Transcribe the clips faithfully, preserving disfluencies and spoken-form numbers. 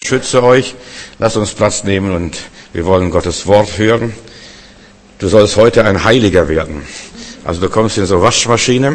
Schütze euch, lasst uns Platz nehmen und wir wollen Gottes Wort hören. Du sollst heute ein Heiliger werden. Also du kommst in so eine Waschmaschine,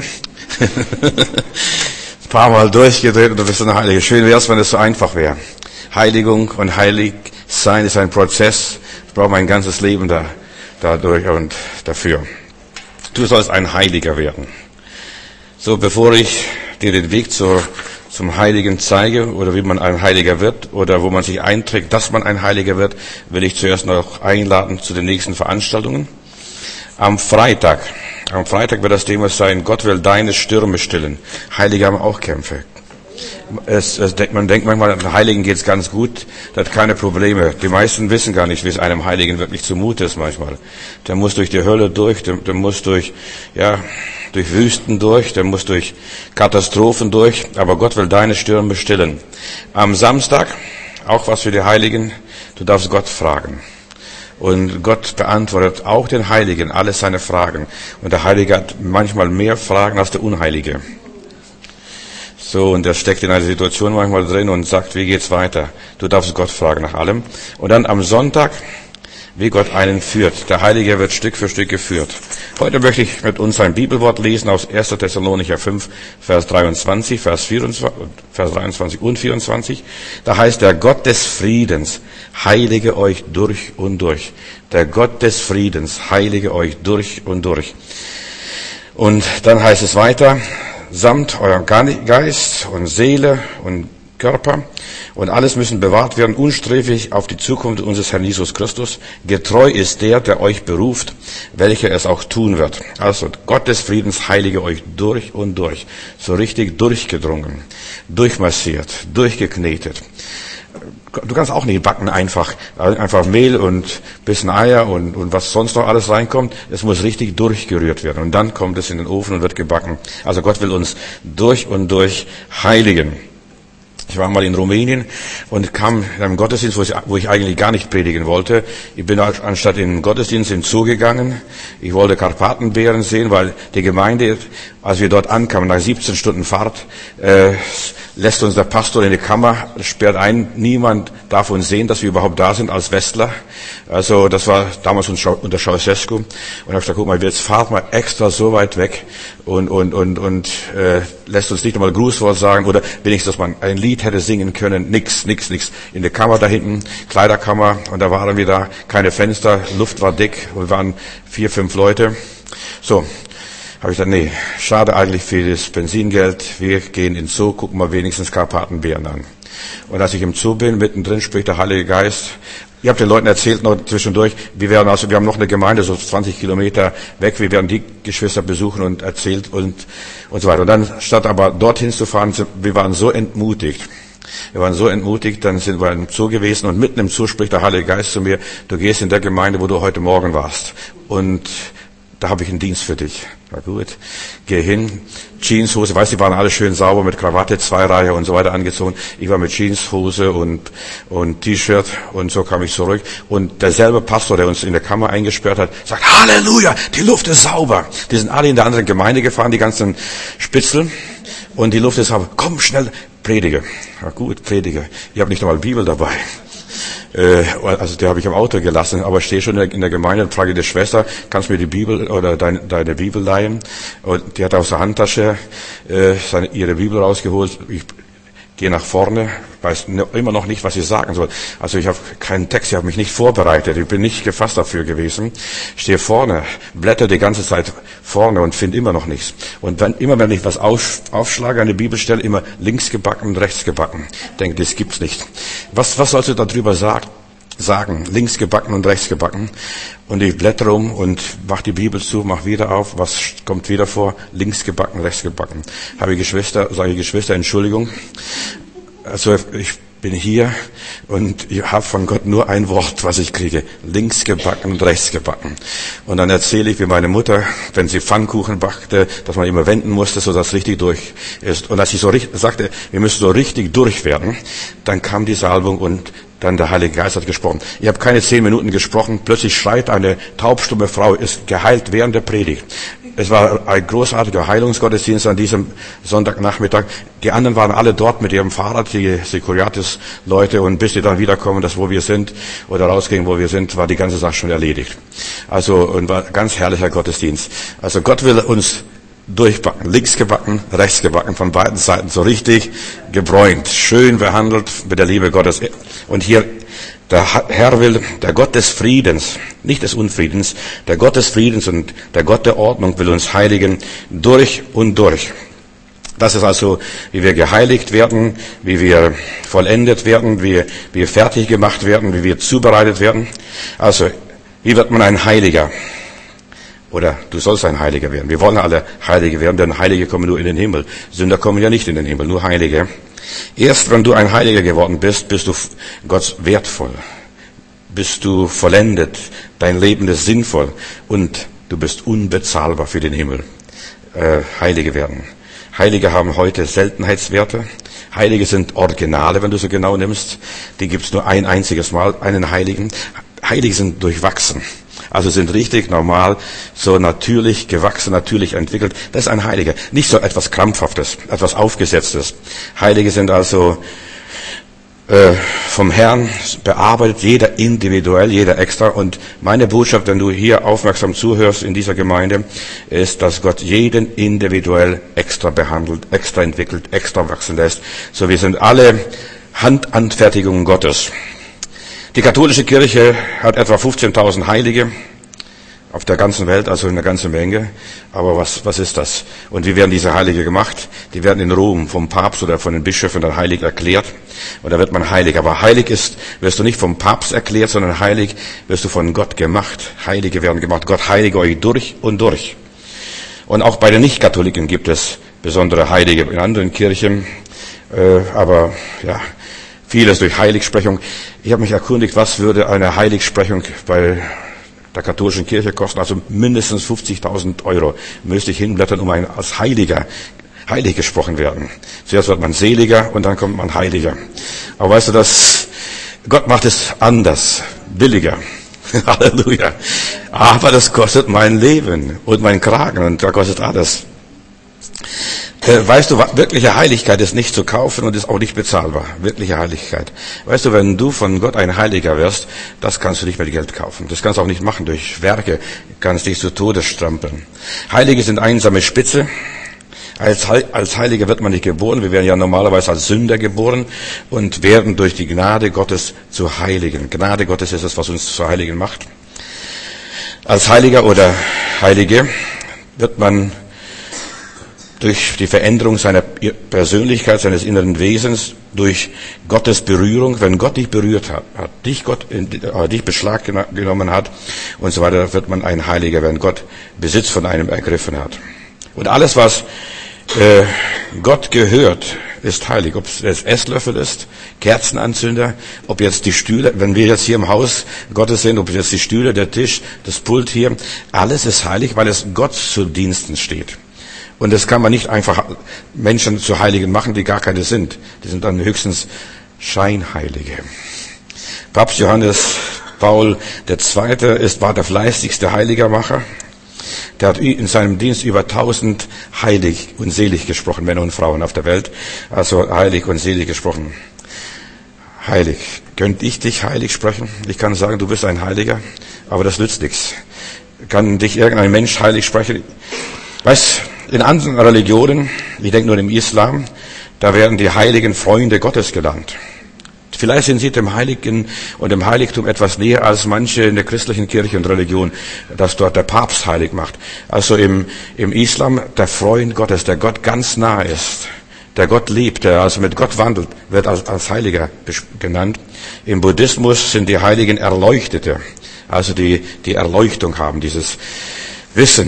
ein paar Mal durchgedreht und du bist ein Heiliger. Schön wäre es, wenn es so einfach wäre. Heiligung und heilig sein ist ein Prozess. Ich brauche mein ganzes Leben da, dadurch und dafür. Du sollst ein Heiliger werden. So, bevor ich dir den Weg zur, zum Heiligen zeige oder wie man ein Heiliger wird oder wo man sich einträgt, dass man ein Heiliger wird, will ich zuerst noch einladen zu den nächsten Veranstaltungen. Am Freitag, am Freitag wird das Thema sein, Gott will deine Stürme stillen. Heilige haben auch Kämpfe. Es, es, man denkt manchmal, einem Heiligen geht's ganz gut, der hat keine Probleme. Die meisten wissen gar nicht, wie es einem Heiligen wirklich zumute ist manchmal. Der muss durch die Hölle durch, der, der muss durch, ja, durch Wüsten durch, der muss durch Katastrophen durch, aber Gott will deine Stürme stillen. Am Samstag, auch was für die Heiligen, du darfst Gott fragen. Und Gott beantwortet auch den Heiligen alle seine Fragen. Und der Heilige hat manchmal mehr Fragen als der Unheilige. So, und er steckt in einer Situation manchmal drin und sagt, wie geht's weiter? Du darfst Gott fragen nach allem. Und dann am Sonntag, wie Gott einen führt. Der Heilige wird Stück für Stück geführt. Heute möchte ich mit uns ein Bibelwort lesen aus erster Thessalonicher fünf, Vers dreiundzwanzig, Vers vierundzwanzig, Vers dreiundzwanzig und vierundzwanzig. Da heißt, der Gott des Friedens heilige euch durch und durch. Der Gott des Friedens heilige euch durch und durch. Und dann heißt es weiter, samt eurem Geist und Seele und Körper und alles müssen bewahrt werden, unsträfig auf die Zukunft unseres Herrn Jesus Christus. Getreu ist der, der euch beruft, welcher es auch tun wird. Also Gott des Friedens heilige euch durch und durch. So richtig durchgedrungen, durchmassiert, durchgeknetet. Du kannst auch nicht backen einfach, einfach Mehl und bisschen Eier und, und was sonst noch alles reinkommt. Es muss richtig durchgerührt werden und dann kommt es in den Ofen und wird gebacken. Also Gott will uns durch und durch heiligen. Ich war mal in Rumänien und kam in einem Gottesdienst, wo ich, wo ich eigentlich gar nicht predigen wollte. Ich bin anstatt in den Gottesdienst in den Zoo gegangen. Ich wollte Karpatenbären sehen, weil die Gemeinde, als wir dort ankamen, nach siebzehn Stunden Fahrt, äh, lässt uns der Pastor in die Kammer, sperrt ein. Niemand darf uns sehen, dass wir überhaupt da sind als Westler. Also das war damals unter Ceausescu. Und ich habe gesagt, guck mal, jetzt fahrt mal extra so weit weg und und und und äh, lässt uns nicht einmal Grußwort sagen oder wenigstens, dass man ein Lied hätte singen können. Nix, nix, nix. In der Kammer da hinten, Kleiderkammer, und da waren wir da, keine Fenster, Luft war dick, wir waren vier, fünf Leute. So, habe ich gesagt, nee, schade eigentlich für das Benzingeld, wir gehen ins Zoo, gucken mal wenigstens Karpatenbären an. Und als ich im Zoo bin, mittendrin spricht der Heilige Geist. Ich habe den Leuten erzählt noch zwischendurch, wir werden also, wir haben noch eine Gemeinde, so zwanzig Kilometer weg, wir werden die Geschwister besuchen und erzählt und, und so weiter. Und dann, statt aber dorthin zu fahren, wir waren so entmutigt. Wir waren so entmutigt, dann sind wir im Zoo gewesen und mitten im Zoo spricht der Heilige Geist zu mir, du gehst in der Gemeinde, wo du heute Morgen warst. Und da habe ich einen Dienst für dich. Na gut, geh hin, Jeanshose, weißt du, die waren alle schön sauber mit Krawatte, Zweireihe und so weiter angezogen. Ich war mit Jeanshose und und T-Shirt und so kam ich zurück. Und derselbe Pastor, der uns in der Kammer eingesperrt hat, sagt, Halleluja, die Luft ist sauber. Die sind alle in der anderen Gemeinde gefahren, die ganzen Spitzel. Und die Luft ist sauber. Komm, schnell, predige. Na gut, predige. Ich habe nicht einmal Bibel dabei. Also die habe ich im Auto gelassen, aber ich stehe schon in der Gemeinde und frage die Schwester, kannst du mir die Bibel oder deine, deine Bibel leihen? Und die hat aus der Handtasche äh, seine, ihre Bibel rausgeholt. Ich gehe nach vorne, weiß immer noch nicht, was ich sagen soll. Also ich habe keinen Text, ich habe mich nicht vorbereitet, ich bin nicht gefasst dafür gewesen. Stehe vorne, blätter die ganze Zeit vorne und finde immer noch nichts. Und wenn, immer wenn ich was auf, aufschlage an die Bibelstelle, immer links gebacken und rechts gebacken. Denke, das gibt's nicht. Was, was sollst du darüber sagen? sagen, links gebacken und rechts gebacken. Und ich blättere um und mach die Bibel zu, mach wieder auf, was kommt wieder vor? Links gebacken, rechts gebacken. Habe ich Geschwister, sage ich Geschwister, Entschuldigung. Also ich bin hier und ich habe von Gott nur ein Wort, was ich kriege. Links gebacken und rechts gebacken. Und dann erzähle ich, wie meine Mutter, wenn sie Pfannkuchen backte, dass man immer wenden musste, so dass es richtig durch ist. Und als ich so richtig, sagte, wir müssen so richtig durch werden, dann kam die Salbung und dann der Heilige Geist hat gesprochen. Ich habe keine zehn Minuten gesprochen, plötzlich schreit eine taubstumme Frau, ist geheilt während der Predigt. es war ein großartiger Heilungsgottesdienst an diesem Sonntagnachmittag. Die anderen waren alle dort mit ihrem Fahrrad, die Securitas-Leute, und bis die dann wiederkommen, das wo wir sind, oder rausgehen, wo wir sind, war die ganze Sache schon erledigt. Also, und war ein ganz herrlicher Gottesdienst. Also Gott will uns durchbacken, links gebacken, rechts gebacken, von beiden Seiten so richtig gebräunt, schön behandelt mit der Liebe Gottes. Und hier, der Herr will, der Gott des Friedens, nicht des Unfriedens, der Gott des Friedens und der Gott der Ordnung will uns heiligen durch und durch. Das ist also, wie wir geheiligt werden, wie wir vollendet werden, wie wir fertig gemacht werden, wie wir zubereitet werden. Also, wie wird man ein Heiliger? Oder du sollst ein Heiliger werden. Wir wollen alle Heilige werden, denn Heilige kommen nur in den Himmel. Sünder kommen ja nicht in den Himmel, nur Heilige. Erst wenn du ein Heiliger geworden bist, bist du Gott wertvoll. Bist du vollendet. Dein Leben ist sinnvoll. Und du bist unbezahlbar für den Himmel. Äh, Heilige werden. Heilige haben heute Seltenheitswerte. Heilige sind Originale, wenn du so genau nimmst. Die gibt es nur ein einziges Mal, einen Heiligen. Heilige sind durchwachsen. Also sind richtig normal, so natürlich gewachsen, natürlich entwickelt. Das ist ein Heiliger. Nicht so etwas Krampfhaftes, etwas Aufgesetztes. Heilige sind also äh, vom Herrn bearbeitet, jeder individuell, jeder extra. Und meine Botschaft, wenn du hier aufmerksam zuhörst in dieser Gemeinde, ist, dass Gott jeden individuell extra behandelt, extra entwickelt, extra wachsen lässt. So, wir sind alle Handanfertigungen Gottes. Die katholische Kirche hat etwa fünfzehntausend Heilige auf der ganzen Welt, also eine ganze Menge. Aber was, was ist das? Und wie werden diese Heilige gemacht? Die werden in Rom vom Papst oder von den Bischöfen dann heilig erklärt. Und da wird man heilig. Aber heilig ist, wirst du nicht vom Papst erklärt, sondern heilig wirst du von Gott gemacht. Heilige werden gemacht. Gott heilige euch durch und durch. Und auch bei den Nicht-Katholiken gibt es besondere Heilige in anderen Kirchen. Äh, aber, ja, vieles durch Heiligsprechung. Ich habe mich erkundigt, was würde eine Heiligsprechung bei der katholischen Kirche kosten? Also mindestens fünfzigtausend Euro müsste ich hinblättern, um ein, als Heiliger, heilig gesprochen werden. Zuerst wird man Seliger und dann kommt man Heiliger. Aber weißt du, das, Gott macht es anders, billiger. Halleluja. Aber das kostet mein Leben und mein Kragen und da kostet alles. Weißt du, wirkliche Heiligkeit ist nicht zu kaufen und ist auch nicht bezahlbar. Wirkliche Heiligkeit. Weißt du, wenn du von Gott ein Heiliger wirst, das kannst du nicht mit Geld kaufen. Das kannst du auch nicht machen durch Werke. Kannst dich zu Tode strampeln. Heilige sind einsame Spitze. Als, als Heiliger wird man nicht geboren. Wir werden ja normalerweise als Sünder geboren und werden durch die Gnade Gottes zu Heiligen. Gnade Gottes ist es, was uns zu Heiligen macht. Als Heiliger oder Heilige wird man durch die Veränderung seiner Persönlichkeit, seines inneren Wesens, durch Gottes Berührung, wenn Gott dich berührt hat, hat dich Gott, äh, dich Beschlag genommen hat und so weiter, wird man ein Heiliger, wenn Gott Besitz von einem ergriffen hat. Und alles, was äh, Gott gehört, ist heilig. Ob es das Esslöffel ist, Kerzenanzünder, ob jetzt die Stühle, wenn wir jetzt hier im Haus Gottes sind, ob jetzt die Stühle, der Tisch, das Pult hier, alles ist heilig, weil es Gott zu Diensten steht. Und das kann man nicht einfach Menschen zu Heiligen machen, die gar keine sind. Die sind dann höchstens Scheinheilige. Papst Johannes Paul der Zweite ist, war der fleißigste Heiligermacher. Der hat in seinem Dienst über tausend heilig und selig gesprochen, Männer und Frauen auf der Welt. Also heilig und selig gesprochen. Heilig. Könnte ich dich heilig sprechen? Ich kann sagen, du bist ein Heiliger, aber das nützt nichts. Kann dich irgendein Mensch heilig sprechen? Weißt, in anderen Religionen, ich denke nur im Islam, da werden die heiligen Freunde Gottes genannt. Vielleicht sind sie dem Heiligen und dem Heiligtum etwas näher als manche in der christlichen Kirche und Religion, dass dort der Papst heilig macht. Also im, im Islam der Freund Gottes, der Gott ganz nah ist, der Gott liebt, der also mit Gott wandelt, wird als, als Heiliger genannt. Im Buddhismus sind die Heiligen Erleuchtete, also die, die Erleuchtung haben, dieses Wissen.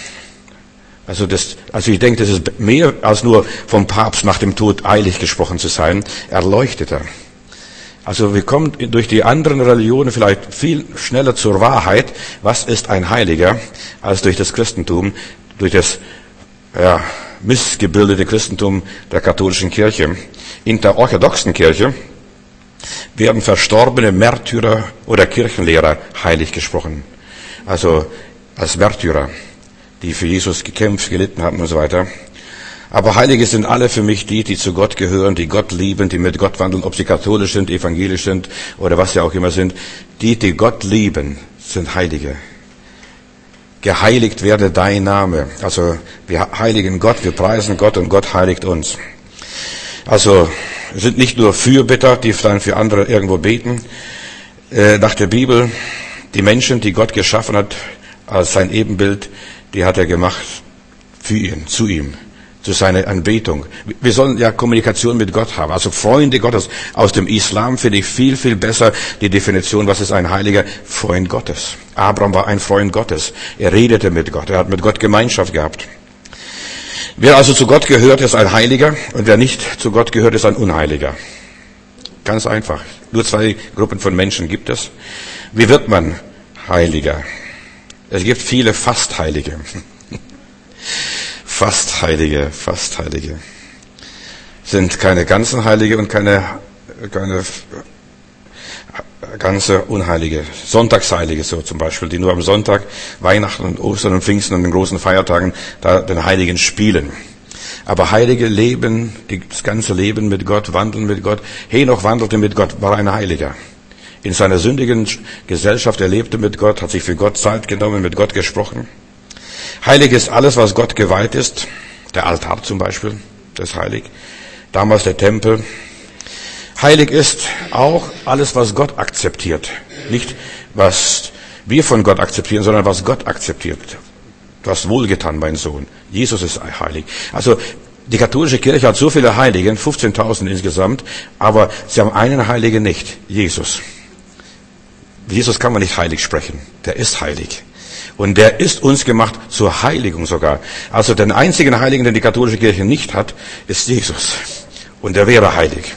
Also das, also ich denke, das ist mehr als nur vom Papst nach dem Tod eilig gesprochen zu sein, Erleuchteter. Also wir kommen durch die anderen Religionen vielleicht viel schneller zur Wahrheit, was ist ein Heiliger, als durch das Christentum, durch das ja, missgebildete Christentum der katholischen Kirche. In der orthodoxen Kirche werden verstorbene Märtyrer oder Kirchenlehrer heilig gesprochen. Also als Märtyrer. die für Jesus gekämpft, gelitten haben und so weiter. Aber Heilige sind alle für mich die, die zu Gott gehören, die Gott lieben, die mit Gott wandeln, ob sie katholisch sind, evangelisch sind oder was sie auch immer sind. Die, die Gott lieben, sind Heilige. Geheiligt werde dein Name. Also wir heiligen Gott, wir preisen Gott und Gott heiligt uns. Also es sind nicht nur Fürbitter, die dann für andere irgendwo beten. Äh, nach der Bibel, die Menschen, die Gott geschaffen hat als sein Ebenbild, die hat er gemacht für ihn, zu ihm, zu seiner Anbetung. Wir sollen ja Kommunikation mit Gott haben, also Freunde Gottes. Aus dem Islam finde ich viel, viel besser die Definition, was ist ein Heiliger? Freund Gottes. Abraham war ein Freund Gottes. Er redete mit Gott, er hat mit Gott Gemeinschaft gehabt. Wer also zu Gott gehört, ist ein Heiliger, und wer nicht zu Gott gehört, ist ein Unheiliger. Ganz einfach. Nur zwei Gruppen von Menschen gibt es. Wie wird man Heiliger? Es gibt viele Fastheilige. Fastheilige, Fastheilige. Sind keine ganzen Heilige und keine, keine ganze Unheilige. Sonntagsheilige so zum Beispiel, die nur am Sonntag, Weihnachten und Ostern und Pfingsten und den großen Feiertagen da den Heiligen spielen. Aber Heilige leben, das ganze Leben mit Gott, wandeln mit Gott. Henoch wandelte mit Gott, war ein Heiliger. In seiner sündigen Gesellschaft, er lebte mit Gott, hat sich für Gott Zeit genommen, mit Gott gesprochen. Heilig ist alles, was Gott geweiht ist. Der Altar zum Beispiel, das ist heilig. Damals der Tempel. Heilig ist auch alles, was Gott akzeptiert. Nicht, was wir von Gott akzeptieren, sondern was Gott akzeptiert. Du hast wohlgetan, mein Sohn. Jesus ist heilig. Also die katholische Kirche hat so viele Heiligen, fünfzehntausend insgesamt, aber sie haben einen Heiligen nicht, Jesus. Jesus kann man nicht heilig sprechen. Der ist heilig. Und der ist uns gemacht zur Heiligung sogar. Also den einzigen Heiligen, den die katholische Kirche nicht hat, ist Jesus. Und der wäre heilig.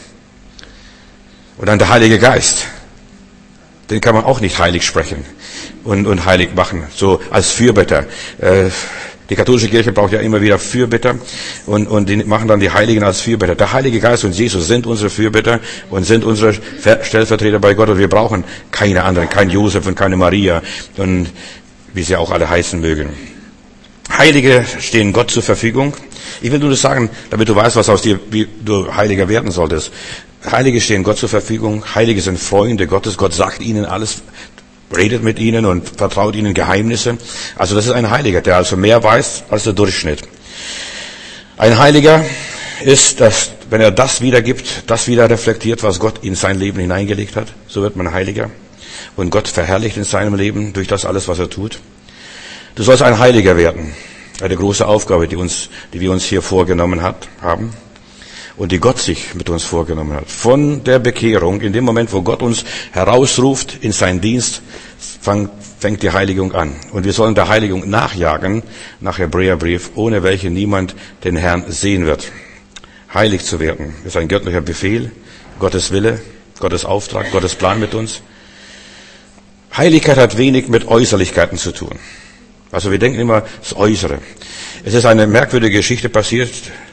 Und dann der Heilige Geist. Den kann man auch nicht heilig sprechen und, und heilig machen, so als Fürbitter. Äh, die katholische Kirche braucht ja immer wieder Fürbitter und, und die machen dann die Heiligen als Fürbitter. Der Heilige Geist und Jesus sind unsere Fürbitter und sind unsere Stellvertreter bei Gott, und wir brauchen keine anderen, kein Josef und keine Maria und wie sie auch alle heißen mögen. Heilige stehen Gott zur Verfügung. Ich will nur das sagen, damit du weißt, was aus dir, wie du Heiliger werden solltest. Heilige stehen Gott zur Verfügung. Heilige sind Freunde Gottes. Gott sagt ihnen alles, redet mit ihnen und vertraut ihnen Geheimnisse. Also das ist ein Heiliger, der also mehr weiß als der Durchschnitt. Ein Heiliger ist, dass, wenn er das wiedergibt, das wieder reflektiert, was Gott in sein Leben hineingelegt hat. So wird man Heiliger. Und Gott verherrlicht in seinem Leben durch das alles, was er tut. Du sollst ein Heiliger werden. Eine große Aufgabe, die uns, die wir uns hier vorgenommen hat, haben. Und die Gott sich mit uns vorgenommen hat. Von der Bekehrung, in dem Moment, wo Gott uns herausruft in seinen Dienst, fang, fängt die Heiligung an. Und wir sollen der Heiligung nachjagen, nach Hebräerbrief, ohne welche niemand den Herrn sehen wird. Heilig zu werden ist ein göttlicher Befehl, Gottes Wille, Gottes Auftrag, Gottes Plan mit uns. Heiligkeit hat wenig mit Äußerlichkeiten zu tun. Also wir denken immer das Äußere. Es ist eine merkwürdige Geschichte passiert.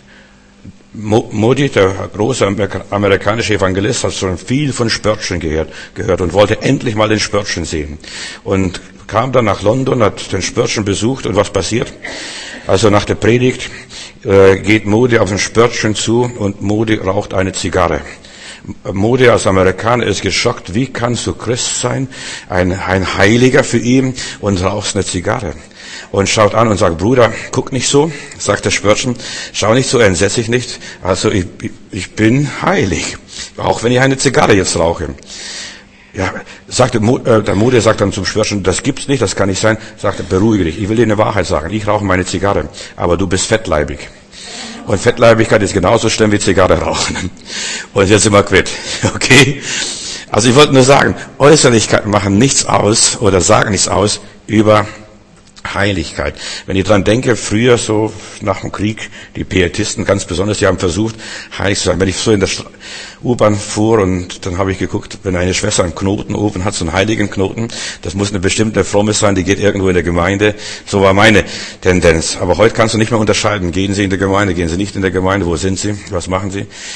Moody, der große amerikanische Evangelist, hat schon viel von Spurgeon gehört, gehört und wollte endlich mal den Spurgeon sehen. Und kam dann nach London, hat den Spurgeon besucht, und was passiert? Also nach der Predigt äh, geht Moody auf den Spurgeon zu und Moody raucht eine Zigarre. Moody als Amerikaner ist geschockt. Wie kannst du Christ sein, ein, ein Heiliger für ihn, und rauchst eine Zigarre? Und schaut an und sagt, Bruder, guck nicht so, sagt der Spurgeon, schau nicht so, entsetz dich nicht. Also ich, ich bin heilig, auch wenn ich eine Zigarre jetzt rauche. Ja, sagte, äh, der Moody sagt dann zum Spurgeon, das gibt's nicht, das kann nicht sein. Sagt er, beruhige dich, ich will dir eine Wahrheit sagen, ich rauche meine Zigarre, aber du bist fettleibig. Und Fettleibigkeit ist genauso schlimm wie Zigarre rauchen. Und jetzt sind wir quitt. Okay? Also ich wollte nur sagen, Äußerlichkeiten machen nichts aus oder sagen nichts aus über Heiligkeit. Wenn ich dran denke, früher so nach dem Krieg, die Pietisten ganz besonders, die haben versucht, heilig zu sein. Wenn ich so in der U-Bahn fuhr und dann habe ich geguckt, wenn eine Schwester einen Knoten oben hat, so einen heiligen Knoten, das muss eine bestimmte Fromme sein, die geht irgendwo in der Gemeinde. So war meine Tendenz. Aber heute kannst du nicht mehr unterscheiden. Gehen sie in der Gemeinde, gehen sie nicht in der Gemeinde, wo sind sie, was machen sie?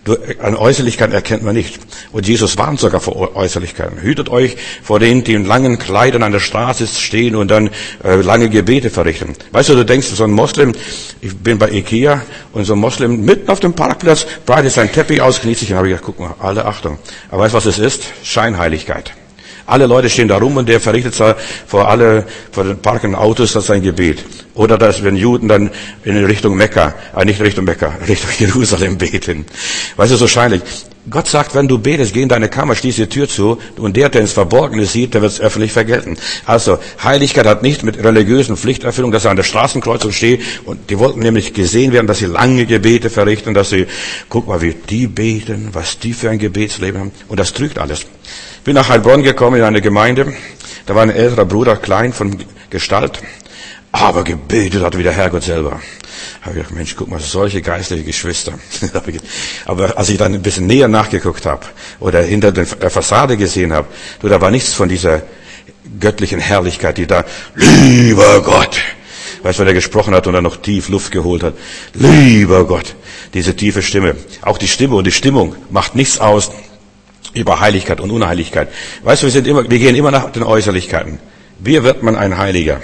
An Äußerlichkeiten erkennt man nicht. Und Jesus warnt sogar vor Äußerlichkeiten. Hütet euch vor denen, die in langen Kleidern an der Straße stehen und dann äh, lange Gebete verrichten. Weißt du, du denkst, so ein Moslem, ich bin bei Ikea und so ein Moslem mitten auf dem Parkplatz breitet sein Teppich aus, kniet sich und habe ich gedacht, guck mal, alle Achtung. Aber weißt du, was es ist? Scheinheiligkeit. Alle Leute stehen da rum und der verrichtet vor alle, vor den parkenden Autos das sein Gebet. Oder dass wenn Juden dann in Richtung Mekka, äh, nicht Richtung Mekka, Richtung Jerusalem beten. Weißt du, so scheinlich. Gott sagt, wenn du betest, geh in deine Kammer, schließ die Tür zu und der, der ins Verborgene sieht, der wird es öffentlich vergelten. Also, Heiligkeit hat nicht mit religiösen Pflichterfüllung, dass er an der Straßenkreuzung steht und die wollten nämlich gesehen werden, dass sie lange Gebete verrichten, dass sie, guck mal, wie die beten, was die für ein Gebetsleben haben. Und das trügt alles. Ich bin nach Heilbronn gekommen in eine Gemeinde, da war ein älterer Bruder, klein von Gestalt, aber gebetet hat wie der Herrgott selber. Da habe ich gedacht, Mensch, guck mal, solche geistliche Geschwister. Aber als ich dann ein bisschen näher nachgeguckt habe oder hinter der Fassade gesehen habe, du, da war nichts von dieser göttlichen Herrlichkeit, die da, lieber Gott, weißt du, wenn er gesprochen hat und dann noch tief Luft geholt hat, lieber Gott, diese tiefe Stimme. Auch die Stimme und die Stimmung macht nichts aus über Heiligkeit und Unheiligkeit. Weißt du, wir sind immer, wir gehen immer nach den Äußerlichkeiten. Wie wird man ein Heiliger?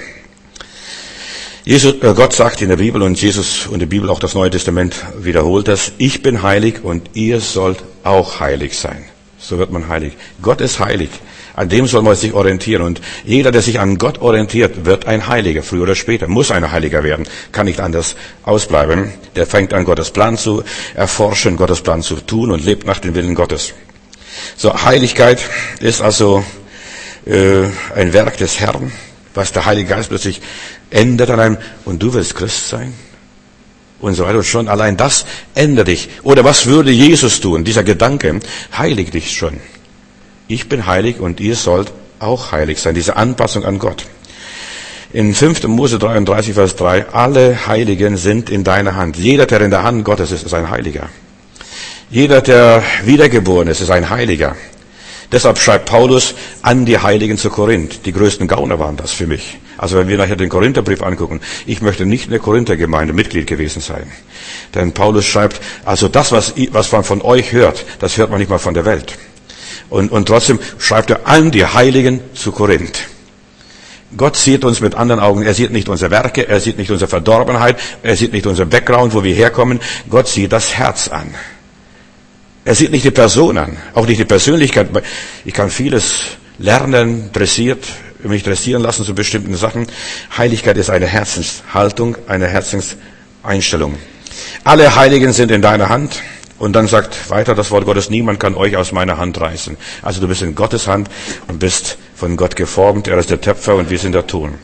Jesus, äh, Gott sagt in der Bibel und Jesus und die Bibel, auch das Neue Testament wiederholt das, ich bin heilig und ihr sollt auch heilig sein. So wird man heilig. Gott ist heilig. An dem soll man sich orientieren. Und jeder, der sich an Gott orientiert, wird ein Heiliger, früher oder später. Muss ein Heiliger werden. Kann nicht anders ausbleiben. Der fängt an, Gottes Plan zu erforschen, Gottes Plan zu tun und lebt nach dem Willen Gottes. So, Heiligkeit ist also äh, ein Werk des Herrn, was der Heilige Geist plötzlich ändert an einem, und du willst Christ sein? Und so weiter. Und schon allein das ändert dich. Oder was würde Jesus tun? Dieser Gedanke, heilig dich schon. Ich bin heilig und ihr sollt auch heilig sein. Diese Anpassung an Gott. In fünfter Mose dreiunddreißig, Vers drei, alle Heiligen sind in deiner Hand. Jeder, der in der Hand Gottes ist, ist ein Heiliger. Jeder, der wiedergeboren ist, ist ein Heiliger. Deshalb schreibt Paulus an die Heiligen zu Korinth. Die größten Gauner waren das für mich. Also wenn wir nachher den Korintherbrief angucken, ich möchte nicht in der Korinthergemeinde Mitglied gewesen sein. Denn Paulus schreibt, also das, was, was man von euch hört, das hört man nicht mal von der Welt. Und, und trotzdem schreibt er an die Heiligen zu Korinth. Gott sieht uns mit anderen Augen. Er sieht nicht unsere Werke, er sieht nicht unsere Verdorbenheit, er sieht nicht unser Background, wo wir herkommen. Gott sieht das Herz an. Er sieht nicht die Person an, auch nicht die Persönlichkeit. Ich kann vieles lernen, dressiert, mich dressieren lassen zu bestimmten Sachen. Heiligkeit ist eine Herzenshaltung, eine Herzenseinstellung. Alle Heiligen sind in deiner Hand. Und dann sagt weiter das Wort Gottes, niemand kann euch aus meiner Hand reißen. Also du bist in Gottes Hand und bist von Gott geformt. Er ist der Töpfer und wir sind der Ton.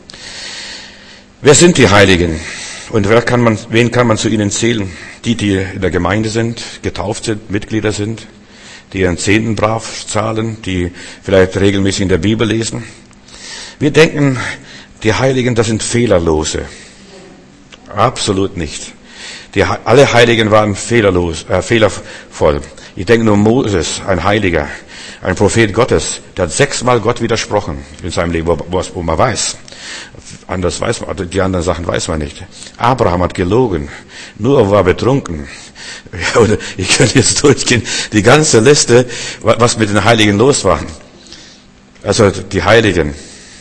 Wer sind die Heiligen? Und wer kann man, wen kann man zu ihnen zählen? Die, die in der Gemeinde sind, getauft sind, Mitglieder sind, die ihren Zehnten brav zahlen, die vielleicht regelmäßig in der Bibel lesen. Wir denken, die Heiligen, das sind Fehlerlose. Absolut nicht. Die, alle Heiligen waren fehlerlos, äh, fehlervoll. Ich denke nur Moses, ein Heiliger, ein Prophet Gottes, der hat sechsmal Gott widersprochen in seinem Leben, wo, wo man weiß. Anders weiß man, die anderen Sachen weiß man nicht. Abraham hat gelogen, Noah war betrunken. Ja, oder ich könnte jetzt durchgehen, die ganze Liste, was mit den Heiligen los war. Also die Heiligen.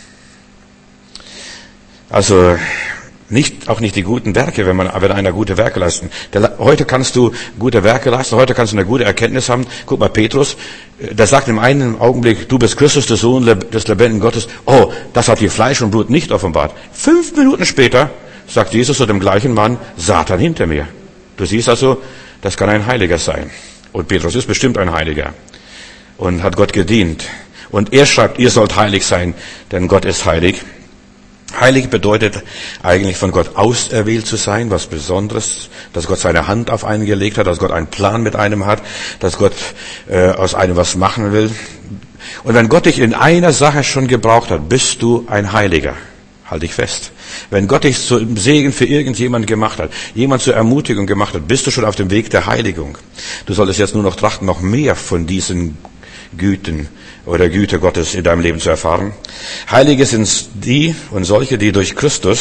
Also nicht, auch nicht die guten Werke, wenn man, wenn einer gute Werke leisten. Der, heute kannst du gute Werke leisten, heute kannst du eine gute Erkenntnis haben. Guck mal, Petrus, der sagt im einen Augenblick, du bist Christus, der Sohn des lebendigen Gottes. Oh, das hat dir Fleisch und Blut nicht offenbart. Fünf Minuten später sagt Jesus zu dem gleichen Mann, Satan hinter mir. Du siehst also, das kann ein Heiliger sein. Und Petrus ist bestimmt ein Heiliger. Und hat Gott gedient. Und er schreibt, ihr sollt heilig sein, denn Gott ist heilig. Heilig bedeutet eigentlich von Gott auserwählt zu sein, was Besonderes, dass Gott seine Hand auf einen gelegt hat, dass Gott einen Plan mit einem hat, dass Gott äh, aus einem was machen will. Und wenn Gott dich in einer Sache schon gebraucht hat, bist du ein Heiliger. Halt dich fest. Wenn Gott dich zum Segen für irgendjemand gemacht hat, jemand zur Ermutigung gemacht hat, bist du schon auf dem Weg der Heiligung. Du solltest jetzt nur noch trachten, noch mehr von diesen Güten oder Güte Gottes in deinem Leben zu erfahren. Heilige sind die und solche, die durch Christus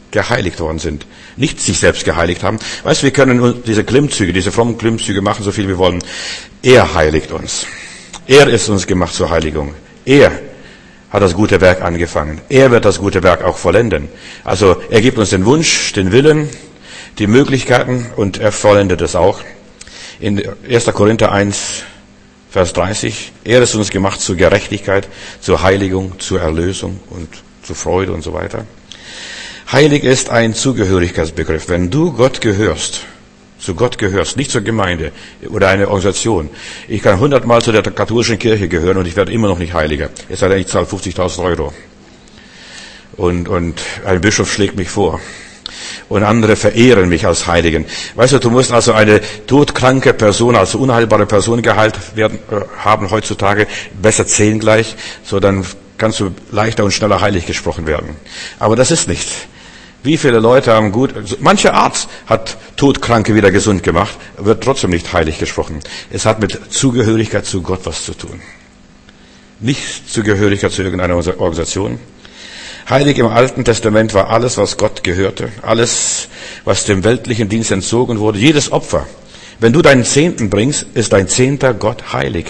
geheiligt worden sind. Nicht sich selbst geheiligt haben. Weißt du, wir können diese Klimmzüge, diese frommen Klimmzüge machen, so viel wir wollen. Er heiligt uns. Er ist uns gemacht zur Heiligung. Er hat das gute Werk angefangen. Er wird das gute Werk auch vollenden. Also er gibt uns den Wunsch, den Willen, die Möglichkeiten und er vollendet es auch. In erster Korinther eins, Vers dreißig, er ist uns gemacht zur Gerechtigkeit, zur Heiligung, zur Erlösung und zur Freude und so weiter. Heilig ist ein Zugehörigkeitsbegriff. Wenn du Gott gehörst, zu Gott gehörst, nicht zur Gemeinde oder einer Organisation. Ich kann hundertmal zu der katholischen Kirche gehören und ich werde immer noch nicht Heiliger. Es sei denn, ich zahle fünfzigtausend Euro. Und, und ein Bischof schlägt mich vor. Und andere verehren mich als Heiligen. Weißt du, du musst also eine todkranke Person, also unheilbare Person geheilt werden, äh, haben heutzutage, besser zehn gleich, so dann kannst du leichter und schneller heilig gesprochen werden. Aber das ist nicht. Wie viele Leute haben gut, mancher Arzt hat Todkranke wieder gesund gemacht, wird trotzdem nicht heilig gesprochen. Es hat mit Zugehörigkeit zu Gott was zu tun. Nicht Zugehörigkeit zu irgendeiner Organisation. Heilig im Alten Testament war alles, was Gott gehörte, alles, was dem weltlichen Dienst entzogen wurde, jedes Opfer. Wenn du deinen Zehnten bringst, ist dein Zehnter Gott heilig.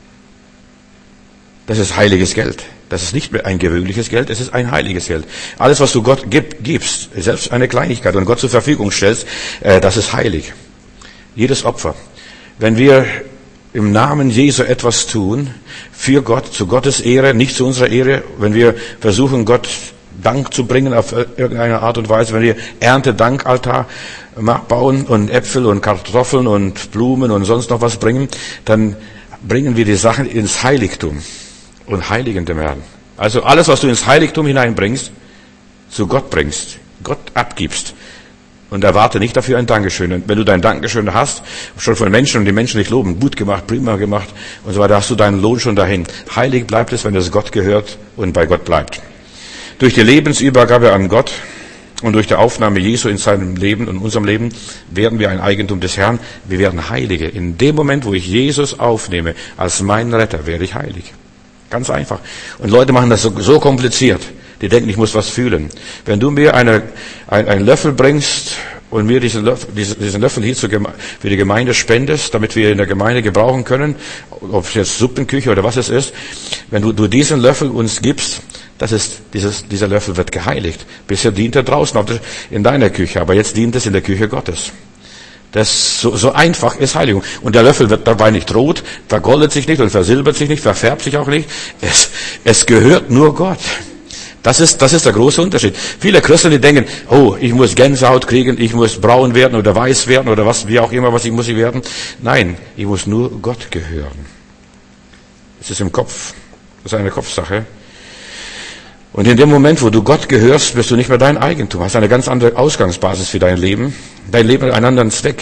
Das ist heiliges Geld. Das ist nicht mehr ein gewöhnliches Geld, es ist ein heiliges Geld. Alles, was du Gott gibst, selbst eine Kleinigkeit und Gott zur Verfügung stellst, das ist heilig. Jedes Opfer. Wenn wir im Namen Jesu etwas tun, für Gott, zu Gottes Ehre, nicht zu unserer Ehre, wenn wir versuchen, Gott Dank zu bringen auf irgendeine Art und Weise, wenn wir Erntedankaltar bauen und Äpfel und Kartoffeln und Blumen und sonst noch was bringen, dann bringen wir die Sachen ins Heiligtum und heiligen dem Herrn. Also alles, was du ins Heiligtum hineinbringst, zu Gott bringst, Gott abgibst. Und erwarte nicht dafür ein Dankeschön. Und wenn du dein Dankeschön hast, schon von Menschen und die Menschen dich loben, gut gemacht, prima gemacht und so weiter, hast du deinen Lohn schon dahin. Heilig bleibt es, wenn es Gott gehört und bei Gott bleibt. Durch die Lebensübergabe an Gott und durch die Aufnahme Jesu in seinem Leben und unserem Leben werden wir ein Eigentum des Herrn. Wir werden Heilige. In dem Moment, wo ich Jesus aufnehme als meinen Retter, werde ich heilig. Ganz einfach. Und Leute machen das so, so kompliziert. Die denken, ich muss was fühlen. Wenn du mir eine, ein, einen Löffel bringst und mir diesen Löffel, diesen Löffel hier für die Gemeinde spendest, damit wir in der Gemeinde gebrauchen können, ob es jetzt Suppenküche oder was es ist, wenn du, du diesen Löffel uns gibst, das ist, dieses, dieser Löffel wird geheiligt. Bisher dient er draußen in deiner Küche, aber jetzt dient es in der Küche Gottes. Das so, so einfach ist Heiligung. Und der Löffel wird dabei nicht rot, vergoldet sich nicht und versilbert sich nicht, verfärbt sich auch nicht. Es, es gehört nur Gott. Das ist, das ist der große Unterschied. Viele Christen, die denken, oh, ich muss Gänsehaut kriegen, ich muss braun werden oder weiß werden oder was, wie auch immer, was ich muss ich werden. Nein, ich muss nur Gott gehören. Es ist im Kopf. Das ist eine Kopfsache. Und in dem Moment, wo du Gott gehörst, bist du nicht mehr dein Eigentum. Hast eine ganz andere Ausgangsbasis für dein Leben. Dein Leben hat einen anderen Zweck.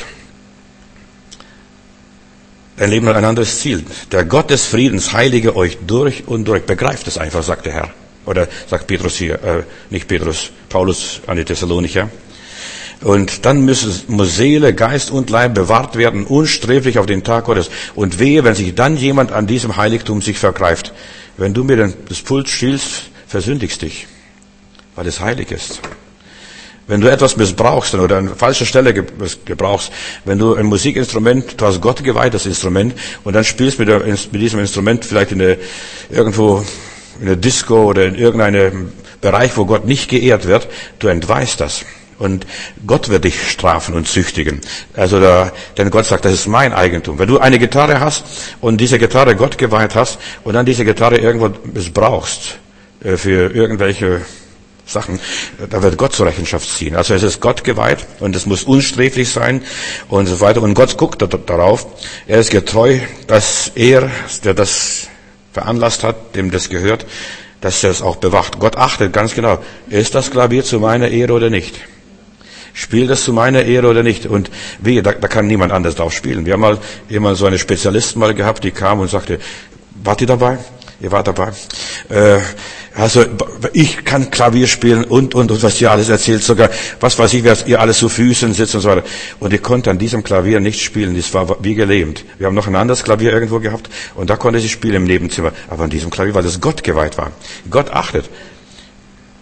Dein Leben hat ein anderes Ziel. Der Gott des Friedens heilige euch durch und durch. Begreift es einfach, sagt der Herr. Oder sagt Petrus hier, äh, nicht Petrus, Paulus an die Thessalonicher. Und dann müssen, muss Seele, Geist und Leib bewahrt werden, unsträflich auf den Tag Gottes. Und wehe, wenn sich dann jemand an diesem Heiligtum sich vergreift. Wenn du mir das Pult stiehlst, versündigst dich, weil es heilig ist. Wenn du etwas missbrauchst oder an falscher Stelle gebrauchst, wenn du ein Musikinstrument, du hast Gott geweiht, das Instrument, und dann spielst mit, der, mit diesem Instrument vielleicht in der, irgendwo in der Disco oder in irgendeinem Bereich, wo Gott nicht geehrt wird, du entweihst das. Und Gott wird dich strafen und züchtigen. Also da, denn Gott sagt, das ist mein Eigentum. Wenn du eine Gitarre hast und diese Gitarre Gott geweiht hast und dann diese Gitarre irgendwo missbrauchst äh, für irgendwelche Sachen, da wird Gott zur Rechenschaft ziehen. Also es ist Gott geweiht und es muss unsträflich sein und so weiter. Und Gott guckt darauf. Er ist getreu, dass er, der das veranlasst hat, dem das gehört, dass er es auch bewacht. Gott achtet ganz genau, ist das Klavier zu meiner Ehre oder nicht? Spielt das zu meiner Ehre oder nicht? Und wie, da, da kann niemand anders drauf spielen. Wir haben mal immer so eine Spezialistin mal gehabt, die kam und sagte, wart ihr dabei? Ihr wart dabei. Äh, also ich kann Klavier spielen und, und, und was ihr alles erzählt, sogar, was weiß ich, was ihr alles zu Füßen sitzt und so weiter. Und ihr konnte an diesem Klavier nicht spielen, das war wie gelähmt. Wir haben noch ein anderes Klavier irgendwo gehabt und da konnte sie spielen im Nebenzimmer. Aber an diesem Klavier, weil das Gott geweiht war. Gott achtet.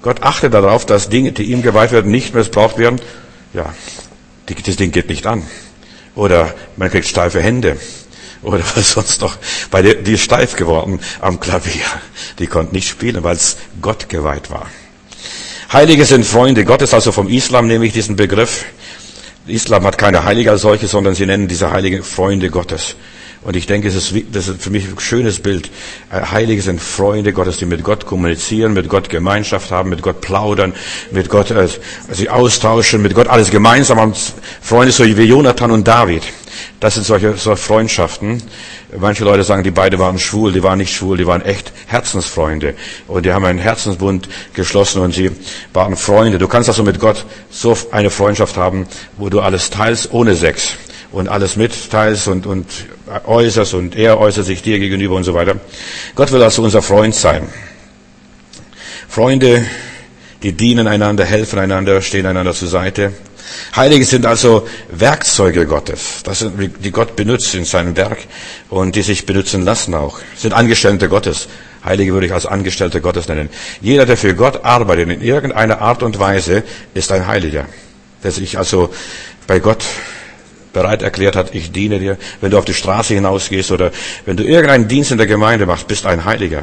Gott achtet darauf, dass Dinge, die ihm geweiht werden, nicht missbraucht werden. Ja, die, das Ding geht nicht an. Oder man kriegt steife Hände. Oder was sonst noch. Bei der, die ist steif geworden am Klavier. Die konnte nicht spielen, weil es Gott geweiht war. Heilige sind Freunde Gottes, also vom Islam nehme ich diesen Begriff. Islam hat keine Heilige als solche, sondern sie nennen diese Heiligen Freunde Gottes. Und ich denke, es ist, das ist für mich ein schönes Bild. Heilige sind Freunde Gottes, die mit Gott kommunizieren, mit Gott Gemeinschaft haben, mit Gott plaudern, mit Gott äh, sich austauschen, mit Gott alles gemeinsam haben. Freunde so wie Jonathan und David. Das sind solche, solche Freundschaften. Manche Leute sagen, die beiden waren schwul, die waren nicht schwul, die waren echt Herzensfreunde. Und die haben einen Herzensbund geschlossen und sie waren Freunde. Du kannst also mit Gott so eine Freundschaft haben, wo du alles teilst ohne Sex. Und alles mitteilst und, und äußerst und er äußert sich dir gegenüber und so weiter. Gott will also unser Freund sein. Freunde, die dienen einander, helfen einander, stehen einander zur Seite. Heilige sind also Werkzeuge Gottes, das sind, die Gott benutzt in seinem Werk und die sich benutzen lassen auch. Sind Angestellte Gottes. Heilige würde ich als Angestellte Gottes nennen. Jeder, der für Gott arbeitet in irgendeiner Art und Weise, ist ein Heiliger. Der sich also bei Gott bereit erklärt hat, ich diene dir. Wenn du auf die Straße hinausgehst oder wenn du irgendeinen Dienst in der Gemeinde machst, bist ein Heiliger.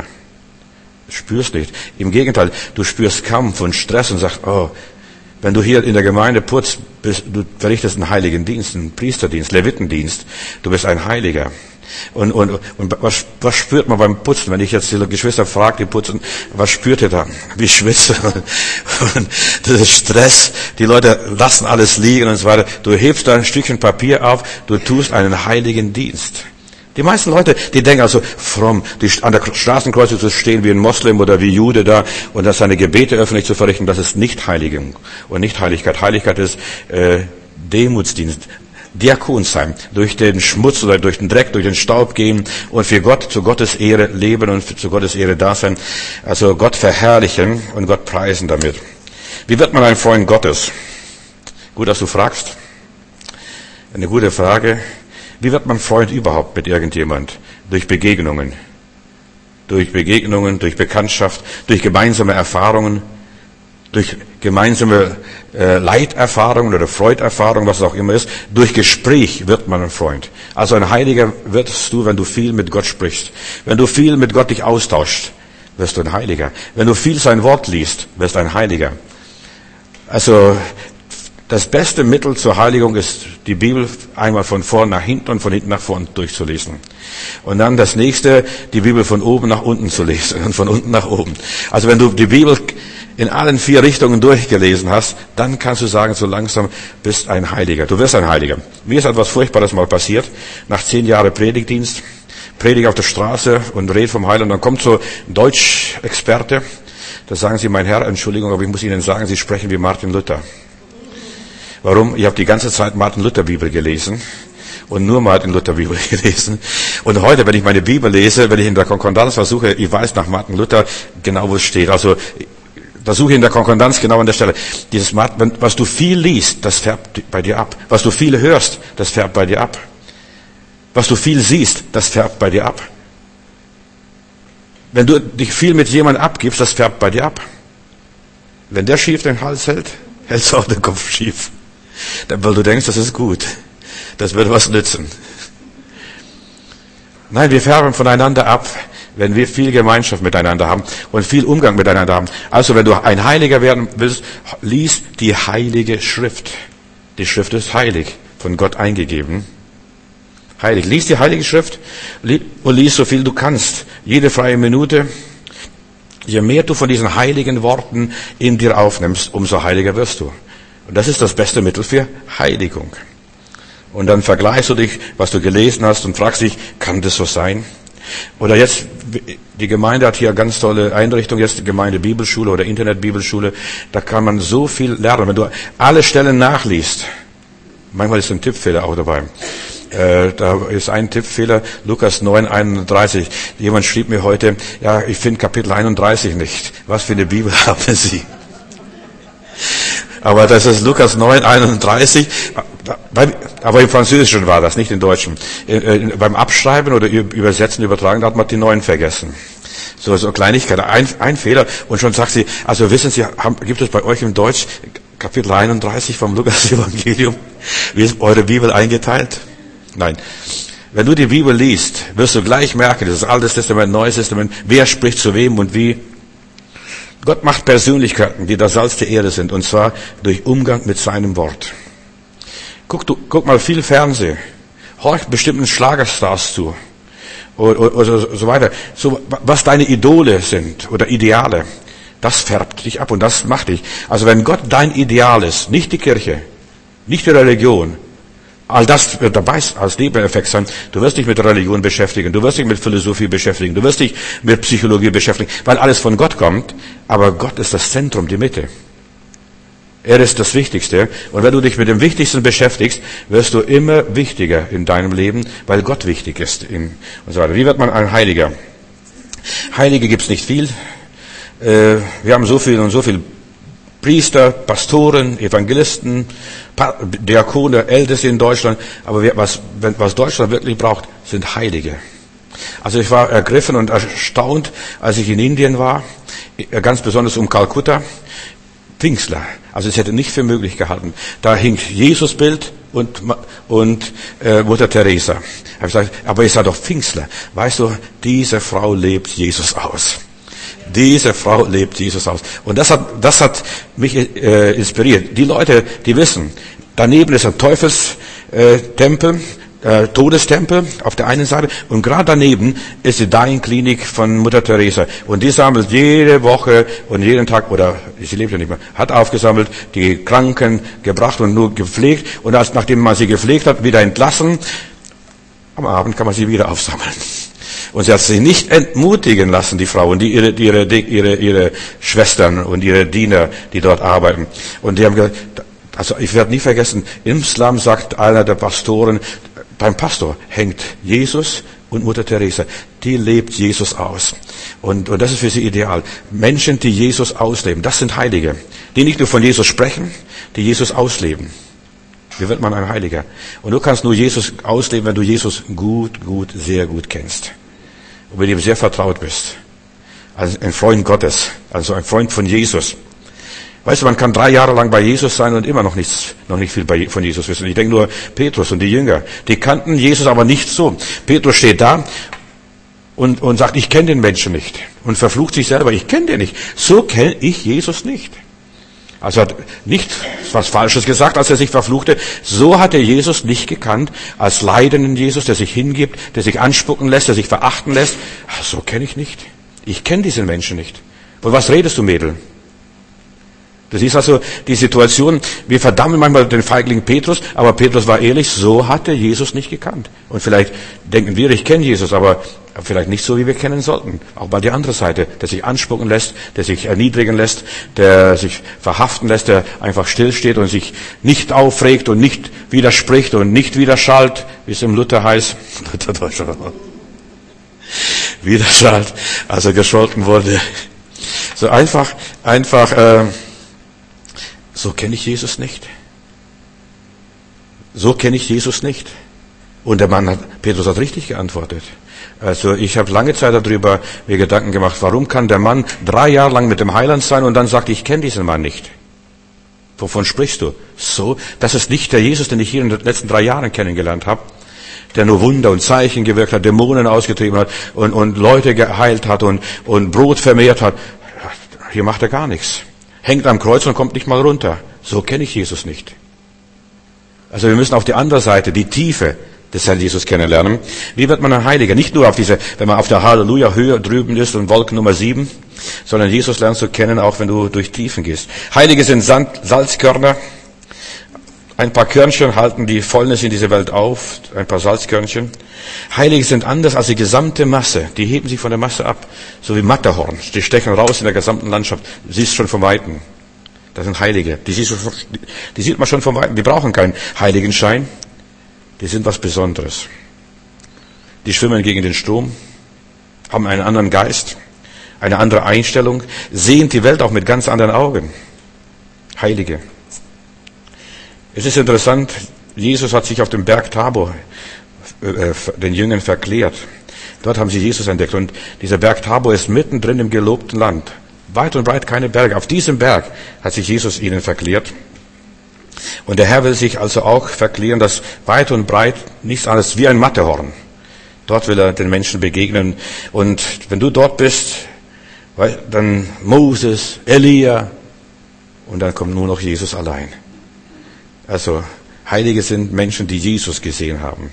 Du spürst nicht. Im Gegenteil, du spürst Kampf und Stress und sagst, oh, wenn du hier in der Gemeinde putzt, bist, du verrichtest einen heiligen Dienst, einen Priesterdienst, Levitendienst. Du bist ein Heiliger. Und, und, und was, was spürt man beim Putzen? Wenn ich jetzt die Geschwister frage, die putzen, was spürt ihr da? Wie schwitze? Und das ist Stress. Die Leute lassen alles liegen und so weiter. Du hebst da ein Stückchen Papier auf, du tust einen heiligen Dienst. Die meisten Leute, die denken also fromm, die an der Straßenkreuzung zu stehen wie ein Moslem oder wie Jude da und das seine Gebete öffentlich zu verrichten, das ist nicht Heiligung und nicht Heiligkeit. Heiligkeit ist äh, Demutsdienst, Diakon sein, durch den Schmutz oder durch den Dreck, durch den Staub gehen und für Gott, zu Gottes Ehre leben und zu Gottes Ehre da sein. Also Gott verherrlichen und Gott preisen damit. Wie wird man ein Freund Gottes? Gut, dass du fragst. Eine gute Frage. Wie wird man Freund überhaupt mit irgendjemand? Durch Begegnungen. Durch Begegnungen, durch Bekanntschaft, durch gemeinsame Erfahrungen, durch gemeinsame äh, Leiterfahrungen oder Freuderfahrungen, was es auch immer ist. Durch Gespräch wird man ein Freund. Also ein Heiliger wirst du, wenn du viel mit Gott sprichst. Wenn du viel mit Gott dich austauscht, wirst du ein Heiliger. Wenn du viel sein Wort liest, wirst du ein Heiliger. Also das beste Mittel zur Heiligung ist, die Bibel einmal von vorn nach hinten und von hinten nach vorn durchzulesen. Und dann das nächste, die Bibel von oben nach unten zu lesen und von unten nach oben. Also wenn du die Bibel in allen vier Richtungen durchgelesen hast, dann kannst du sagen, so langsam bist ein Heiliger. Du wirst ein Heiliger. Mir ist etwas Furchtbares mal passiert. Nach zehn Jahren Predigtdienst, predige auf der Straße und rede vom Heil. Und dann kommt so ein Deutschexperte. Da sagen sie, mein Herr, Entschuldigung, aber ich muss Ihnen sagen, Sie sprechen wie Martin Luther. Warum? Ich habe die ganze Zeit Martin Luther Bibel gelesen und nur Martin Luther Bibel gelesen. Und heute, wenn ich meine Bibel lese, wenn ich in der Konkordanz versuche, ich weiß nach Martin Luther genau, wo es steht. Also da suche ich in der Konkordanz genau an der Stelle. Dieses Martin, was du viel liest, das färbt bei dir ab. Was du viel hörst, das färbt bei dir ab. Was du viel siehst, das färbt bei dir ab. Wenn du dich viel mit jemandem abgibst, das färbt bei dir ab. Wenn der schief den Hals hält, hältst du auch den Kopf schief. Weil du denkst, das ist gut. Das wird was nützen. Nein, wir färben voneinander ab, wenn wir viel Gemeinschaft miteinander haben und viel Umgang miteinander haben. Also wenn du ein Heiliger werden willst, lies die Heilige Schrift. Die Schrift ist heilig, von Gott eingegeben. Heilig. Lies die Heilige Schrift und lies so viel du kannst. Jede freie Minute. Je mehr du von diesen heiligen Worten in dir aufnimmst, umso heiliger wirst du. Und das ist das beste Mittel für Heiligung. Und dann vergleichst du dich, was du gelesen hast und fragst dich, kann das so sein? Oder jetzt, die Gemeinde hat hier eine ganz tolle Einrichtung, jetzt die Gemeinde Bibelschule oder Internet Bibelschule. Da kann man so viel lernen. Wenn du alle Stellen nachliest, manchmal ist ein Tippfehler auch dabei. Äh, da ist ein Tippfehler, Lukas neun, einunddreißig. Jemand schrieb mir heute, ja, ich finde Kapitel einunddreißig nicht. Was für eine Bibel haben Sie? Aber das ist Lukas neun, einunddreißig. Aber im Französischen war das, nicht im Deutschen. Beim Abschreiben oder Übersetzen, Übertragen, da hat man die neun vergessen. So, so Kleinigkeit, ein, ein Fehler. Und schon sagt sie, also wissen Sie, haben, gibt es bei euch im Deutsch Kapitel einunddreißig vom Lukas-Evangelium? Wie ist eure Bibel eingeteilt? Nein. Wenn du die Bibel liest, wirst du gleich merken, das ist Altes Testament, Neues Testament, wer spricht zu wem und wie. Gott macht Persönlichkeiten, die das Salz der Erde sind, und zwar durch Umgang mit seinem Wort. Guck, du, guck mal viel Fernsehen, horch bestimmten Schlagerstars zu, oder, oder so weiter. So, was deine Idole sind oder Ideale, das färbt dich ab und das macht dich. Also wenn Gott dein Ideal ist, nicht die Kirche, nicht die Religion, all das wird dabei als Nebeneffekt sein. Du wirst dich mit Religion beschäftigen, du wirst dich mit Philosophie beschäftigen, du wirst dich mit Psychologie beschäftigen, weil alles von Gott kommt. Aber Gott ist das Zentrum, die Mitte. Er ist das Wichtigste. Und wenn du dich mit dem Wichtigsten beschäftigst, wirst du immer wichtiger in deinem Leben, weil Gott wichtig ist. Und so weiter. Wie wird man ein Heiliger? Heilige gibt's nicht viel. Wir haben so viel und so viel Priester, Pastoren, Evangelisten, Diakone, Älteste in Deutschland. Aber was, was Deutschland wirklich braucht, sind Heilige. Also ich war ergriffen und erstaunt, als ich in Indien war, ganz besonders um Kalkutta, Pfingstler. Also es hätte nicht für möglich gehalten. Da hing Jesusbild und, und äh, Mutter Teresa. Hab ich gesagt, aber ich sei doch Pfingstler. Weißt du, diese Frau lebt Jesus aus. Diese Frau lebt Jesus aus. Und das hat, das hat mich äh, inspiriert. Die Leute, die wissen, daneben ist ein Teufels-Tempel, äh, Todestempel auf der einen Seite, und gerade daneben ist die Dying-Klinik von Mutter Teresa. Und die sammelt jede Woche und jeden Tag, oder sie lebt ja nicht mehr, hat aufgesammelt, die Kranken gebracht und nur gepflegt. Und als, nachdem man sie gepflegt hat, wieder entlassen. Am Abend kann man sie wieder aufsammeln. Und sie hat sich nicht entmutigen lassen, die Frauen, die ihre, die ihre, ihre, ihre Schwestern und ihre Diener, die dort arbeiten. Und die haben gesagt, also ich werde nie vergessen, im Islam sagt einer der Pastoren, beim Pastor hängt Jesus und Mutter Teresa. Die lebt Jesus aus. Und, und das ist für sie ideal. Menschen, die Jesus ausleben, das sind Heilige. Die nicht nur von Jesus sprechen, die Jesus ausleben. Wie wird man ein Heiliger? Und du kannst nur Jesus ausleben, wenn du Jesus gut, gut, sehr gut kennst. Und mit ihm sehr vertraut bist. Also ein Freund Gottes, also ein Freund von Jesus. Weißt du, man kann drei Jahre lang bei Jesus sein und immer noch nichts, noch nicht viel bei, von Jesus wissen. Ich denke nur Petrus und die Jünger. Die kannten Jesus aber nicht so. Petrus steht da und, und sagt, ich kenne den Menschen nicht. Und verflucht sich selber, ich kenne den nicht. So kenne ich Jesus nicht. Also er hat nicht was Falsches gesagt, als er sich verfluchte. So hat er Jesus nicht gekannt, als leidenden Jesus, der sich hingibt, der sich anspucken lässt, der sich verachten lässt. Ach, so kenne ich nicht. Ich kenne diesen Menschen nicht. Von was redest du, Mädel? Das ist also die Situation, wir verdammen manchmal den Feigling Petrus, aber Petrus war ehrlich, so hat er Jesus nicht gekannt. Und vielleicht denken wir, ich kenne Jesus, aber vielleicht nicht so, wie wir kennen sollten. Auch mal die andere Seite, der sich anspucken lässt, der sich erniedrigen lässt, der sich verhaften lässt, der einfach stillsteht und sich nicht aufregt und nicht widerspricht und nicht widerschallt, wie es im Luther heißt. Widerschallt, also gescholten wurde. So einfach, einfach, äh, so kenne ich Jesus nicht. So kenne ich Jesus nicht. Und der Mann hat, Petrus hat richtig geantwortet. Also ich habe lange Zeit darüber mir Gedanken gemacht, warum kann der Mann drei Jahre lang mit dem Heiland sein und dann sagt, ich kenne diesen Mann nicht. Wovon sprichst du? So, das ist nicht der Jesus, den ich hier in den letzten drei Jahren kennengelernt habe, der nur Wunder und Zeichen gewirkt hat, Dämonen ausgetrieben hat und, und Leute geheilt hat und, und Brot vermehrt hat. Hier macht er gar nichts. Hängt am Kreuz und kommt nicht mal runter. So kenne ich Jesus nicht. Also wir müssen auf die andere Seite, die Tiefe des Herrn Jesus kennenlernen. Wie wird man ein Heiliger? Nicht nur auf diese, wenn man auf der Halleluja-Höhe drüben ist und Wolke Nummer sieben, sondern Jesus lernst du kennen, auch wenn du durch Tiefen gehst. Heilige sind Sand, Salzkörner. Ein paar Körnchen halten die Fäulnis in dieser Welt auf, ein paar Salzkörnchen. Heilige sind anders als die gesamte Masse. Die heben sich von der Masse ab, so wie Matterhorn. Die stechen raus in der gesamten Landschaft. Du siehst schon von Weitem. Das sind Heilige. Die, siehst du, die sieht man schon von Weitem. Die brauchen keinen Heiligenschein. Die sind was Besonderes. Die schwimmen gegen den Strom, haben einen anderen Geist, eine andere Einstellung, sehen die Welt auch mit ganz anderen Augen. Heilige. Es ist interessant, Jesus hat sich auf dem Berg Tabor äh, den Jüngern verklärt. Dort haben sie Jesus entdeckt. Und dieser Berg Tabor ist mittendrin im gelobten Land. Weit und breit keine Berge. Auf diesem Berg hat sich Jesus ihnen verklärt. Und der Herr will sich also auch verklären, dass weit und breit nichts anderes wie ein Matterhorn. Dort will er den Menschen begegnen. Und wenn du dort bist, dann Moses, Elia, und dann kommt nur noch Jesus allein. Also, Heilige sind Menschen, die Jesus gesehen haben.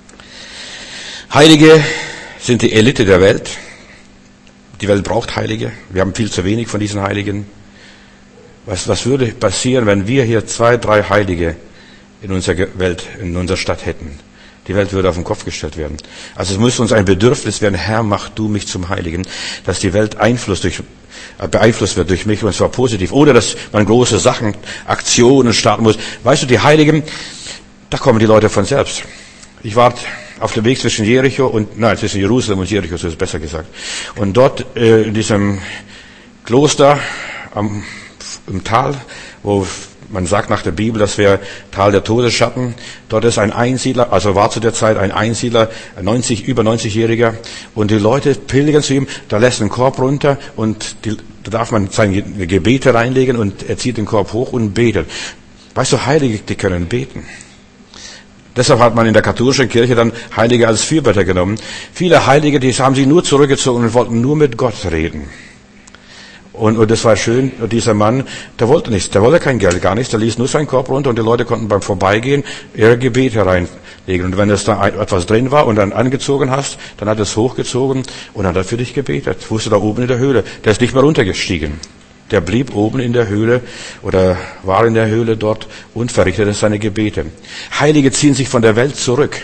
Heilige sind die Elite der Welt. Die Welt braucht Heilige. Wir haben viel zu wenig von diesen Heiligen. Was, was würde passieren, wenn wir hier zwei, drei Heilige in unserer Welt, in unserer Stadt hätten? Die Welt würde auf den Kopf gestellt werden. Also es muss uns ein Bedürfnis werden, Herr, mach du mich zum Heiligen, dass die Welt Einfluss durch, beeinflusst wird durch mich, und zwar positiv. Oder dass man große Sachen, Aktionen starten muss. Weißt du, die Heiligen, da kommen die Leute von selbst. Ich war auf dem Weg zwischen Jericho und, nein, zwischen Jerusalem und Jericho, so ist es besser gesagt. Und dort äh, in diesem Kloster am, im Tal, wo man sagt nach der Bibel, das wäre Tal der Todesschatten. Dort ist ein Einsiedler, also war zu der Zeit ein Einsiedler, ein neunzig, über neunzigjähriger. Und die Leute pilgern zu ihm, da lässt ein Korb runter und die, da darf man seine Gebete reinlegen und er zieht den Korb hoch und betet. Weißt du, Heilige, die können beten. Deshalb hat man in der katholischen Kirche dann Heilige als Fürbitter genommen. Viele Heilige, die haben sich nur zurückgezogen und wollten nur mit Gott reden. Und, und das war schön, dieser Mann, der wollte nichts, der wollte kein Geld, gar nichts, der ließ nur seinen Korb runter und die Leute konnten beim Vorbeigehen ihre Gebete reinlegen. Und wenn es da etwas drin war und dann angezogen hast, dann hat er es hochgezogen und dann hat er für dich gebetet. Wusste da oben in der Höhle. Der ist nicht mehr runtergestiegen. Der blieb oben in der Höhle oder war in der Höhle dort und verrichtete seine Gebete. Heilige ziehen sich von der Welt zurück.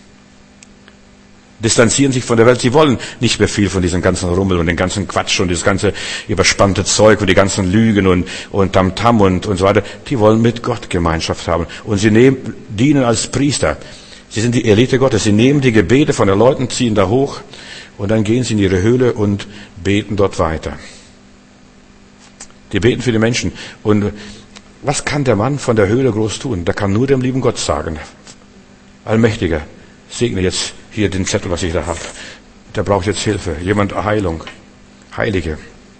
Distanzieren sich von der Welt. Sie wollen nicht mehr viel von diesem ganzen Rummel und den ganzen Quatsch und das ganze überspannte Zeug und die ganzen Lügen und, und Tamtam und, und so weiter. Die wollen mit Gott Gemeinschaft haben. Und sie nehmen, dienen als Priester. Sie sind die Elite Gottes. Sie nehmen die Gebete von den Leuten, ziehen da hoch und dann gehen sie in ihre Höhle und beten dort weiter. Die beten für die Menschen. Und was kann der Mann von der Höhle groß tun? Der kann nur dem lieben Gott sagen: Allmächtiger, segne jetzt hier den Zettel, was ich da habe. Der braucht jetzt Hilfe. Jemand Heilung. Heilige.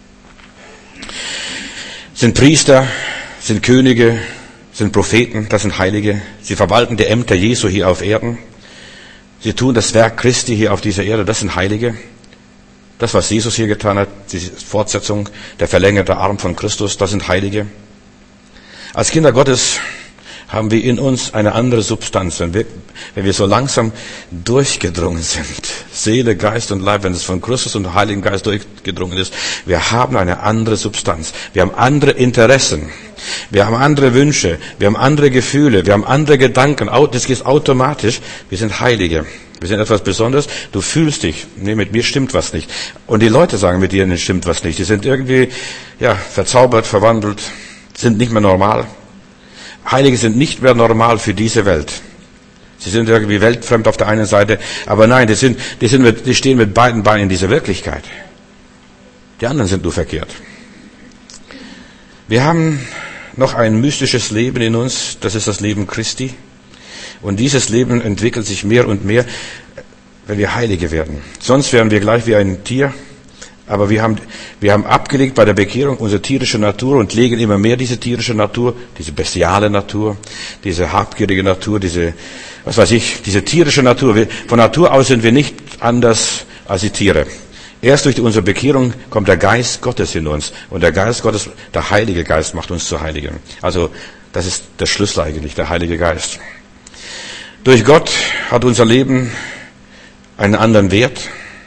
Sind Priester, sind Könige, sind Propheten, das sind Heilige. Sie verwalten die Ämter Jesu hier auf Erden. Sie tun das Werk Christi hier auf dieser Erde, das sind Heilige. Das, was Jesus hier getan hat, die Fortsetzung, der verlängerte Arm von Christus, das sind Heilige. Als Kinder Gottes haben wir in uns eine andere Substanz. Wenn wir, wenn wir so langsam durchgedrungen sind, Seele, Geist und Leib, wenn es von Christus und Heiligen Geist durchgedrungen ist, wir haben eine andere Substanz. Wir haben andere Interessen. Wir haben andere Wünsche. Wir haben andere Gefühle. Wir haben andere Gedanken. Das geht automatisch. Wir sind Heilige. Wir sind etwas Besonderes. Du fühlst dich, nee, mit mir stimmt was nicht. Und die Leute sagen, mit dir stimmt was nicht. Die sind irgendwie, ja, verzaubert, verwandelt, sind nicht mehr normal. Heilige sind nicht mehr normal für diese Welt. Sie sind irgendwie weltfremd auf der einen Seite, aber nein, die sind, die sind mit, die stehen mit beiden Beinen in dieser Wirklichkeit. Die anderen sind nur verkehrt. Wir haben noch ein mystisches Leben in uns, das ist das Leben Christi. Und dieses Leben entwickelt sich mehr und mehr, wenn wir Heilige werden. Sonst wären wir gleich wie ein Tier. Aber wir haben, wir haben abgelegt bei der Bekehrung unsere tierische Natur und legen immer mehr diese tierische Natur, diese bestiale Natur, diese habgierige Natur, diese, was weiß ich, diese tierische Natur. Wir, von Natur aus sind wir nicht anders als die Tiere. Erst durch unsere Bekehrung kommt der Geist Gottes in uns. Und der Geist Gottes, der Heilige Geist, macht uns zu Heiligen. Also, das ist der Schlüssel eigentlich, der Heilige Geist. Durch Gott hat unser Leben einen anderen Wert.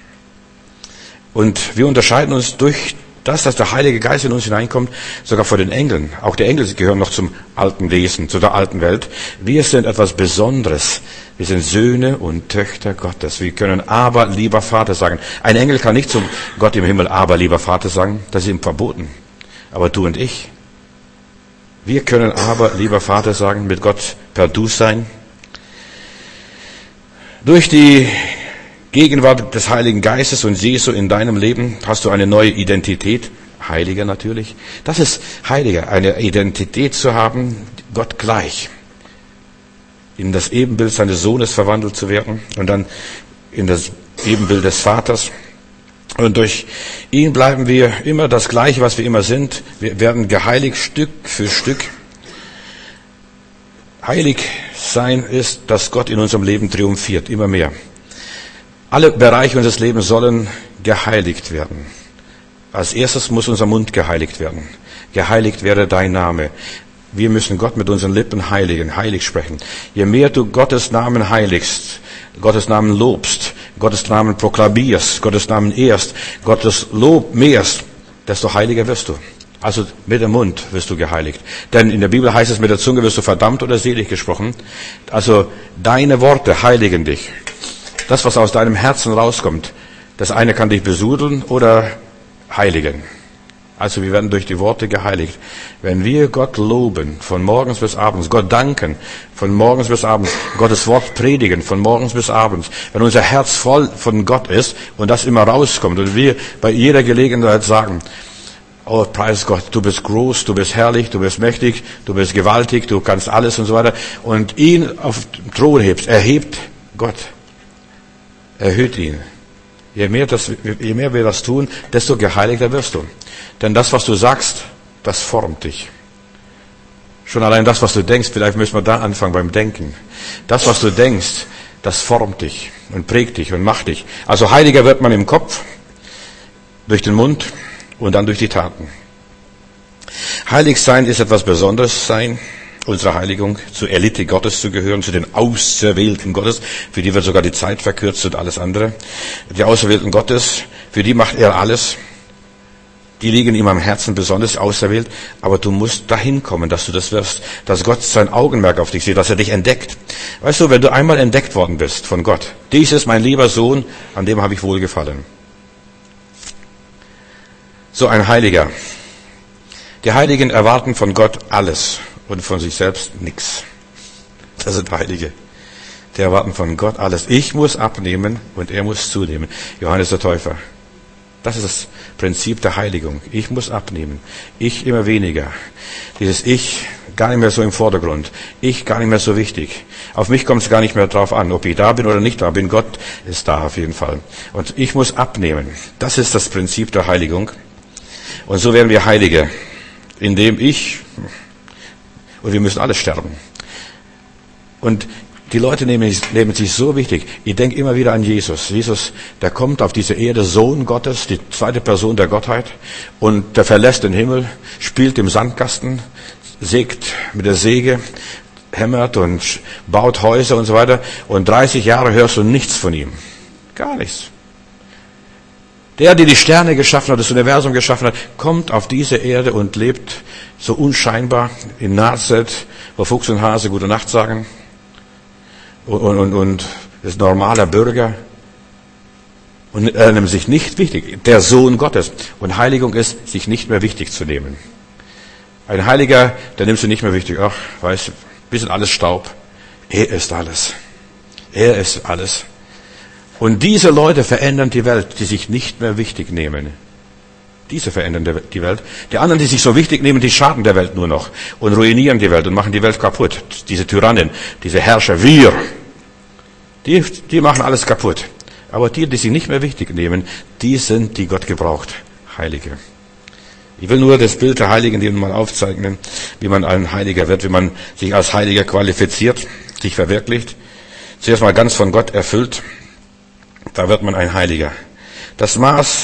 Und wir unterscheiden uns durch das, dass der Heilige Geist in uns hineinkommt, sogar vor den Engeln. Auch die Engel gehören noch zum alten Wesen, zu der alten Welt. Wir sind etwas Besonderes. Wir sind Söhne und Töchter Gottes. Wir können aber lieber Vater sagen. Ein Engel kann nicht zum Gott im Himmel aber lieber Vater sagen. Das ist ihm verboten. Aber du und ich, wir können aber lieber Vater sagen, mit Gott per Du sein. Durch die Gegenwart des Heiligen Geistes und Jesu in deinem Leben hast du eine neue Identität. Heiliger natürlich. Das ist Heiliger, eine Identität zu haben, Gott gleich. In das Ebenbild seines Sohnes verwandelt zu werden und dann in das Ebenbild des Vaters. Und durch ihn bleiben wir immer das Gleiche, was wir immer sind. Wir werden geheiligt Stück für Stück. Heilig sein ist, dass Gott in unserem Leben triumphiert, immer mehr. Alle Bereiche unseres Lebens sollen geheiligt werden. Als erstes muss unser Mund geheiligt werden. Geheiligt werde dein Name. Wir müssen Gott mit unseren Lippen heiligen, heilig sprechen. Je mehr du Gottes Namen heiligst, Gottes Namen lobst, Gottes Namen proklamierst, Gottes Namen ehrst, Gottes Lob mehrst, desto heiliger wirst du. Also mit dem Mund wirst du geheiligt. Denn in der Bibel heißt es, mit der Zunge wirst du verdammt oder selig gesprochen. Also deine Worte heiligen dich. Das, was aus deinem Herzen rauskommt, das eine kann dich besudeln oder heiligen. Also wir werden durch die Worte geheiligt. Wenn wir Gott loben, von morgens bis abends, Gott danken, von morgens bis abends, Gottes Wort predigen, von morgens bis abends, wenn unser Herz voll von Gott ist und das immer rauskommt und wir bei jeder Gelegenheit sagen, oh, preis Gott, du bist groß, du bist herrlich, du bist mächtig, du bist gewaltig, du kannst alles und so weiter, und ihn auf den Thron hebst, erhebt Gott, erhöht ihn. Je mehr, das, je mehr wir das tun, desto geheiligter wirst du. Denn das, was du sagst, das formt dich. Schon allein das, was du denkst, vielleicht müssen wir da anfangen beim Denken. Das, was du denkst, das formt dich und prägt dich und macht dich. Also heiliger wird man im Kopf, durch den Mund und dann durch die Taten. Heilig sein ist etwas Besonderes sein. Unsere Heiligung, zur Elite Gottes zu gehören, zu den Auserwählten Gottes, für die wird sogar die Zeit verkürzt und alles andere. Die Auserwählten Gottes, für die macht er alles. Die liegen ihm am Herzen besonders auserwählt, aber du musst dahin kommen, dass du das wirst, dass Gott sein Augenmerk auf dich sieht, dass er dich entdeckt. Weißt du, wenn du einmal entdeckt worden bist von Gott, dies ist mein lieber Sohn, an dem habe ich wohlgefallen. So ein Heiliger. Die Heiligen erwarten von Gott alles und von sich selbst nichts. Das sind Heilige. Die erwarten von Gott alles. Ich muss abnehmen und er muss zunehmen. Johannes der Täufer. Das ist das Prinzip der Heiligung. Ich muss abnehmen. Ich immer weniger. Dieses Ich gar nicht mehr so im Vordergrund. Ich gar nicht mehr so wichtig. Auf mich kommt es gar nicht mehr drauf an, ob ich da bin oder nicht da bin. Gott ist da auf jeden Fall. Und ich muss abnehmen. Das ist das Prinzip der Heiligung. Und so werden wir Heilige, indem ich, und wir müssen alle sterben. Und die Leute nehmen, nehmen sich so wichtig. Ich denke immer wieder an Jesus. Jesus, der kommt auf diese Erde, Sohn Gottes, die zweite Person der Gottheit, und der verlässt den Himmel, spielt im Sandkasten, sägt mit der Säge, hämmert und baut Häuser und so weiter. Und dreißig Jahre hörst du nichts von ihm. Gar nichts. Der, der die Sterne geschaffen hat, das Universum geschaffen hat, kommt auf diese Erde und lebt so unscheinbar in Nazareth, wo Fuchs und Hase gute Nacht sagen. Und, und, und ist normaler Bürger und er nimmt sich nicht wichtig, der Sohn Gottes. Und Heiligung ist, sich nicht mehr wichtig zu nehmen. Ein Heiliger, der nimmst du nicht mehr wichtig. Ach, weißt du, wir sind alles Staub. Er ist alles. Er ist alles. Und diese Leute verändern die Welt, die sich nicht mehr wichtig nehmen. Diese verändern die Welt. Die anderen, die sich so wichtig nehmen, die schaden der Welt nur noch und ruinieren die Welt und machen die Welt kaputt. Diese Tyrannen, diese Herrscher, wir, die, die machen alles kaputt. Aber die, die sich nicht mehr wichtig nehmen, die sind, die Gott gebraucht. Heilige. Ich will nur das Bild der Heiligen Ihnen mal aufzeichnen, wie man ein Heiliger wird, wie man sich als Heiliger qualifiziert, sich verwirklicht. Zuerst mal ganz von Gott erfüllt. Da wird man ein Heiliger. Das Maß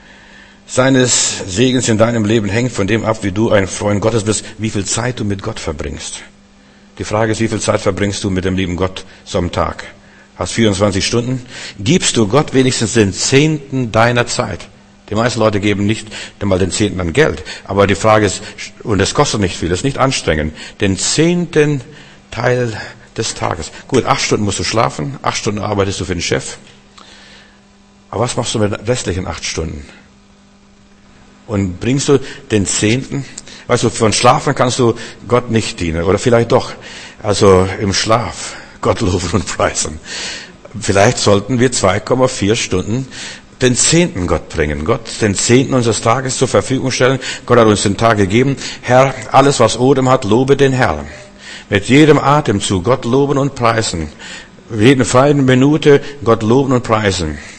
seines Segens in deinem Leben hängt von dem ab, wie du ein Freund Gottes bist, wie viel Zeit du mit Gott verbringst. Die Frage ist, wie viel Zeit verbringst du mit dem lieben Gott so am Tag? Hast vierundzwanzig Stunden? Gibst du Gott wenigstens den Zehnten deiner Zeit? Die meisten Leute geben nicht einmal den Zehnten an Geld. Aber die Frage ist, und es kostet nicht viel, es ist nicht anstrengend, den zehnten Teil des Tages. Gut, acht Stunden musst du schlafen, acht Stunden arbeitest du für den Chef. Aber was machst du mit den restlichen acht Stunden? Und bringst du den Zehnten? Weißt du, von Schlafen kannst du Gott nicht dienen. Oder vielleicht doch. Also im Schlaf Gott loben und preisen. Vielleicht sollten wir zwei Komma vier Stunden den Zehnten Gott bringen. Gott den Zehnten unseres Tages zur Verfügung stellen. Gott hat uns den Tag gegeben. Herr, alles was Odem hat, lobe den Herrn. Mit jedem Atemzug Gott loben und preisen. Jede freie Minute Gott loben und preisen.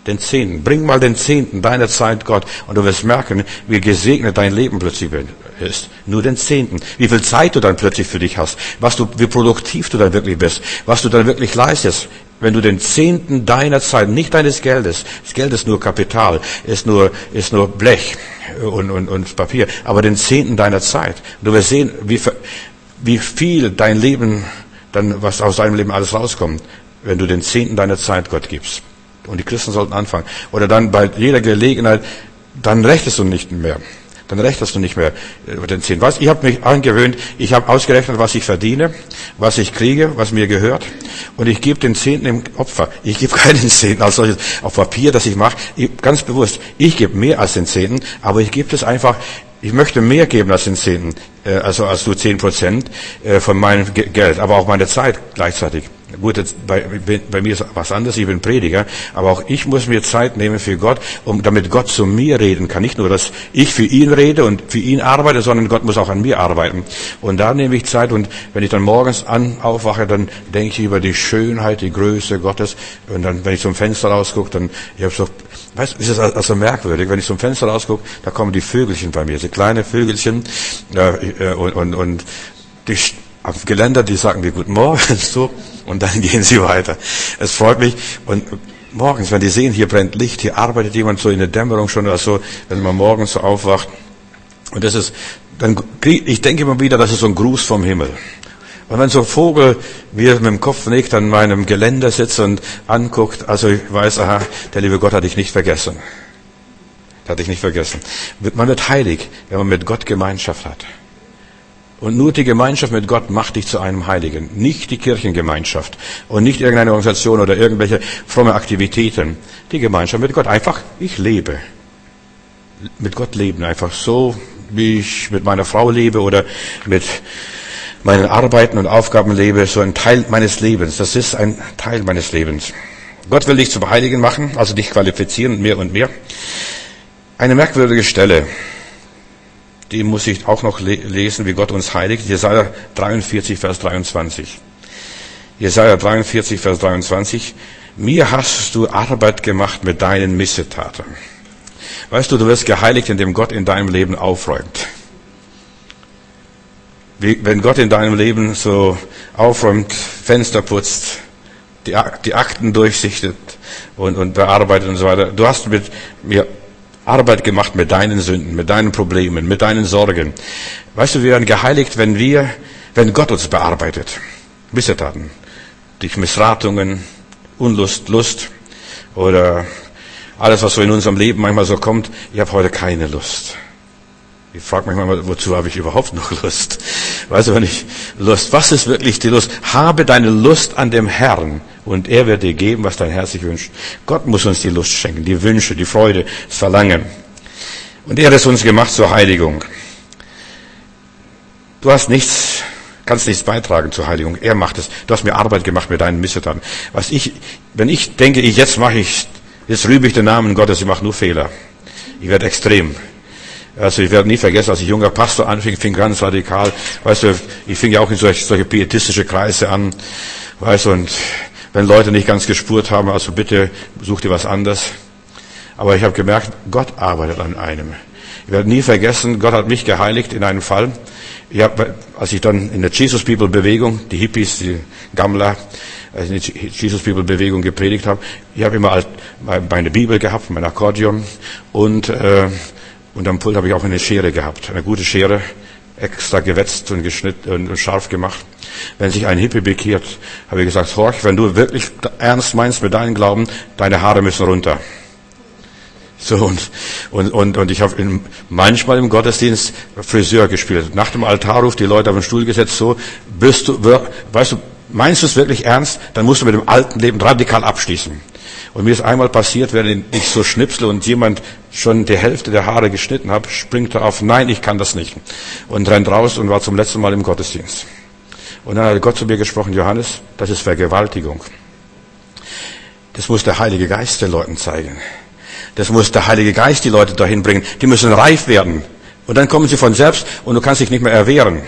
Den Zehnten. Bring mal den Zehnten deiner Zeit Gott und du wirst merken, wie gesegnet dein Leben plötzlich ist. Nur den Zehnten. Wie viel Zeit du dann plötzlich für dich hast. Was du, wie produktiv du dann wirklich bist. Was du dann wirklich leistest. Wenn du den Zehnten deiner Zeit, nicht deines Geldes, das Geld ist nur Kapital, ist nur, ist nur Blech und, und, und Papier, aber den Zehnten deiner Zeit. Du wirst sehen, wie, wie viel dein Leben, dann, was aus deinem Leben alles rauskommt, wenn du den Zehnten deiner Zeit Gott gibst. Und die Christen sollten anfangen. Oder dann bei jeder Gelegenheit, dann rechtest du nicht mehr. Dann rechnest du nicht mehr über den Zehnten. Weißt, ich habe mich angewöhnt, ich habe ausgerechnet, was ich verdiene, was ich kriege, was mir gehört. Und ich gebe den Zehnten im Opfer. Ich gebe keinen Zehnten als solches auf Papier, das ich mache. Ich, ganz bewusst, ich gebe mehr als den Zehnten, aber ich gebe das einfach, ich möchte mehr geben als den Zehnten, äh, also als nur zehn Prozent äh, von meinem Ge- Geld, aber auch meine Zeit gleichzeitig. Gut, jetzt bei, bei mir ist was anderes, ich bin Prediger, aber auch ich muss mir Zeit nehmen für Gott, um damit Gott zu mir reden kann. Nicht nur, dass ich für ihn rede und für ihn arbeite, sondern Gott muss auch an mir arbeiten. Und da nehme ich Zeit und wenn ich dann morgens an aufwache, dann denke ich über die Schönheit, die Größe Gottes. Und dann, wenn ich zum Fenster rausgucke, dann, ich habe so, weißt du, ist es also merkwürdig, wenn ich zum Fenster rausgucke, da kommen die Vögelchen bei mir, diese kleine Vögelchen, äh, und, und, und die, auf Geländer, die sagen dir Guten Morgen, so, und dann gehen sie weiter. Es freut mich. Und morgens, wenn die sehen, hier brennt Licht, hier arbeitet jemand so in der Dämmerung schon oder so, wenn man morgens so aufwacht. Und das ist, dann, ich denke immer wieder, das ist so ein Gruß vom Himmel. Und wenn so ein Vogel, wie er mit dem Kopf nickt, an meinem Geländer sitzt und anguckt, also ich weiß, aha, der liebe Gott hat dich nicht vergessen. Der hat dich nicht vergessen. Man wird heilig, wenn man mit Gott Gemeinschaft hat. Und nur die Gemeinschaft mit Gott macht dich zu einem Heiligen. Nicht die Kirchengemeinschaft und nicht irgendeine Organisation oder irgendwelche fromme Aktivitäten. Die Gemeinschaft mit Gott. Einfach, ich lebe. Mit Gott leben. Einfach so, wie ich mit meiner Frau lebe oder mit meinen Arbeiten und Aufgaben lebe. So ein Teil meines Lebens. Das ist ein Teil meines Lebens. Gott will dich zum Heiligen machen, also dich qualifizieren, mehr und mehr. Eine merkwürdige Stelle. Die muss ich auch noch lesen, wie Gott uns heiligt. Jesaja dreiundvierzig, Vers dreiundzwanzig. Jesaja dreiundvierzig, Vers dreiundzwanzig. Mir hast du Arbeit gemacht mit deinen Missetaten. Weißt du, du wirst geheiligt, indem Gott in deinem Leben aufräumt. Wie, wenn Gott in deinem Leben so aufräumt, Fenster putzt, die, die Akten durchsichtet und, und bearbeitet und so weiter. Du hast mit mir Arbeit gemacht mit deinen Sünden, mit deinen Problemen, mit deinen Sorgen. Weißt du, wir werden geheiligt, wenn wir, wenn Gott uns bearbeitet. Missetaten. Durch Missratungen, Unlust, Lust oder alles, was so in unserem Leben manchmal so kommt. Ich habe heute keine Lust. Ich frage mich manchmal, wozu habe ich überhaupt noch Lust? Weißt du, wenn ich Lust, was ist wirklich die Lust? Habe deine Lust an dem Herrn und er wird dir geben, was dein Herz sich wünscht. Gott muss uns die Lust schenken, die Wünsche, die Freude, das Verlangen. Und er ist uns gemacht zur Heiligung. Du hast nichts, kannst nichts beitragen zur Heiligung. Er macht es. Du hast mir Arbeit gemacht mit deinen Missetaten. Was ich, wenn ich denke, ich jetzt mache ich, jetzt rübe ich den Namen Gottes, ich mache nur Fehler. Ich werde extrem. Also ich werde nie vergessen, als ich junger Pastor anfing, fing ganz radikal, weißt du, ich fing ja auch in solche, solche pietistische Kreise an, weißt du, und wenn Leute nicht ganz gespurt haben, also bitte such dir was anderes. Aber ich habe gemerkt, Gott arbeitet an einem. Ich werde nie vergessen, Gott hat mich geheiligt in einem Fall. Ich hab, als ich dann in der Jesus People Bewegung, die Hippies, die Gammler, in der Jesus People Bewegung gepredigt habe, ich habe immer meine Bibel gehabt, mein Akkordeon und äh, Und am Pult habe ich auch eine Schere gehabt, eine gute Schere, extra gewetzt und geschnitten und scharf gemacht. Wenn sich ein Hippie bekehrt, habe ich gesagt, Horch, wenn du wirklich ernst meinst mit deinem Glauben, deine Haare müssen runter. So, und, und, und, und ich habe in, manchmal im Gottesdienst Friseur gespielt. Nach dem Altarruf die Leute auf den Stuhl gesetzt, so, bist du, weißt du, meinst du es wirklich ernst? Dann musst du mit dem alten Leben radikal abschließen. Und mir ist einmal passiert, wenn ich so schnipsle und jemand schon die Hälfte der Haare geschnitten hat, springt er auf, nein, ich kann das nicht. Und rennt raus und war zum letzten Mal im Gottesdienst. Und dann hat Gott zu mir gesprochen, Johannes, das ist Vergewaltigung. Das muss der Heilige Geist den Leuten zeigen. Das muss der Heilige Geist die Leute dahin bringen. Die müssen reif werden. Und dann kommen sie von selbst und du kannst dich nicht mehr erwehren.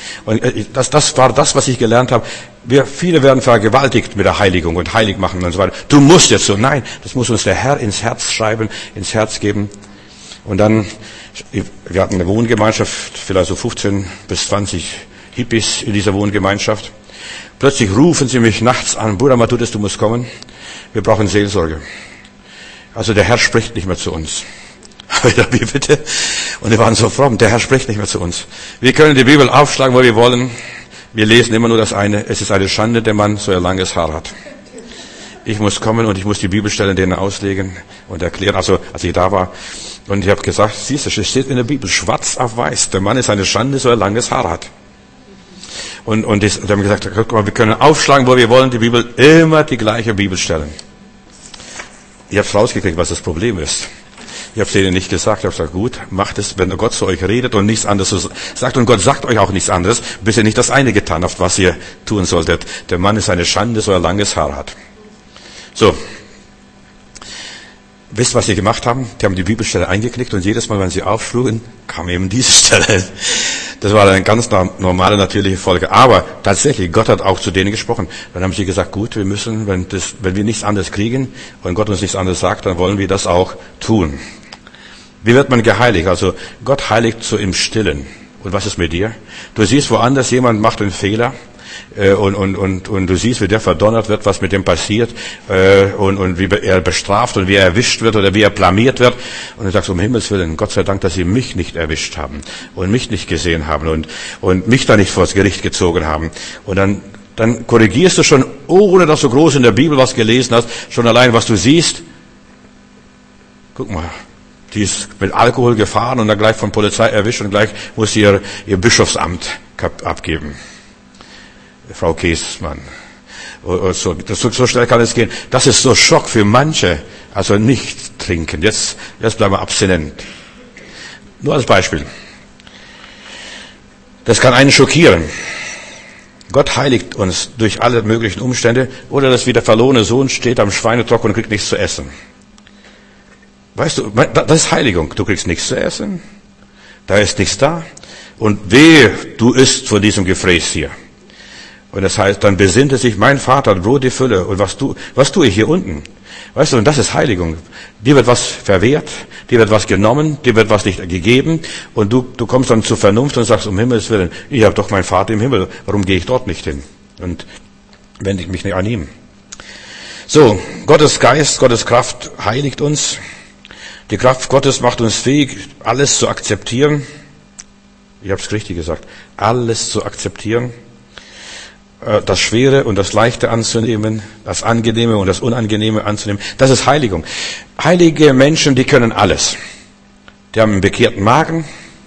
Und das, das war das, was ich gelernt habe. Wir, viele werden vergewaltigt mit der Heiligung und heilig machen und so weiter. Du musst jetzt so. Nein, das muss uns der Herr ins Herz schreiben, ins Herz geben. Und dann, wir hatten eine Wohngemeinschaft, vielleicht so fünfzehn bis zwanzig Hippies in dieser Wohngemeinschaft. Plötzlich rufen sie mich nachts an, Bruder Matthäus, du musst kommen. Wir brauchen Seelsorge. Also der Herr spricht nicht mehr zu uns. Wie bitte? Und wir waren so fromm, der Herr spricht nicht mehr zu uns. Wir können die Bibel aufschlagen, wo wir wollen. Wir lesen immer nur das eine. Es ist eine Schande, der Mann so ein langes Haar hat. Ich muss kommen und ich muss die Bibelstellen denen auslegen und erklären. Also, als ich da war. Und ich habe gesagt, siehst du, es steht in der Bibel, schwarz auf weiß. Der Mann ist eine Schande, so ein langes Haar hat. Und, und die haben gesagt, guck mal, wir können aufschlagen, wo wir wollen, die Bibel, immer die gleiche Bibelstellen. Ich habe rausgekriegt, was das Problem ist. Ich habe es denen nicht gesagt. Ich habe gesagt, gut, macht es, wenn Gott zu euch redet und nichts anderes sagt. Und Gott sagt euch auch nichts anderes, bis ihr nicht das eine getan habt, was ihr tun solltet. Der Mann ist eine Schande, so er langes Haar hat. So. Wisst ihr, was sie gemacht haben? Die haben die Bibelstelle eingeklickt und jedes Mal, wenn sie aufschlugen, kam eben diese Stelle. Das war eine ganz normale, natürliche Folge. Aber tatsächlich, Gott hat auch zu denen gesprochen. Dann haben sie gesagt, gut, wir müssen, wenn, das, wenn wir nichts anderes kriegen und Gott uns nichts anderes sagt, dann wollen wir das auch tun. Wie wird man geheiligt? Also Gott heiligt so im Stillen. Und was ist mit dir? Du siehst woanders, jemand macht einen Fehler. Und, und, und, und du siehst, wie der verdonnert wird, was mit dem passiert, äh, und, und wie er bestraft und wie er erwischt wird oder wie er blamiert wird. Und du sagst, um Himmels Willen, Gott sei Dank, dass sie mich nicht erwischt haben und mich nicht gesehen haben und, und mich da nicht vors Gericht gezogen haben. Und dann, dann korrigierst du schon, ohne dass du groß in der Bibel was gelesen hast, schon allein, was du siehst. Guck mal, die ist mit Alkohol gefahren und dann gleich von Polizei erwischt und gleich muss sie ihr, ihr Bischofsamt abgeben. Frau Käsmann. So, das, so schnell kann es gehen. Das ist so Schock für manche. Also nicht trinken. Jetzt, jetzt bleiben wir abstinent. Nur als Beispiel. Das kann einen schockieren. Gott heiligt uns durch alle möglichen Umstände. Oder dass wie der verlorene Sohn steht am Schweinetrock und kriegt nichts zu essen. Weißt du, das ist Heiligung. Du kriegst nichts zu essen. Da ist nichts da. Und wehe, du isst von diesem Gefräß hier. Und das heißt, dann besinnte sich, mein Vater hat Brot die Fülle. Und was tu, was tue ich hier unten? Weißt du, und das ist Heiligung. Dir wird was verwehrt, dir wird was genommen, dir wird was nicht gegeben. Und du, du kommst dann zur Vernunft und sagst, um Himmels Willen, ich habe doch meinen Vater im Himmel. Warum gehe ich dort nicht hin? Und wende ich mich nicht an ihm. So, Gottes Geist, Gottes Kraft heiligt uns. Die Kraft Gottes macht uns fähig, alles zu akzeptieren. Ich habe es richtig gesagt. Alles zu akzeptieren. Das Schwere und das Leichte anzunehmen, das Angenehme und das Unangenehme anzunehmen. Das ist Heiligung. Heilige Menschen, die können alles. Die haben einen bekehrten Magen,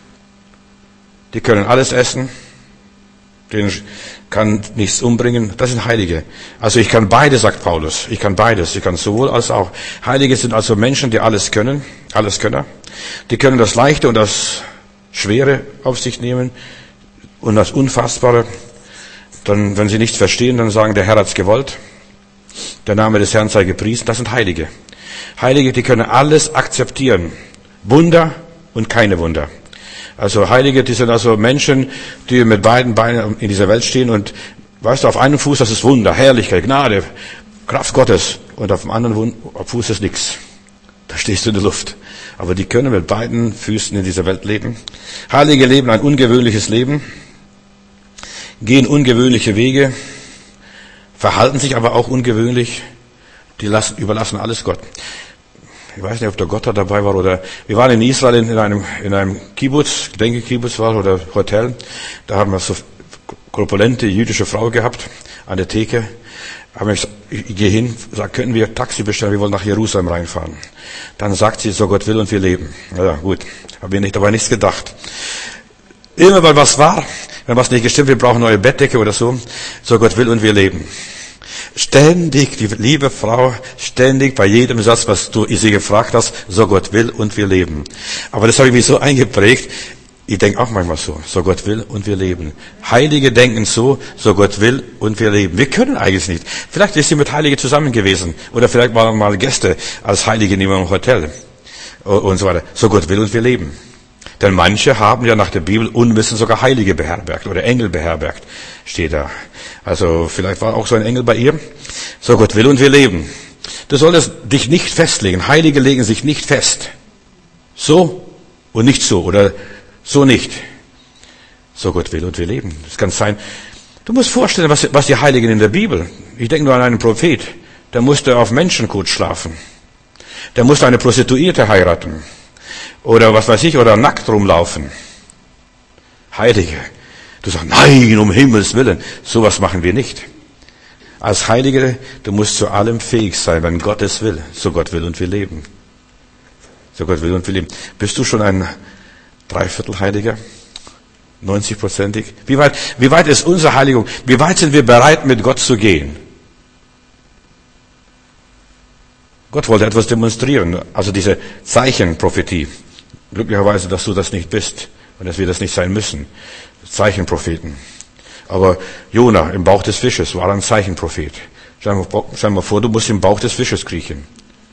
die können alles essen, denen kann nichts umbringen. Das sind Heilige. Also ich kann beides, sagt Paulus. Ich kann beides. Ich kann sowohl als auch. Heilige sind also Menschen, die alles können, alles Könner. Die können das Leichte und das Schwere auf sich nehmen und das Unfassbare. Dann, wenn sie nichts verstehen, dann sagen, der Herr hat's gewollt. Der Name des Herrn sei gepriesen. Das sind Heilige. Heilige, die können alles akzeptieren. Wunder und keine Wunder. Also Heilige, die sind also Menschen, die mit beiden Beinen in dieser Welt stehen und, weißt du, auf einem Fuß, das ist Wunder, Herrlichkeit, Gnade, Kraft Gottes. Und auf dem anderen Fuß ist nichts. Da stehst du in der Luft. Aber die können mit beiden Füßen in dieser Welt leben. Heilige leben ein ungewöhnliches Leben. Gehen ungewöhnliche Wege, verhalten sich aber auch ungewöhnlich, die lassen, überlassen alles Gott. Ich weiß nicht, ob der Gott da dabei war oder, wir waren in Israel in einem, in einem Kibbutz, denke Kibbutz war oder Hotel, da haben wir so korpulente jüdische Frau gehabt, an der Theke, haben ich, ich gehe hin, sag, können wir Taxi bestellen, wir wollen nach Jerusalem reinfahren. Dann sagt sie, so Gott will und wir leben. Ja, gut, haben wir nicht, dabei nichts gedacht. Immer weil was war, wenn was nicht gestimmt, wir brauchen neue Bettdecke oder so, so Gott will und wir leben. Ständig, die liebe Frau, ständig bei jedem Satz, was du sie gefragt hast, so Gott will und wir leben. Aber das habe ich mich so eingeprägt, ich denke auch manchmal so, so Gott will und wir leben. Heilige denken so, so Gott will und wir leben. Wir können eigentlich nicht. Vielleicht ist sie mit Heilige zusammen gewesen oder vielleicht waren mal Gäste als Heilige in ihrem Hotel und so weiter. So Gott will und wir leben. Denn manche haben ja nach der Bibel unwissend sogar Heilige beherbergt oder Engel beherbergt, steht da. Also vielleicht war auch so ein Engel bei ihr. So Gott will und wir leben. Du solltest dich nicht festlegen. Heilige legen sich nicht fest. So und nicht so oder so nicht. So Gott will und wir leben. Das kann sein. Du musst vorstellen, was, was die Heiligen in der Bibel. Ich denke nur an einen Prophet. Der musste auf Menschenkot schlafen. Der musste eine Prostituierte heiraten. Oder was weiß ich, oder nackt rumlaufen. Heilige. Du sagst, nein, um Himmels Willen. Sowas machen wir nicht. Als Heilige, du musst zu allem fähig sein, wenn Gott es will. So Gott will und wir leben. So Gott will und wir leben. Bist du schon ein Dreiviertelheiliger? neunzig-prozentig? Wie weit, wie weit ist unsere Heiligung? Wie weit sind wir bereit, mit Gott zu gehen? Gott wollte etwas demonstrieren, also diese Zeichenprophetie. Glücklicherweise, dass du das nicht bist und dass wir das nicht sein müssen. Zeichenpropheten. Aber Jona im Bauch des Fisches war ein Zeichenprophet. Stell dir mal vor, du musst im Bauch des Fisches kriechen.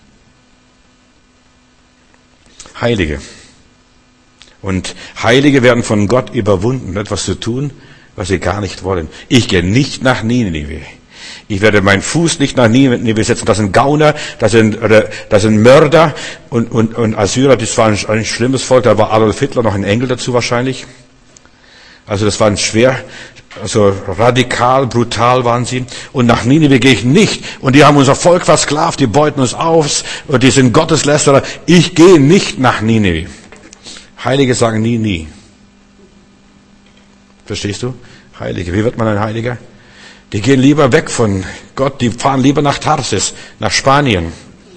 Heilige. Und Heilige werden von Gott überwunden, etwas zu tun, was sie gar nicht wollen. Ich gehe nicht nach Ninive. Ich werde meinen Fuß nicht nach Ninive setzen. Das sind Gauner, das sind, oder, das sind Mörder und, und, und Assyrer. Das war ein, ein schlimmes Volk. Da war Adolf Hitler noch ein Engel dazu wahrscheinlich. Also das war ein schwer, also radikal, brutal waren sie. Und nach Ninive gehe ich nicht. Und die haben unser Volk versklavt, die beuten uns auf und die sind Gotteslästerer. Ich gehe nicht nach Ninive. Heilige sagen nie, nie. Verstehst du? Heilige. Wie wird man ein Heiliger? Die gehen lieber weg von Gott. Die fahren lieber nach Tarsis, nach Spanien.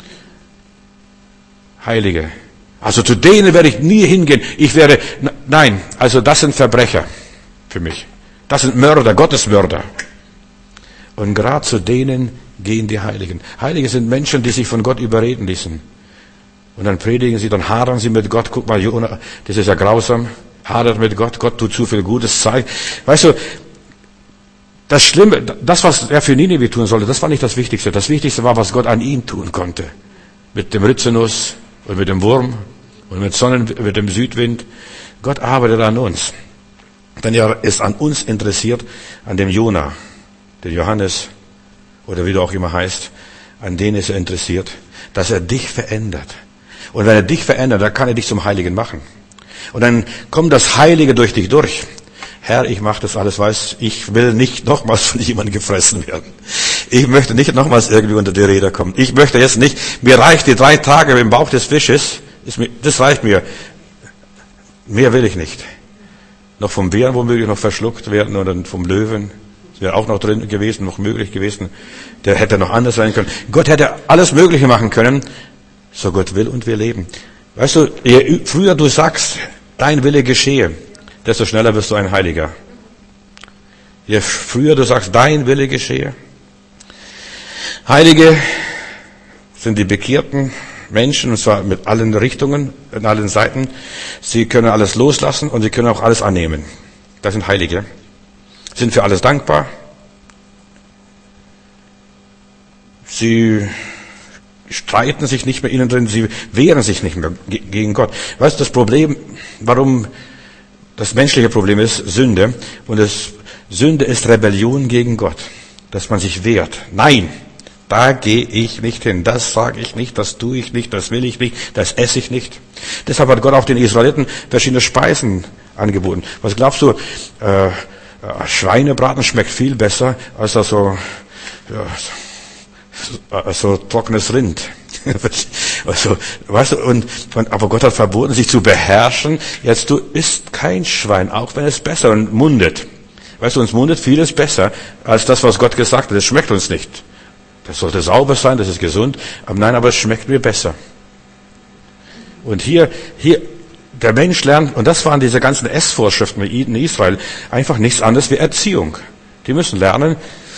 Heilige. Also zu denen werde ich nie hingehen. Ich werde, nein, also das sind Verbrecher für mich. Das sind Mörder, Gottesmörder. Und gerade zu denen gehen die Heiligen. Heilige sind Menschen, die sich von Gott überreden ließen. Und dann predigen sie, dann hadern sie mit Gott. Guck mal, Jona, das ist ja grausam. Hadert mit Gott. Gott tut zu viel Gutes. Zeigt. Weißt du, das Schlimme, das, was er für Ninive tun sollte, das war nicht das Wichtigste. Das Wichtigste war, was Gott an ihm tun konnte. Mit dem Rizinus und mit dem Wurm und mit Sonnen, mit dem Südwind. Gott arbeitet an uns. Denn er ist an uns interessiert, an dem Jona, den Johannes, oder wie du auch immer heißt, an den ist er interessiert, dass er dich verändert. Und wenn er dich verändert, dann kann er dich zum Heiligen machen. Und dann kommt das Heilige durch dich durch. Herr, ich mache das alles, weiß, ich will nicht nochmals von jemandem gefressen werden. Ich möchte nicht nochmals irgendwie unter die Räder kommen. Ich möchte jetzt nicht, mir reicht die drei Tage im Bauch des Fisches, ist mir, das reicht mir. Mehr will ich nicht. Noch vom Bären womöglich noch verschluckt werden oder vom Löwen. Das wäre auch noch drin gewesen, noch möglich gewesen. Der hätte noch anders sein können. Gott hätte alles Mögliche machen können. So Gott will und wir leben. Weißt du, je früher du sagst, dein Wille geschehe, desto schneller wirst du ein Heiliger. Je früher du sagst, dein Wille geschehe. Heilige sind die bekehrten Menschen, und zwar mit allen Richtungen, in allen Seiten. Sie können alles loslassen und sie können auch alles annehmen. Das sind Heilige. Sind für alles dankbar. Sie streiten sich nicht mehr innen drin, sie wehren sich nicht mehr gegen Gott. Weißt du, das Problem, warum das menschliche Problem ist Sünde, und das Sünde ist Rebellion gegen Gott, dass man sich wehrt. Nein, da gehe ich nicht hin, das sage ich nicht, das tue ich nicht, das will ich nicht, das esse ich nicht. Deshalb hat Gott auch den Israeliten verschiedene Speisen angeboten. Was glaubst du, äh, Schweinebraten schmeckt viel besser als das so, ja, so trockenes Rind. Also, weißt du, und, und, aber Gott hat verboten, sich zu beherrschen. Jetzt, du isst kein Schwein, auch wenn es besser und mundet. Weißt du, uns mundet vieles besser als das, was Gott gesagt hat. Das schmeckt uns nicht. Das sollte sauber sein, das ist gesund. Aber nein, aber es schmeckt mir besser. Und hier, hier, der Mensch lernt, und das waren diese ganzen Essvorschriften in Israel, einfach nichts anderes wie Erziehung. Die müssen lernen,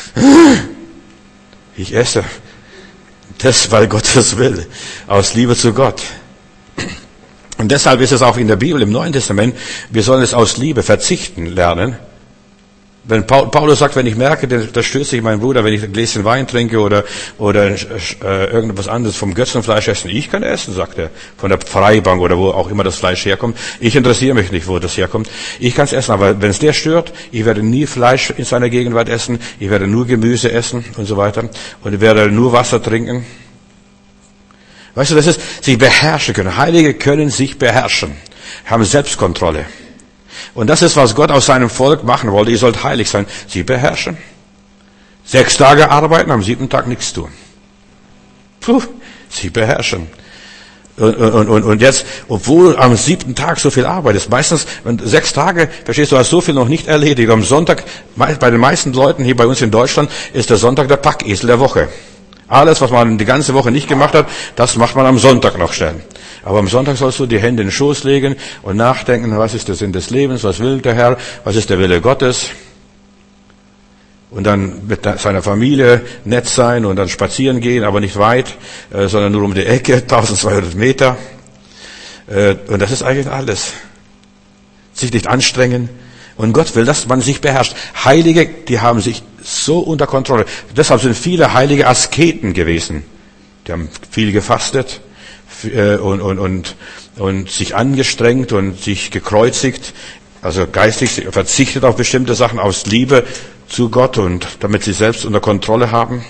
ich esse das, weil Gott das will, aus Liebe zu Gott. Und deshalb ist es auch in der Bibel, im Neuen Testament, wir sollen es aus Liebe verzichten lernen. Wenn Paulus sagt, wenn ich merke, da stößt sich mein Bruder, wenn ich ein Gläschen Wein trinke oder, oder äh, irgendwas anderes vom Götzenfleisch essen, ich kann essen, sagt er, von der Freibank oder wo auch immer das Fleisch herkommt. Ich interessiere mich nicht, wo das herkommt. Ich kann es essen, aber wenn es der stört, ich werde nie Fleisch in seiner Gegenwart essen, ich werde nur Gemüse essen und so weiter und ich werde nur Wasser trinken. Weißt du, das ist, sich beherrschen können. Heilige können sich beherrschen, haben Selbstkontrolle. Und das ist, was Gott aus seinem Volk machen wollte. Ihr sollt heilig sein. Sie beherrschen. Sechs Tage arbeiten, am siebten Tag nichts tun. Puh, sie beherrschen. Und, und, und, und jetzt, obwohl am siebten Tag so viel Arbeit ist, meistens, wenn sechs Tage, verstehst du, hast so viel noch nicht erledigt. Am Sonntag, bei den meisten Leuten hier bei uns in Deutschland, ist der Sonntag der Packesel der Woche. Alles, was man die ganze Woche nicht gemacht hat, das macht man am Sonntag noch schnell. Aber am Sonntag sollst du die Hände in den Schoß legen und nachdenken, was ist der Sinn des Lebens, was will der Herr, was ist der Wille Gottes. Und dann mit seiner Familie nett sein und dann spazieren gehen, aber nicht weit, äh, sondern nur um die Ecke, eintausendzweihundert Meter. Äh, und das ist eigentlich alles. Sich nicht anstrengen. Und Gott will, dass man sich beherrscht. Heilige, die haben sich so unter Kontrolle. Deshalb sind viele heilige Asketen gewesen. Die haben viel gefastet und, und, und, und sich angestrengt und sich gekreuzigt, also geistig verzichtet auf bestimmte Sachen aus Liebe zu Gott und damit sie selbst unter Kontrolle haben.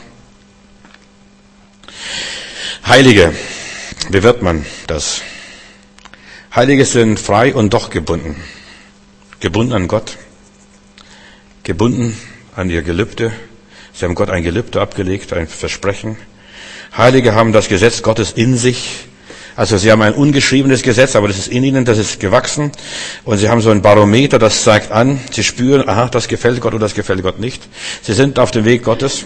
Heilige, wie wird man das? Heilige sind frei und doch gebunden. Gebunden an Gott, gebunden an ihr Gelübde. Sie haben Gott ein Gelübde abgelegt, ein Versprechen. Heilige haben das Gesetz Gottes in sich. Also sie haben ein ungeschriebenes Gesetz, aber das ist in ihnen, das ist gewachsen. Und sie haben so ein Barometer, das zeigt an, sie spüren, aha, das gefällt Gott oder das gefällt Gott nicht. Sie sind auf dem Weg Gottes.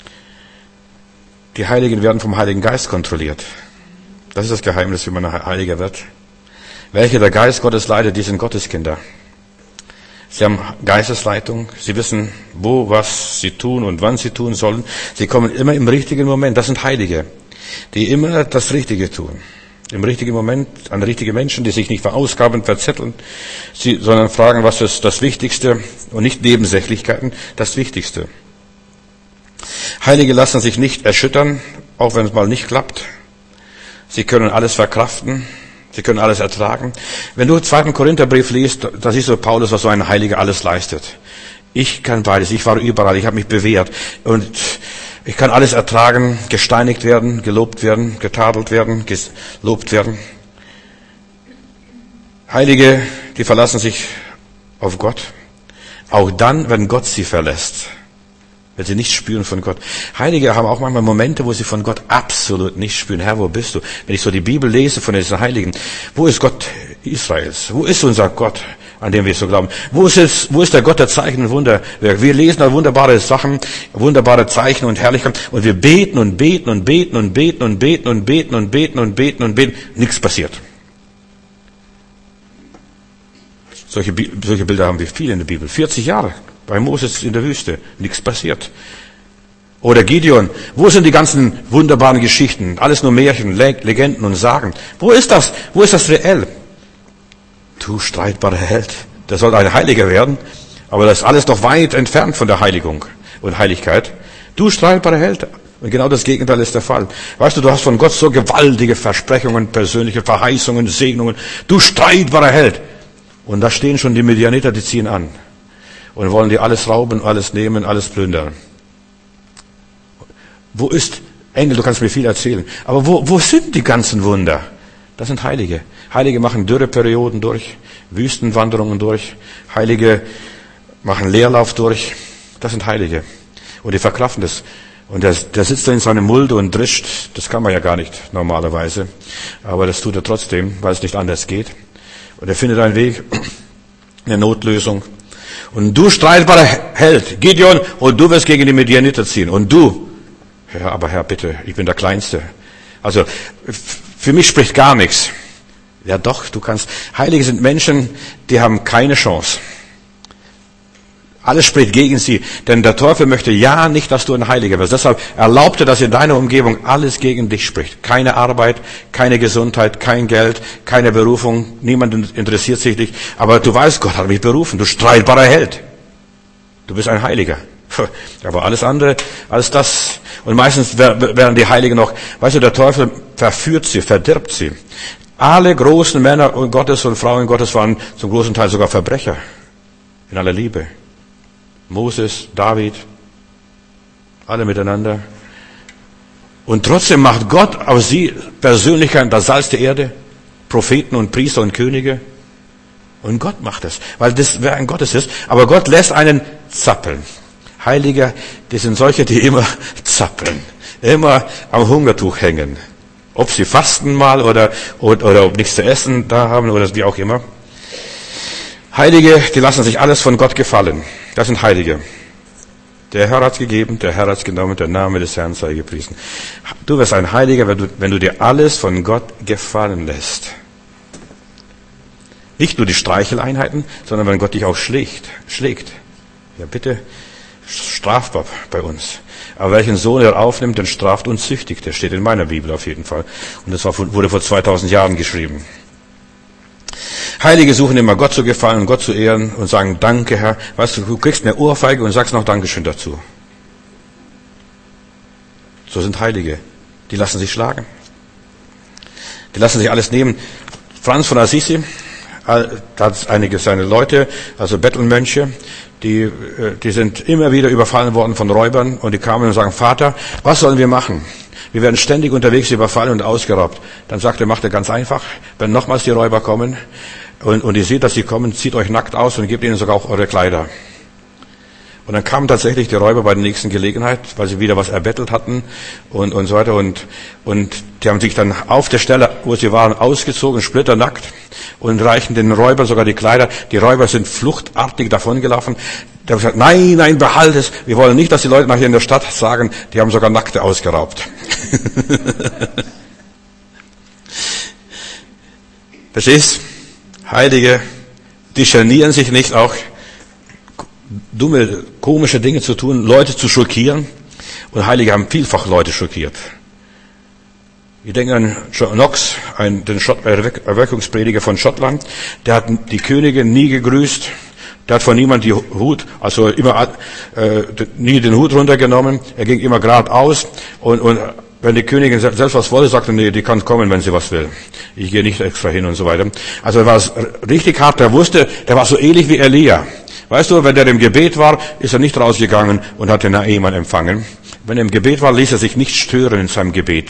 Die Heiligen werden vom Heiligen Geist kontrolliert. Das ist das Geheimnis, wie man ein Heiliger wird. Welche der Geist Gottes leitet, die sind Gotteskinder. Sie haben Geistesleitung. Sie wissen, wo, was sie tun und wann sie tun sollen. Sie kommen immer im richtigen Moment. Das sind Heilige, die immer das Richtige tun. Im richtigen Moment an richtige Menschen, die sich nicht verausgaben, verzetteln, sie, sondern fragen, was ist das Wichtigste und nicht Nebensächlichkeiten, das Wichtigste. Heilige lassen sich nicht erschüttern, auch wenn es mal nicht klappt. Sie können alles verkraften. Sie können alles ertragen. Wenn du zweiten Korintherbrief liest, da siehst du Paulus, was so ein Heiliger alles leistet. Ich kann beides. Ich war überall. Ich habe mich bewährt. Und ich kann alles ertragen. Gesteinigt werden, gelobt werden, getadelt werden, gelobt werden. Heilige, die verlassen sich auf Gott. Auch dann, wenn Gott sie verlässt. Wenn sie nichts spüren von Gott. Heilige haben auch manchmal Momente, wo sie von Gott absolut nichts spüren. Herr, wo bist du? Wenn ich so die Bibel lese von diesen Heiligen, wo ist Gott Israels? Wo ist unser Gott, an dem wir so glauben? Wo ist es, wo ist der Gott der Zeichen und Wunderwerke? Wir lesen da wunderbare Sachen, wunderbare Zeichen und Herrlichkeit und wir beten und beten und beten und beten und beten und beten und beten und beten und beten. Nichts passiert. Solche, solche Bilder haben wir viel in der Bibel. vierzig Jahre. Bei Moses in der Wüste. Nichts passiert. Oder Gideon. Wo sind die ganzen wunderbaren Geschichten? Alles nur Märchen, Legenden und Sagen. Wo ist das? Wo ist das reell? Du streitbarer Held. Der soll ein Heiliger werden. Aber das ist alles noch weit entfernt von der Heiligung und Heiligkeit. Du streitbarer Held. Und genau das Gegenteil ist der Fall. Weißt du, du hast von Gott so gewaltige Versprechungen, persönliche Verheißungen, Segnungen. Du streitbarer Held. Und da stehen schon die Midianiter, die ziehen an. Und wollen dir alles rauben, alles nehmen, alles plündern. Wo ist, Engel, du kannst mir viel erzählen, aber wo, wo sind die ganzen Wunder? Das sind Heilige. Heilige machen Dürreperioden durch, Wüstenwanderungen durch. Heilige machen Leerlauf durch. Das sind Heilige. Und die verkraften das. Und der, der sitzt da in seiner Mulde und drischt. Das kann man ja gar nicht normalerweise. Aber das tut er trotzdem, weil es nicht anders geht. Und er findet einen Weg, eine Notlösung. Und du streitbarer Held, Gideon, und du wirst gegen die Midianiter ziehen. Und du, Herr, aber Herr, bitte, ich bin der Kleinste. Also, für mich spricht gar nichts. Ja doch, du kannst. Heilige sind Menschen, die haben keine Chance. Alles spricht gegen sie, denn der Teufel möchte ja nicht, dass du ein Heiliger wirst. Deshalb erlaubte, dass in deiner Umgebung alles gegen dich spricht. Keine Arbeit, keine Gesundheit, kein Geld, keine Berufung, niemand interessiert sich dich. Aber du weißt, Gott hat mich berufen, du streitbarer Held. Du bist ein Heiliger. Aber alles andere als das. Und meistens werden die Heiligen noch, weißt du, der Teufel verführt sie, verdirbt sie. Alle großen Männer Gottes und Frauen Gottes waren zum großen Teil sogar Verbrecher. In aller Liebe. Moses, David, alle miteinander. Und trotzdem macht Gott aus sie Persönlichkeiten, das Salz der Erde, Propheten und Priester und Könige. Und Gott macht es, weil das wer ein Gottes ist. Aber Gott lässt einen zappeln. Heilige, die sind solche, die immer zappeln, immer am Hungertuch hängen. Ob sie fasten mal oder, oder, oder ob nichts zu essen da haben oder wie auch immer. Heilige, die lassen sich alles von Gott gefallen. Das sind Heilige. Der Herr hat's gegeben, der Herr hat's genommen, der Name des Herrn sei gepriesen. Du wirst ein Heiliger, wenn du, wenn du dir alles von Gott gefallen lässt. Nicht nur die Streicheleinheiten, sondern wenn Gott dich auch schlägt, schlägt. Ja, bitte, strafbar bei uns. Aber welchen Sohn er aufnimmt, den straft und züchtigt. Der steht in meiner Bibel auf jeden Fall. Und das wurde vor zweitausend Jahren geschrieben. Heilige suchen immer Gott zu gefallen und Gott zu ehren und sagen, danke Herr. Weißt du, du kriegst eine Ohrfeige und sagst noch Dankeschön dazu. So sind Heilige. Die lassen sich schlagen. Die lassen sich alles nehmen. Franz von Assisi, da hat einige seine Leute, also Bettelmönche, die, die sind immer wieder überfallen worden von Räubern und die kamen und sagen, Vater, was sollen wir machen? Wir werden ständig unterwegs überfallen und ausgeraubt. Dann sagt er, macht er ganz einfach, wenn nochmals die Räuber kommen und, und ihr seht, dass sie kommen, zieht euch nackt aus und gebt ihnen sogar auch eure Kleider. Und dann kamen tatsächlich die Räuber bei der nächsten Gelegenheit, weil sie wieder was erbettelt hatten und, und so weiter. Und, und die haben sich dann auf der Stelle, wo sie waren, ausgezogen, splitternackt und reichen den Räubern sogar die Kleider. Die Räuber sind fluchtartig davongelaufen. Der hat gesagt, nein, nein, behalt es. Wir wollen nicht, dass die Leute nachher in der Stadt sagen, die haben sogar Nackte ausgeraubt. Verstehst? Heilige, die genieren sich nicht auch, dumme, komische Dinge zu tun, Leute zu schockieren. Und Heilige haben vielfach Leute schockiert. Ich denke an John Knox, einen, den Schott, Erweckungsprediger von Schottland. Der hat die Königin nie gegrüßt. Der hat von niemand die Hut, also immer äh, nie den Hut runtergenommen. Er ging immer geradeaus. Und, und wenn die Königin selbst was wollte, sagte er, nee, die kann kommen, wenn sie was will. Ich gehe nicht extra hin und so weiter. Also er war richtig hart. Der wusste, der war so ähnlich wie Elia. Weißt du, wenn er im Gebet war, ist er nicht rausgegangen und hat den Naaman empfangen. Wenn er im Gebet war, ließ er sich nicht stören in seinem Gebet.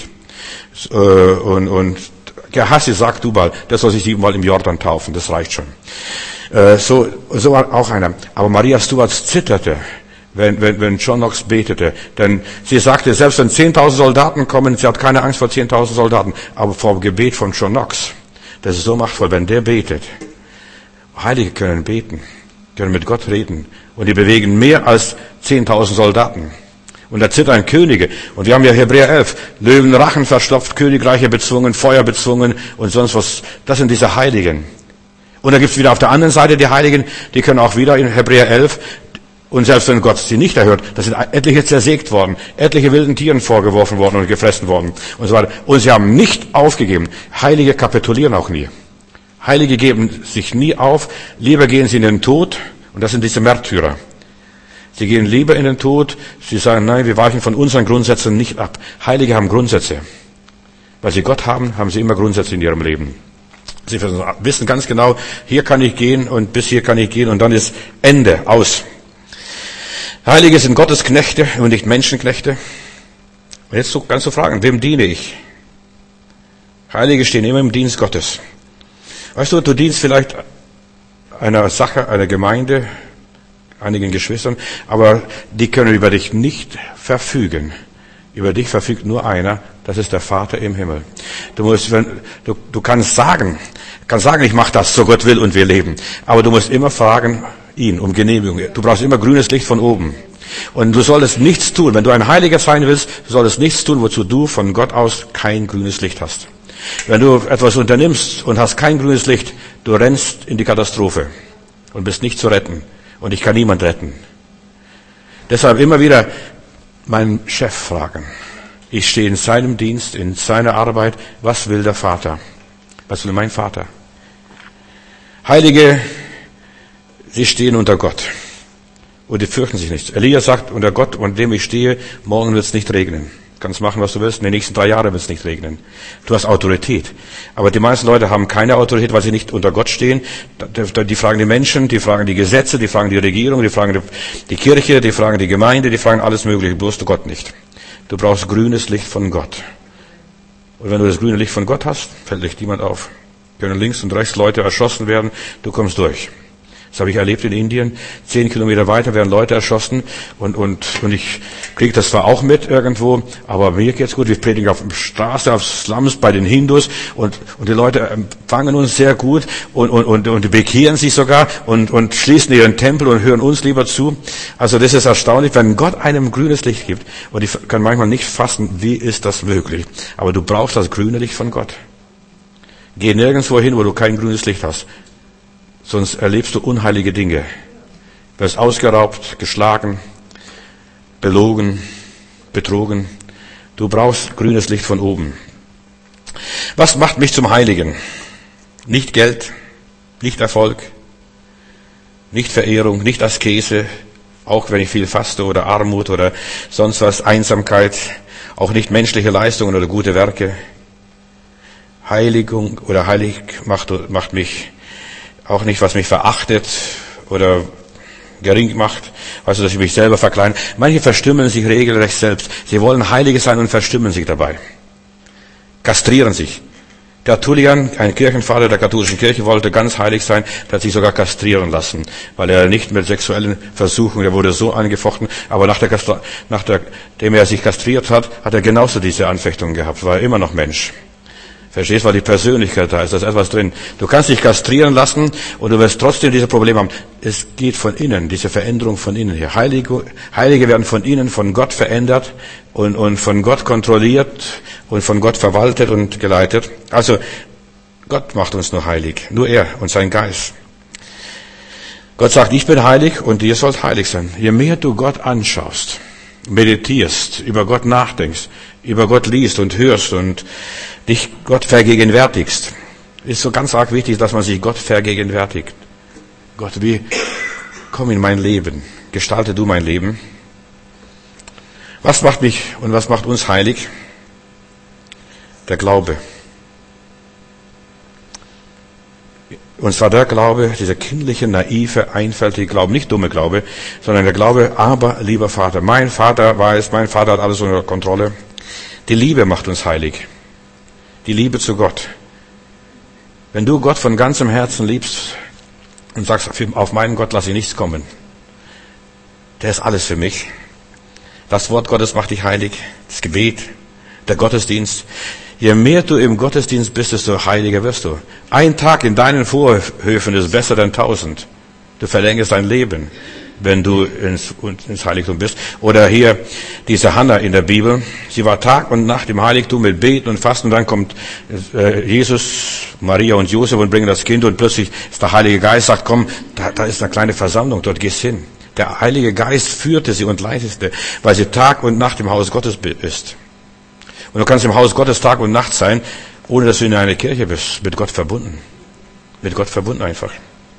Und, und Gehassi sagt du mal, der soll sich siebenmal im Jordan taufen, das reicht schon. So, so war auch einer. Aber Maria Stuart zitterte, wenn, wenn, wenn John Knox betete. Denn sie sagte, selbst wenn zehntausend Soldaten kommen, sie hat keine Angst vor zehntausend Soldaten, aber vor dem Gebet von John Knox, das ist so machtvoll, wenn der betet. Heilige können beten, können mit Gott reden. Und die bewegen mehr als zehntausend Soldaten. Und da zittern Könige. Und wir haben ja Hebräer elf. Löwen, Rachen verstopft, Königreiche bezwungen, Feuer bezwungen und sonst was. Das sind diese Heiligen. Und da gibt's wieder auf der anderen Seite die Heiligen, die können auch wieder in Hebräer elf, und selbst wenn Gott sie nicht erhört, da sind etliche zersägt worden, etliche wilden Tieren vorgeworfen worden und gefressen worden und so weiter. Und sie haben nicht aufgegeben. Heilige kapitulieren auch nie. Heilige geben sich nie auf, lieber gehen sie in den Tod, und das sind diese Märtyrer. Sie gehen lieber in den Tod, sie sagen, nein, wir weichen von unseren Grundsätzen nicht ab. Heilige haben Grundsätze. Weil sie Gott haben, haben sie immer Grundsätze in ihrem Leben. Sie wissen ganz genau, hier kann ich gehen und bis hier kann ich gehen und dann ist Ende, aus. Heilige sind Gottes Knechte und nicht Menschenknechte. Und jetzt kannst du fragen, wem diene ich? Heilige stehen immer im Dienst Gottes. Weißt du, du dienst vielleicht einer Sache, einer Gemeinde, einigen Geschwistern, aber die können über dich nicht verfügen. Über dich verfügt nur einer, das ist der Vater im Himmel. Du musst, wenn, du, du kannst sagen, kannst sagen, ich mache das, so Gott will und wir leben. Aber du musst immer fragen, ihn um Genehmigung. Du brauchst immer grünes Licht von oben. Und du solltest nichts tun, wenn du ein Heiliger sein willst, du solltest nichts tun, wozu du von Gott aus kein grünes Licht hast. Wenn du etwas unternimmst und hast kein grünes Licht, du rennst in die Katastrophe und bist nicht zu retten. Und ich kann niemand retten. Deshalb immer wieder meinen Chef fragen. Ich stehe in seinem Dienst, in seiner Arbeit. Was will der Vater? Was will mein Vater? Heilige, sie stehen unter Gott. Und die fürchten sich nicht. Elia sagt, unter Gott, unter dem ich stehe, morgen wird es nicht regnen. Du kannst machen, was du willst. In den nächsten drei Jahren wird es nicht regnen. Du hast Autorität. Aber die meisten Leute haben keine Autorität, weil sie nicht unter Gott stehen. Die fragen die Menschen, die fragen die Gesetze, die fragen die Regierung, die fragen die Kirche, die fragen die Gemeinde, die fragen alles Mögliche, bloß Gott nicht. Du brauchst grünes Licht von Gott. Und wenn du das grüne Licht von Gott hast, fällt dich niemand auf. Können links und rechts Leute erschossen werden, du kommst durch. Das habe ich erlebt in Indien. Zehn Kilometer weiter werden Leute erschossen und und und ich kriege das zwar auch mit irgendwo, aber mir geht's gut. Wir predigen auf der Straße, auf Slums bei den Hindus und und die Leute empfangen uns sehr gut und und und und bekehren sich sogar und und schließen ihren Tempel und hören uns lieber zu. Also das ist erstaunlich, wenn Gott einem grünes Licht gibt. Und ich kann manchmal nicht fassen, wie ist das möglich? Aber du brauchst das grüne Licht von Gott. Geh nirgendwo hin, wo du kein grünes Licht hast. Sonst erlebst du unheilige Dinge. Du wirst ausgeraubt, geschlagen, belogen, betrogen. Du brauchst grünes Licht von oben. Was macht mich zum Heiligen? Nicht Geld, nicht Erfolg, nicht Verehrung, nicht Askese, auch wenn ich viel faste oder Armut oder sonst was, Einsamkeit, auch nicht menschliche Leistungen oder gute Werke. Heiligung oder heilig macht, macht mich auch nicht, was mich verachtet oder gering macht, weißt du, dass ich mich selber verkleine. Manche verstümmeln sich regelrecht selbst. Sie wollen Heilige sein und verstümmeln sich dabei. Kastrieren sich. Tertullian, ein Kirchenvater der katholischen Kirche, wollte ganz heilig sein, der hat sich sogar kastrieren lassen, weil er nicht mit sexuellen Versuchen, er wurde so angefochten, aber nach der, nachdem er sich kastriert hat, hat er genauso diese Anfechtungen gehabt, war immer noch Mensch. Verstehst, weil die Persönlichkeit da ist, da ist etwas drin. Du kannst dich kastrieren lassen und du wirst trotzdem diese Probleme haben. Es geht von innen, diese Veränderung von innen her. Heilige, Heilige werden von innen, von Gott verändert und, und von Gott kontrolliert und von Gott verwaltet und geleitet. Also, Gott macht uns nur heilig. Nur er und sein Geist. Gott sagt, ich bin heilig und ihr sollt heilig sein. Je mehr du Gott anschaust, meditierst, über Gott nachdenkst, über Gott liest und hörst und dich Gott vergegenwärtigst, ist so ganz arg wichtig, dass man sich Gott vergegenwärtigt. Gott, wie, komm in mein Leben, gestalte du mein Leben. Was macht mich und was macht uns heilig? Der Glaube. Und zwar der Glaube, dieser kindliche, naive, einfältige Glaube, nicht dumme Glaube, sondern der Glaube, aber lieber Vater, mein Vater weiß, mein Vater hat alles unter Kontrolle. Die Liebe macht uns heilig. Die Liebe zu Gott. Wenn du Gott von ganzem Herzen liebst und sagst, auf meinen Gott lasse ich nichts kommen, der ist alles für mich. Das Wort Gottes macht dich heilig, das Gebet, der Gottesdienst. Je mehr du im Gottesdienst bist, desto heiliger wirst du. Ein Tag in deinen Vorhöfen ist besser denn tausend. Du verlängerst dein Leben, wenn du ins, ins Heiligtum bist. Oder hier diese Hannah in der Bibel. Sie war Tag und Nacht im Heiligtum mit Beten und Fasten. Und dann kommt äh, Jesus, Maria und Josef und bringen das Kind. Und plötzlich ist der Heilige Geist, sagt, komm, da, da ist eine kleine Versammlung, dort gehst hin. Der Heilige Geist führte sie und leitete, weil sie Tag und Nacht im Haus Gottes ist. Und du kannst im Haus Gottes Tag und Nacht sein, ohne dass du in einer Kirche bist, mit Gott verbunden. Mit Gott verbunden einfach.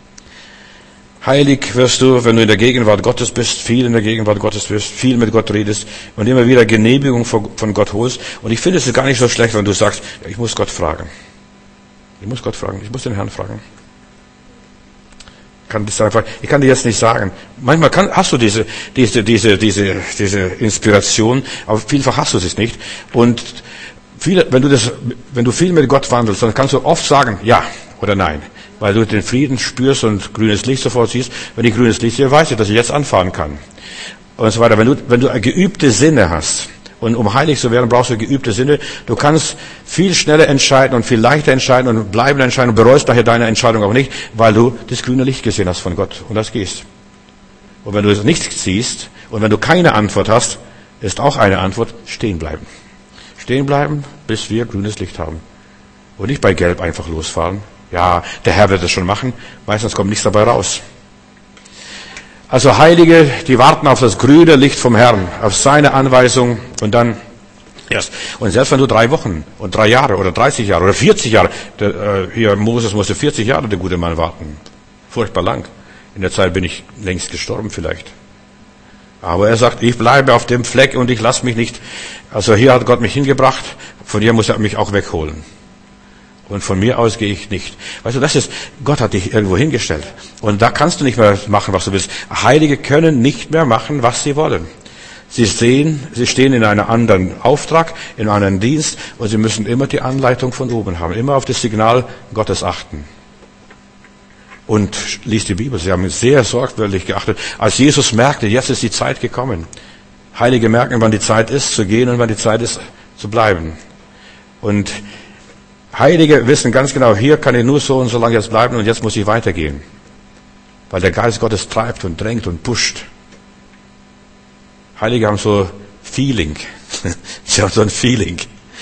Heilig wirst du, wenn du in der Gegenwart Gottes bist, viel in der Gegenwart Gottes bist, viel mit Gott redest und immer wieder Genehmigung von Gott holst. Und ich finde es gar nicht so schlecht, wenn du sagst, ich muss Gott fragen. Ich muss Gott fragen, ich muss den Herrn fragen. Ich kann, das einfach, ich kann dir jetzt nicht sagen. Manchmal kann, hast du diese, diese, diese, diese, diese Inspiration, aber vielfach hast du es nicht. Und viele, wenn du das, wenn du viel mit Gott wandelst, dann kannst du oft sagen, ja oder nein. Weil du den Frieden spürst und grünes Licht sofort siehst. Wenn ich grünes Licht sehe, weiß ich, dass ich jetzt anfahren kann. Und so weiter. Wenn du, wenn du geübte Sinne hast, und um heilig zu werden, brauchst du geübte Sinne. Du kannst viel schneller entscheiden und viel leichter entscheiden und bleibend entscheiden und bereust daher deine Entscheidung auch nicht, weil du das grüne Licht gesehen hast von Gott und das gehst. Und wenn du es nicht siehst und wenn du keine Antwort hast, ist auch eine Antwort, stehen bleiben. Stehen bleiben, bis wir grünes Licht haben. Und nicht bei Gelb einfach losfahren. Ja, der Herr wird es schon machen. Meistens kommt nichts dabei raus. Also Heilige, die warten auf das grüne Licht vom Herrn, auf seine Anweisung und dann erst. Und selbst wenn du drei Wochen und drei Jahre oder dreißig Jahre oder vierzig Jahre, der, äh, hier Moses musste vierzig Jahre, der gute Mann, warten. Furchtbar lang. In der Zeit bin ich längst gestorben vielleicht. Aber er sagt, ich bleibe auf dem Fleck und ich lasse mich nicht, also hier hat Gott mich hingebracht, von hier muss er mich auch wegholen. Und von mir aus gehe ich nicht. Weißt du, das ist, Gott hat dich irgendwo hingestellt. Und da kannst du nicht mehr machen, was du willst. Heilige können nicht mehr machen, was sie wollen. Sie sehen, sie stehen in einem anderen Auftrag, in einem anderen Dienst und sie müssen immer die Anleitung von oben haben, immer auf das Signal Gottes achten. Und liest die Bibel, sie haben sehr sorgfältig geachtet. Als Jesus merkte, jetzt ist die Zeit gekommen. Heilige merken, wann die Zeit ist, zu gehen und wann die Zeit ist, zu bleiben. Und Heilige wissen ganz genau, hier kann ich nur so und so lange jetzt bleiben und jetzt muss ich weitergehen. Weil der Geist Gottes treibt und drängt und pusht. Heilige haben so Feeling. Sie haben so ein Feeling.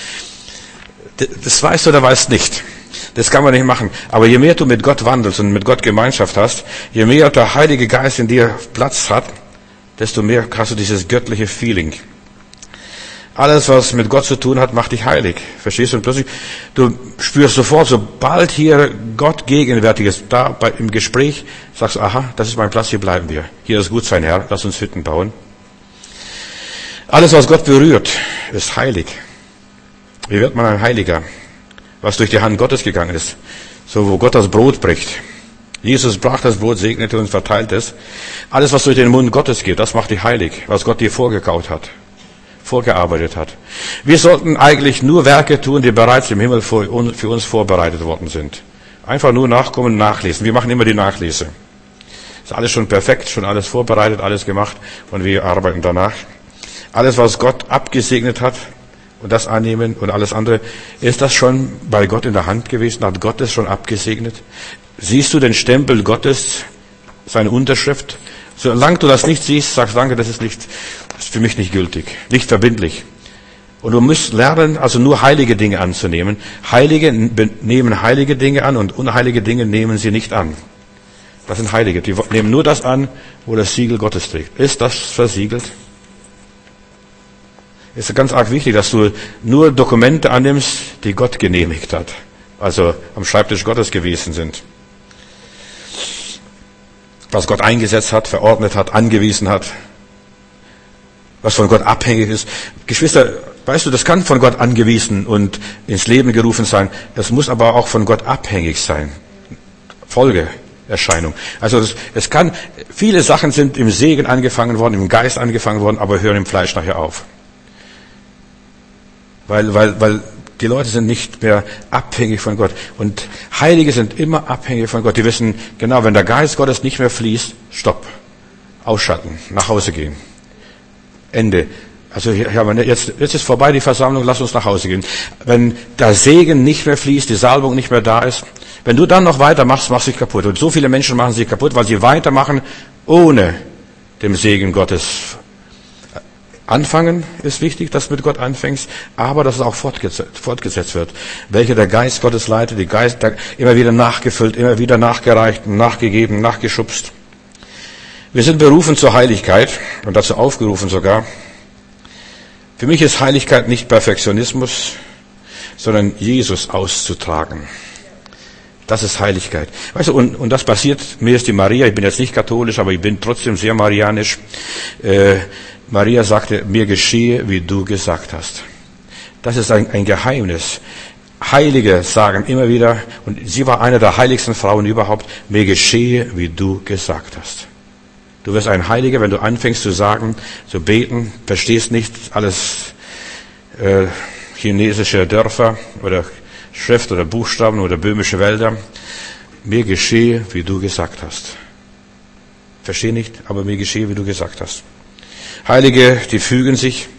Das weißt du oder weißt nicht. Das kann man nicht machen. Aber je mehr du mit Gott wandelst und mit Gott Gemeinschaft hast, je mehr der Heilige Geist in dir Platz hat, desto mehr hast du dieses göttliche Feeling. Alles, was mit Gott zu tun hat, macht dich heilig. Verstehst du? Und plötzlich, du spürst sofort, sobald hier Gott gegenwärtig ist, da bei, im Gespräch, sagst du, aha, das ist mein Platz, hier bleiben wir. Hier ist gut sein, Herr, lass uns Hütten bauen. Alles, was Gott berührt, ist heilig. Wie wird man ein Heiliger? Was durch die Hand Gottes gegangen ist. So, wo Gott das Brot bricht. Jesus brach das Brot, segnete und verteilt es. Alles, was durch den Mund Gottes geht, das macht dich heilig. Was Gott dir vorgekaut hat. Vorgearbeitet hat. Wir sollten eigentlich nur Werke tun, die bereits im Himmel für uns vorbereitet worden sind. Einfach nur nachkommen und nachlesen. Wir machen immer die Nachlese. Ist alles schon perfekt, schon alles vorbereitet, alles gemacht und wir arbeiten danach. Alles, was Gott abgesegnet hat und das annehmen und alles andere, ist das schon bei Gott in der Hand gewesen? Hat Gott es schon abgesegnet? Siehst du den Stempel Gottes, seine Unterschrift? Solange du das nicht siehst, sagst danke, das ist nicht, das ist für mich nicht gültig, nicht verbindlich. Und du musst lernen, also nur heilige Dinge anzunehmen. Heilige nehmen heilige Dinge an und unheilige Dinge nehmen sie nicht an. Das sind Heilige. Die nehmen nur das an, wo das Siegel Gottes trägt. Ist das versiegelt? Es ist ganz arg wichtig, dass du nur Dokumente annimmst, die Gott genehmigt hat. Also am Schreibtisch Gottes gewesen sind. Was Gott eingesetzt hat, verordnet hat, angewiesen hat. Was von Gott abhängig ist. Geschwister, weißt du, das kann von Gott angewiesen und ins Leben gerufen sein. Es muss aber auch von Gott abhängig sein. Folgeerscheinung. Also es, es kann, viele Sachen sind im Segen angefangen worden, im Geist angefangen worden, aber hören im Fleisch nachher auf. Weil, weil, weil die Leute sind nicht mehr abhängig von Gott. Und Heilige sind immer abhängig von Gott. Die wissen genau, wenn der Geist Gottes nicht mehr fließt, stopp. Ausschalten. Nach Hause gehen. Ende. Also jetzt, jetzt ist vorbei die Versammlung, lass uns nach Hause gehen. Wenn der Segen nicht mehr fließt, die Salbung nicht mehr da ist, wenn du dann noch weitermachst, machst du dich kaputt. Und so viele Menschen machen sich kaputt, weil sie weitermachen, ohne dem Segen Gottes. Anfangen ist wichtig, dass du mit Gott anfängst, aber dass es auch fortgesetzt, fortgesetzt wird. Welcher der Geist Gottes leitet, die Geist immer wieder nachgefüllt, immer wieder nachgereicht, nachgegeben, nachgeschubst. Wir sind berufen zur Heiligkeit und dazu aufgerufen sogar. Für mich ist Heiligkeit nicht Perfektionismus, sondern Jesus auszutragen. Das ist Heiligkeit. Weißt du, und, und das passiert, mir ist die Maria, ich bin jetzt nicht katholisch, aber ich bin trotzdem sehr marianisch, äh, Maria sagte, mir geschehe, wie du gesagt hast. Das ist ein, ein Geheimnis. Heilige sagen immer wieder, und sie war eine der heiligsten Frauen überhaupt, mir geschehe, wie du gesagt hast. Du wirst ein Heiliger, wenn du anfängst zu sagen, zu beten, verstehst nicht alles äh, chinesische Dörfer oder Schrift oder Buchstaben oder böhmische Wälder. Mir geschehe, wie du gesagt hast. Versteh nicht, aber mir geschehe, wie du gesagt hast. Heilige, die fügen sich.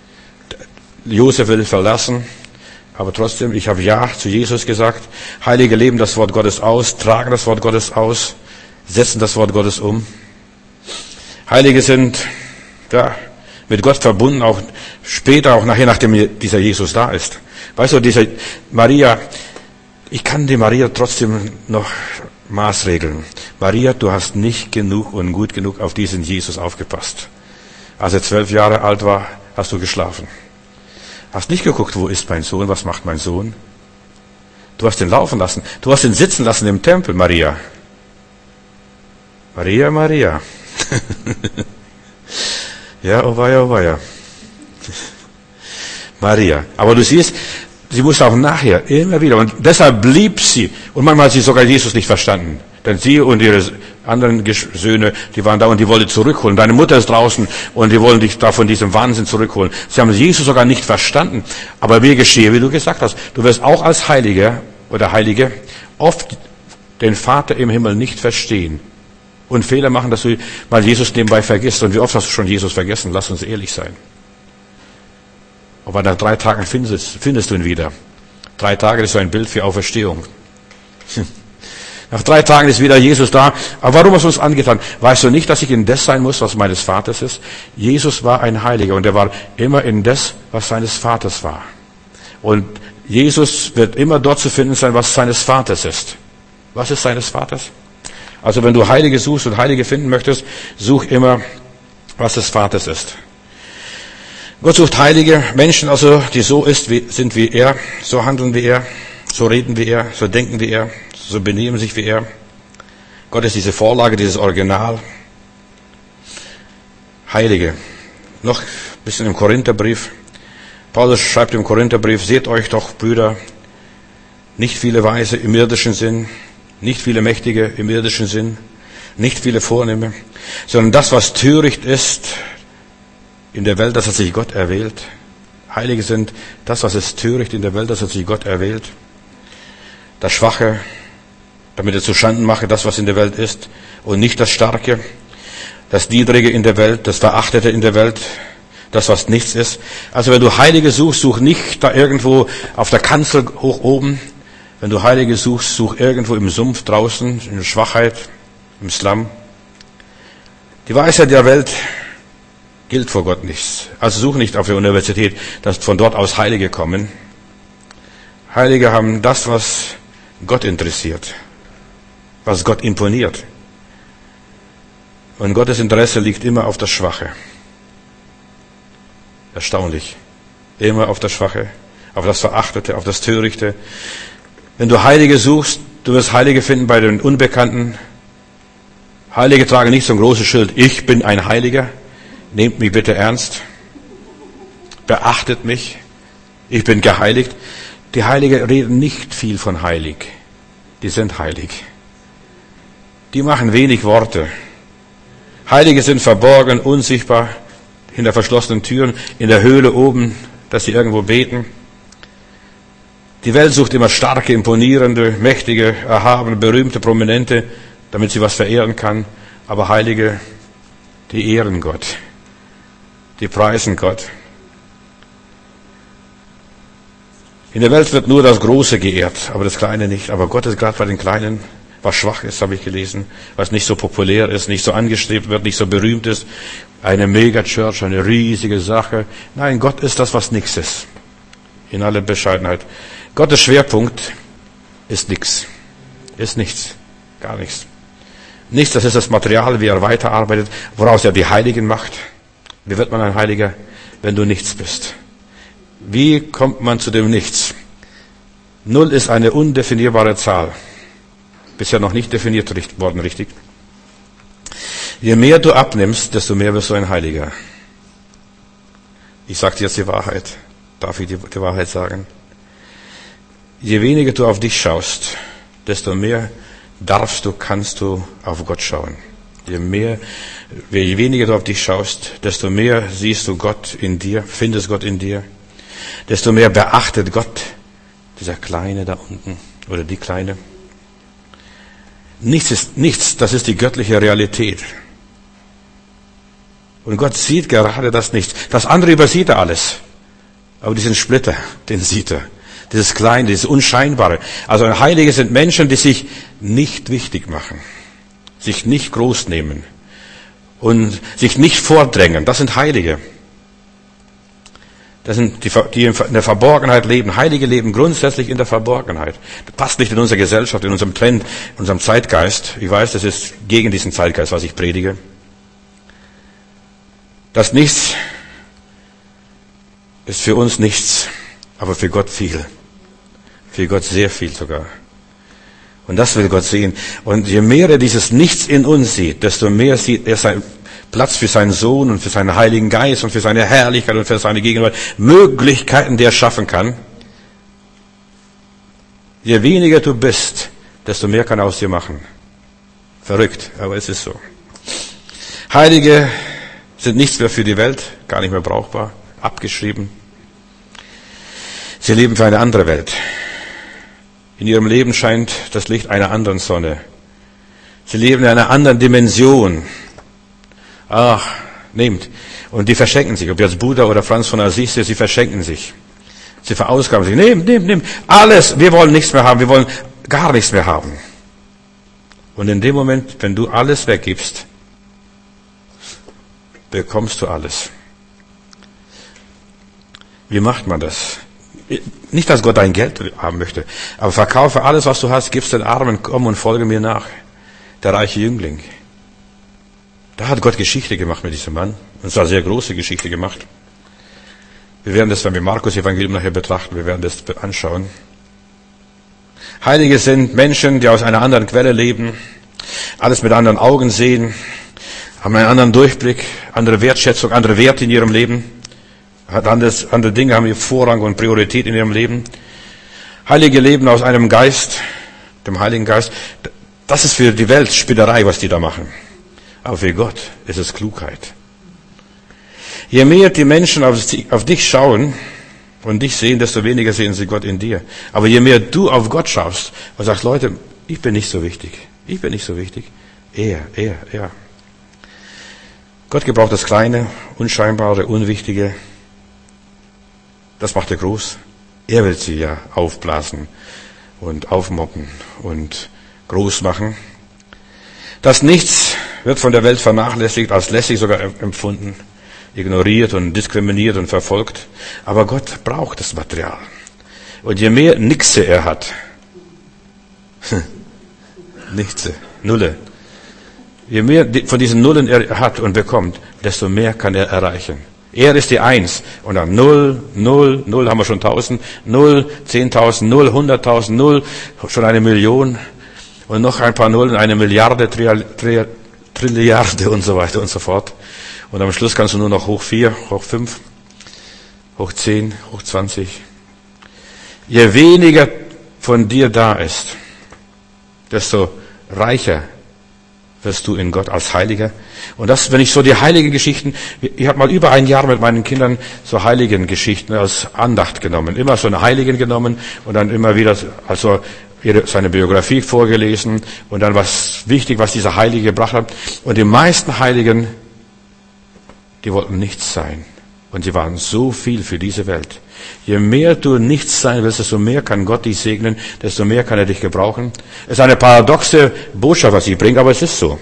Josef will verlassen, aber trotzdem, ich habe Ja zu Jesus gesagt. Heilige leben das Wort Gottes aus, tragen das Wort Gottes aus, setzen das Wort Gottes um. Heilige sind ja, mit Gott verbunden, auch später, auch nachher, nachdem dieser Jesus da ist. Weißt du, diese Maria, ich kann die Maria trotzdem noch maßregeln. Maria, du hast nicht genug und gut genug auf diesen Jesus aufgepasst. Als er zwölf Jahre alt war, hast du geschlafen. Hast nicht geguckt, wo ist mein Sohn, was macht mein Sohn? Du hast ihn laufen lassen. Du hast ihn sitzen lassen im Tempel, Maria. Maria, Maria. Ja, oh weia, oh weia. Maria. Aber du siehst, sie wusste auch nachher immer wieder. Und deshalb blieb sie. Und manchmal hat sie sogar Jesus nicht verstanden. Denn sie und ihre anderen Söhne, die waren da und die wollte zurückholen. Deine Mutter ist draußen und die wollen dich da von diesem Wahnsinn zurückholen. Sie haben Jesus sogar nicht verstanden. Aber mir geschehe, wie du gesagt hast, du wirst auch als Heiliger oder Heilige oft den Vater im Himmel nicht verstehen. Und Fehler machen, dass du mal Jesus nebenbei vergisst. Und wie oft hast du schon Jesus vergessen? Lass uns ehrlich sein. Aber nach drei Tagen findest, findest du ihn wieder. Drei Tage ist so ein Bild für Auferstehung. Nach drei Tagen ist wieder Jesus da. Aber warum hast du uns angetan? Weißt du nicht, dass ich in das sein muss, was meines Vaters ist? Jesus war ein Heiliger und er war immer in das, was seines Vaters war. Und Jesus wird immer dort zu finden sein, was seines Vaters ist. Was ist seines Vaters? Also wenn du Heilige suchst und Heilige finden möchtest, such immer, was des Vaters ist. Gott sucht heilige Menschen, also die so ist, wie, sind wie er, so handeln wie er, so reden wie er, so denken wie er, so benehmen sich wie er. Gott ist diese Vorlage, dieses Original. Heilige. Noch ein bisschen im Korintherbrief. Paulus schreibt im Korintherbrief, seht euch doch, Brüder, nicht viele Weise im irdischen Sinn, nicht viele Mächtige im irdischen Sinn, nicht viele Vornehme, sondern das, was töricht ist in der Welt, das hat sich Gott erwählt. Heilige sind das, was ist töricht in der Welt, das hat sich Gott erwählt. Das Schwache, damit er zu Schanden mache, das, was in der Welt ist, und nicht das Starke, das Niedrige in der Welt, das Verachtete in der Welt, das, was nichts ist. Also wenn du Heilige suchst, such nicht da irgendwo auf der Kanzel hoch oben. Wenn du Heilige suchst, such irgendwo im Sumpf draußen, in der Schwachheit, im Slum. Die Weisheit der Welt gilt vor Gott nichts. Also such nicht auf der Universität, dass von dort aus Heilige kommen. Heilige haben das, was Gott interessiert, was Gott imponiert. Und Gottes Interesse liegt immer auf das Schwache. Erstaunlich. Immer auf das Schwache, auf das Verachtete, auf das Törichte. Wenn du Heilige suchst, du wirst Heilige finden bei den Unbekannten. Heilige tragen nicht so ein großes Schild, ich bin ein Heiliger. Nehmt mich bitte ernst. Beachtet mich. Ich bin geheiligt. Die Heiligen reden nicht viel von heilig. Die sind heilig. Die machen wenig Worte. Heilige sind verborgen, unsichtbar, hinter verschlossenen Türen, in der Höhle oben, dass sie irgendwo beten. Die Welt sucht immer starke, imponierende, mächtige, erhabene, berühmte, prominente, damit sie was verehren kann. Aber Heilige, die ehren Gott. Die preisen Gott. In der Welt wird nur das Große geehrt, aber das Kleine nicht. Aber Gott ist gerade bei den Kleinen, was schwach ist, habe ich gelesen, was nicht so populär ist, nicht so angestrebt wird, nicht so berühmt ist. Eine Megachurch, eine riesige Sache. Nein, Gott ist das, was nichts ist. In aller Bescheidenheit. Gottes Schwerpunkt ist nichts. Ist nichts. Gar nichts. Nichts, das ist das Material, wie er weiterarbeitet, woraus er die Heiligen macht. Wie wird man ein Heiliger, wenn du nichts bist? Wie kommt man zu dem Nichts? Null ist eine undefinierbare Zahl. Bisher noch nicht definiert worden, richtig? Je mehr du abnimmst, desto mehr wirst du ein Heiliger. Ich sage dir jetzt die Wahrheit. Darf ich dir die Wahrheit sagen? Je weniger du auf dich schaust, desto mehr darfst du, kannst du auf Gott schauen. Je mehr, je weniger du auf dich schaust, desto mehr siehst du Gott in dir, findest Gott in dir, desto mehr beachtet Gott dieser Kleine da unten oder die Kleine. Nichts ist nichts, das ist die göttliche Realität. Und Gott sieht gerade das nicht. Das andere übersieht er alles. Aber diesen Splitter, den sieht er. Dieses Kleine, dieses Unscheinbare. Also Heilige sind Menschen, die sich nicht wichtig machen, sich nicht groß nehmen und sich nicht vordrängen. Das sind Heilige. Das sind die, die in der Verborgenheit leben. Heilige leben grundsätzlich in der Verborgenheit. Das passt nicht in unserer Gesellschaft, in unserem Trend, in unserem Zeitgeist. Ich weiß, das ist gegen diesen Zeitgeist, was ich predige. Das Nichts ist für uns nichts, aber für Gott viel. Für Gott sehr viel sogar. Und das will Gott sehen. Und je mehr er dieses Nichts in uns sieht, desto mehr sieht er sein Platz für seinen Sohn und für seinen Heiligen Geist und für seine Herrlichkeit und für seine Gegenwart, Möglichkeiten, die er schaffen kann. Je weniger du bist, desto mehr kann er aus dir machen. Verrückt, aber es ist so. Heilige sind nichts mehr für die Welt, gar nicht mehr brauchbar, abgeschrieben. Sie leben für eine andere Welt. In ihrem Leben scheint das Licht einer anderen Sonne. Sie leben in einer anderen Dimension. Ach, nehmt. Und die verschenken sich. Ob jetzt Buddha oder Franz von Assisi, sie verschenken sich. Sie verausgaben sich. Nehmt, nehmt, nehmt. Alles. Wir wollen nichts mehr haben. Wir wollen gar nichts mehr haben. Und in dem Moment, wenn du alles weggibst, bekommst du alles. Wie macht man das? Nicht, dass Gott dein Geld haben möchte, aber verkaufe alles, was du hast, gib's den Armen, komm und folge mir nach. Der reiche Jüngling. Da hat Gott Geschichte gemacht mit diesem Mann. Und zwar sehr große Geschichte gemacht. Wir werden das, wenn wir Markus Evangelium nachher betrachten, wir werden das anschauen. Heilige sind Menschen, die aus einer anderen Quelle leben, alles mit anderen Augen sehen, haben einen anderen Durchblick, andere Wertschätzung, andere Werte in ihrem Leben. Anderes, andere Dinge haben hier Vorrang und Priorität in ihrem Leben. Heilige leben aus einem Geist, dem Heiligen Geist. Das ist für die Welt Spinnerei, was die da machen. Aber für Gott ist es Klugheit. Je mehr die Menschen auf, auf dich schauen und dich sehen, desto weniger sehen sie Gott in dir. Aber je mehr du auf Gott schaust und sagst, Leute, ich bin nicht so wichtig. Ich bin nicht so wichtig. Er, er, er. Gott gebraucht das Kleine, Unscheinbare, Unwichtige. Das macht er groß. Er will sie ja aufblasen und aufmoppen und groß machen. Das Nichts wird von der Welt vernachlässigt, als lässig sogar empfunden, ignoriert und diskriminiert und verfolgt. Aber Gott braucht das Material. Und je mehr Nixe er hat, Nichte, Nulle, je mehr von diesen Nullen er hat und bekommt, desto mehr kann er erreichen. Er ist die Eins. Und dann Null, Null, Null haben wir schon tausend, Null, zehntausend, Null, hunderttausend, Null, schon eine Million und noch ein paar Nullen, eine Milliarde, Tri- Tri- Trilliarde und so weiter und so fort. Und am Schluss kannst du nur noch hoch vier, hoch fünf, hoch zehn, hoch zwanzig. Je weniger von dir da ist, desto reicher wirst du in Gott als Heiliger. Und das, wenn ich so die heiligen Geschichten, ich habe mal über ein Jahr mit meinen Kindern so heiligen Geschichten als Andacht genommen. Immer so eine Heiligen genommen und dann immer wieder also ihre, seine Biografie vorgelesen und dann was wichtig, was dieser Heilige gebracht hat. Und die meisten Heiligen, die wollten nichts sein. Und sie waren so viel für diese Welt. Je mehr du nichts sein willst, desto mehr kann Gott dich segnen, desto mehr kann er dich gebrauchen. Es ist eine paradoxe Botschaft, was ich bringe, aber es ist so.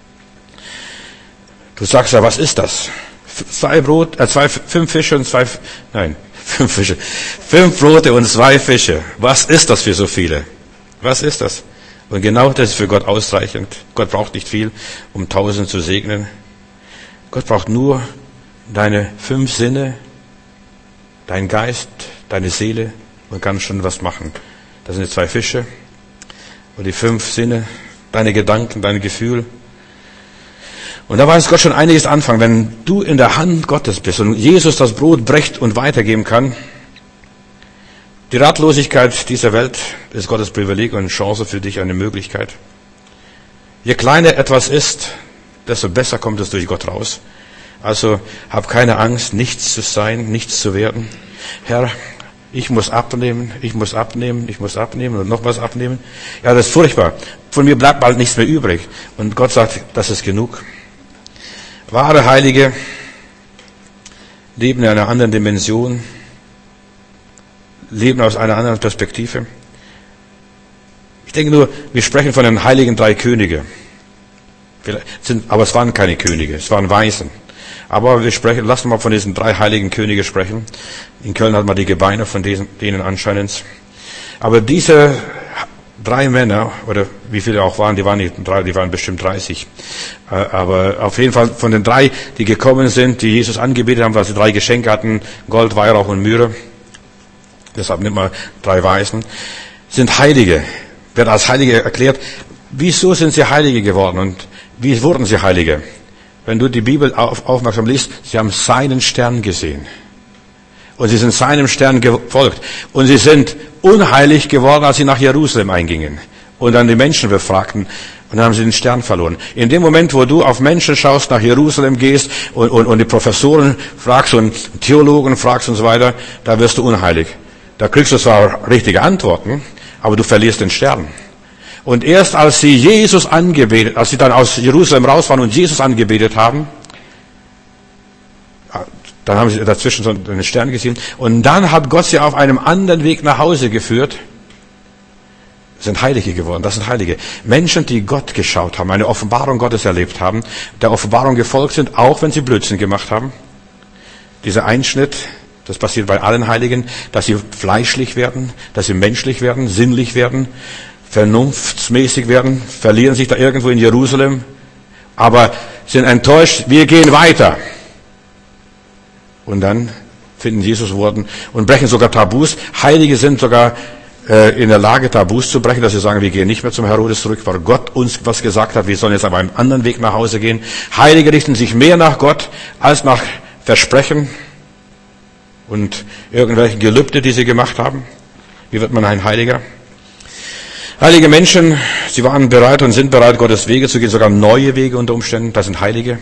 Du sagst ja, was ist das? Zwei Brot, äh, zwei, fünf Fische und zwei, nein, fünf Fische. Fünf Brote und zwei Fische. Was ist das für so viele? Was ist das? Und genau das ist für Gott ausreichend. Gott braucht nicht viel, um tausend zu segnen. Gott braucht nur deine fünf Sinne, dein Geist, deine Seele und kann schon was machen. Das sind die zwei Fische und die fünf Sinne, deine Gedanken, dein Gefühl. Und da weiß Gott schon einiges anfangen. Wenn du in der Hand Gottes bist und Jesus das Brot brecht und weitergeben kann, die Ratlosigkeit dieser Welt ist Gottes Privileg und eine Chance für dich, eine Möglichkeit. Je kleiner etwas ist, desto besser kommt es durch Gott raus. Also hab keine Angst, nichts zu sein, nichts zu werden. Herr, ich muss abnehmen, ich muss abnehmen, ich muss abnehmen und noch was abnehmen. Ja, das ist furchtbar. Von mir bleibt bald nichts mehr übrig. Und Gott sagt, das ist genug. Wahre Heilige leben in einer anderen Dimension, leben aus einer anderen Perspektive. Ich denke nur, wir sprechen von den heiligen drei Könige. Sind, aber es waren keine Könige, es waren Weisen. Aber wir sprechen, lassen wir mal von diesen drei heiligen Königen sprechen. In Köln hat man die Gebeine von diesen, denen anscheinend. Aber diese drei Männer, oder wie viele auch waren, die waren nicht drei, die waren bestimmt dreißig. Aber auf jeden Fall von den drei, die gekommen sind, die Jesus angebetet haben, weil sie drei Geschenke hatten, Gold, Weihrauch und Myrrhe. Deshalb nimmt man drei Weisen. Sind Heilige, werden als Heilige erklärt. Wieso sind sie Heilige geworden und wie wurden sie Heilige? wenn du die Bibel auf, aufmerksam liest, sie haben seinen Stern gesehen. Und sie sind seinem Stern gefolgt. Und sie sind unheilig geworden, als sie nach Jerusalem eingingen und dann die Menschen befragten. Und dann haben sie den Stern verloren. In dem Moment, wo du auf Menschen schaust, nach Jerusalem gehst und, und, und die Professoren fragst und Theologen fragst und so weiter, da wirst du unheilig. Da kriegst du zwar richtige Antworten, aber du verlierst den Stern. Und erst als sie Jesus angebetet, als sie dann aus Jerusalem raus waren und Jesus angebetet haben, dann haben sie dazwischen so einen Stern gesehen. Und dann hat Gott sie auf einem anderen Weg nach Hause geführt. Sind Heilige geworden. Das sind Heilige. Menschen, die Gott geschaut haben, eine Offenbarung Gottes erlebt haben, der Offenbarung gefolgt sind, auch wenn sie Blödsinn gemacht haben. Dieser Einschnitt, das passiert bei allen Heiligen, dass sie fleischlich werden, dass sie menschlich werden, sinnlich werden, vernunftsmäßig werden, verlieren sich da irgendwo in Jerusalem, aber sind enttäuscht, wir gehen weiter. Und dann finden Jesus Worten und brechen sogar Tabus. Heilige sind sogar äh, in der Lage, Tabus zu brechen, dass sie sagen, wir gehen nicht mehr zum Herodes zurück, weil Gott uns was gesagt hat, wir sollen jetzt aber einen anderen Weg nach Hause gehen. Heilige richten sich mehr nach Gott als nach Versprechen und irgendwelche Gelübde, die sie gemacht haben. Wie wird man ein Heiliger? Heilige Menschen, sie waren bereit und sind bereit, Gottes Wege zu gehen, sogar neue Wege unter Umständen. Das sind Heilige.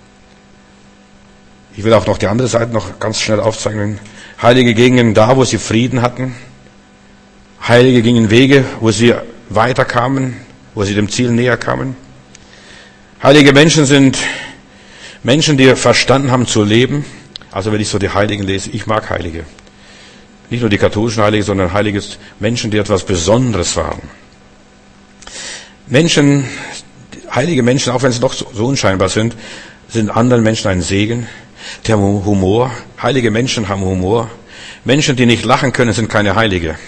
Ich will auch noch die andere Seite noch ganz schnell aufzeigen. Heilige gingen da, wo sie Frieden hatten. Heilige gingen Wege, wo sie weiterkamen, wo sie dem Ziel näher kamen. Heilige Menschen sind Menschen, die verstanden haben zu leben. Also wenn ich so die Heiligen lese, ich mag Heilige. Nicht nur die katholischen Heiligen, sondern heilige Menschen, die etwas Besonderes waren. Menschen, heilige Menschen, auch wenn sie doch so unscheinbar sind, sind anderen Menschen ein Segen. Der Humor. Heilige Menschen haben Humor. Menschen, die nicht lachen können, sind keine Heilige.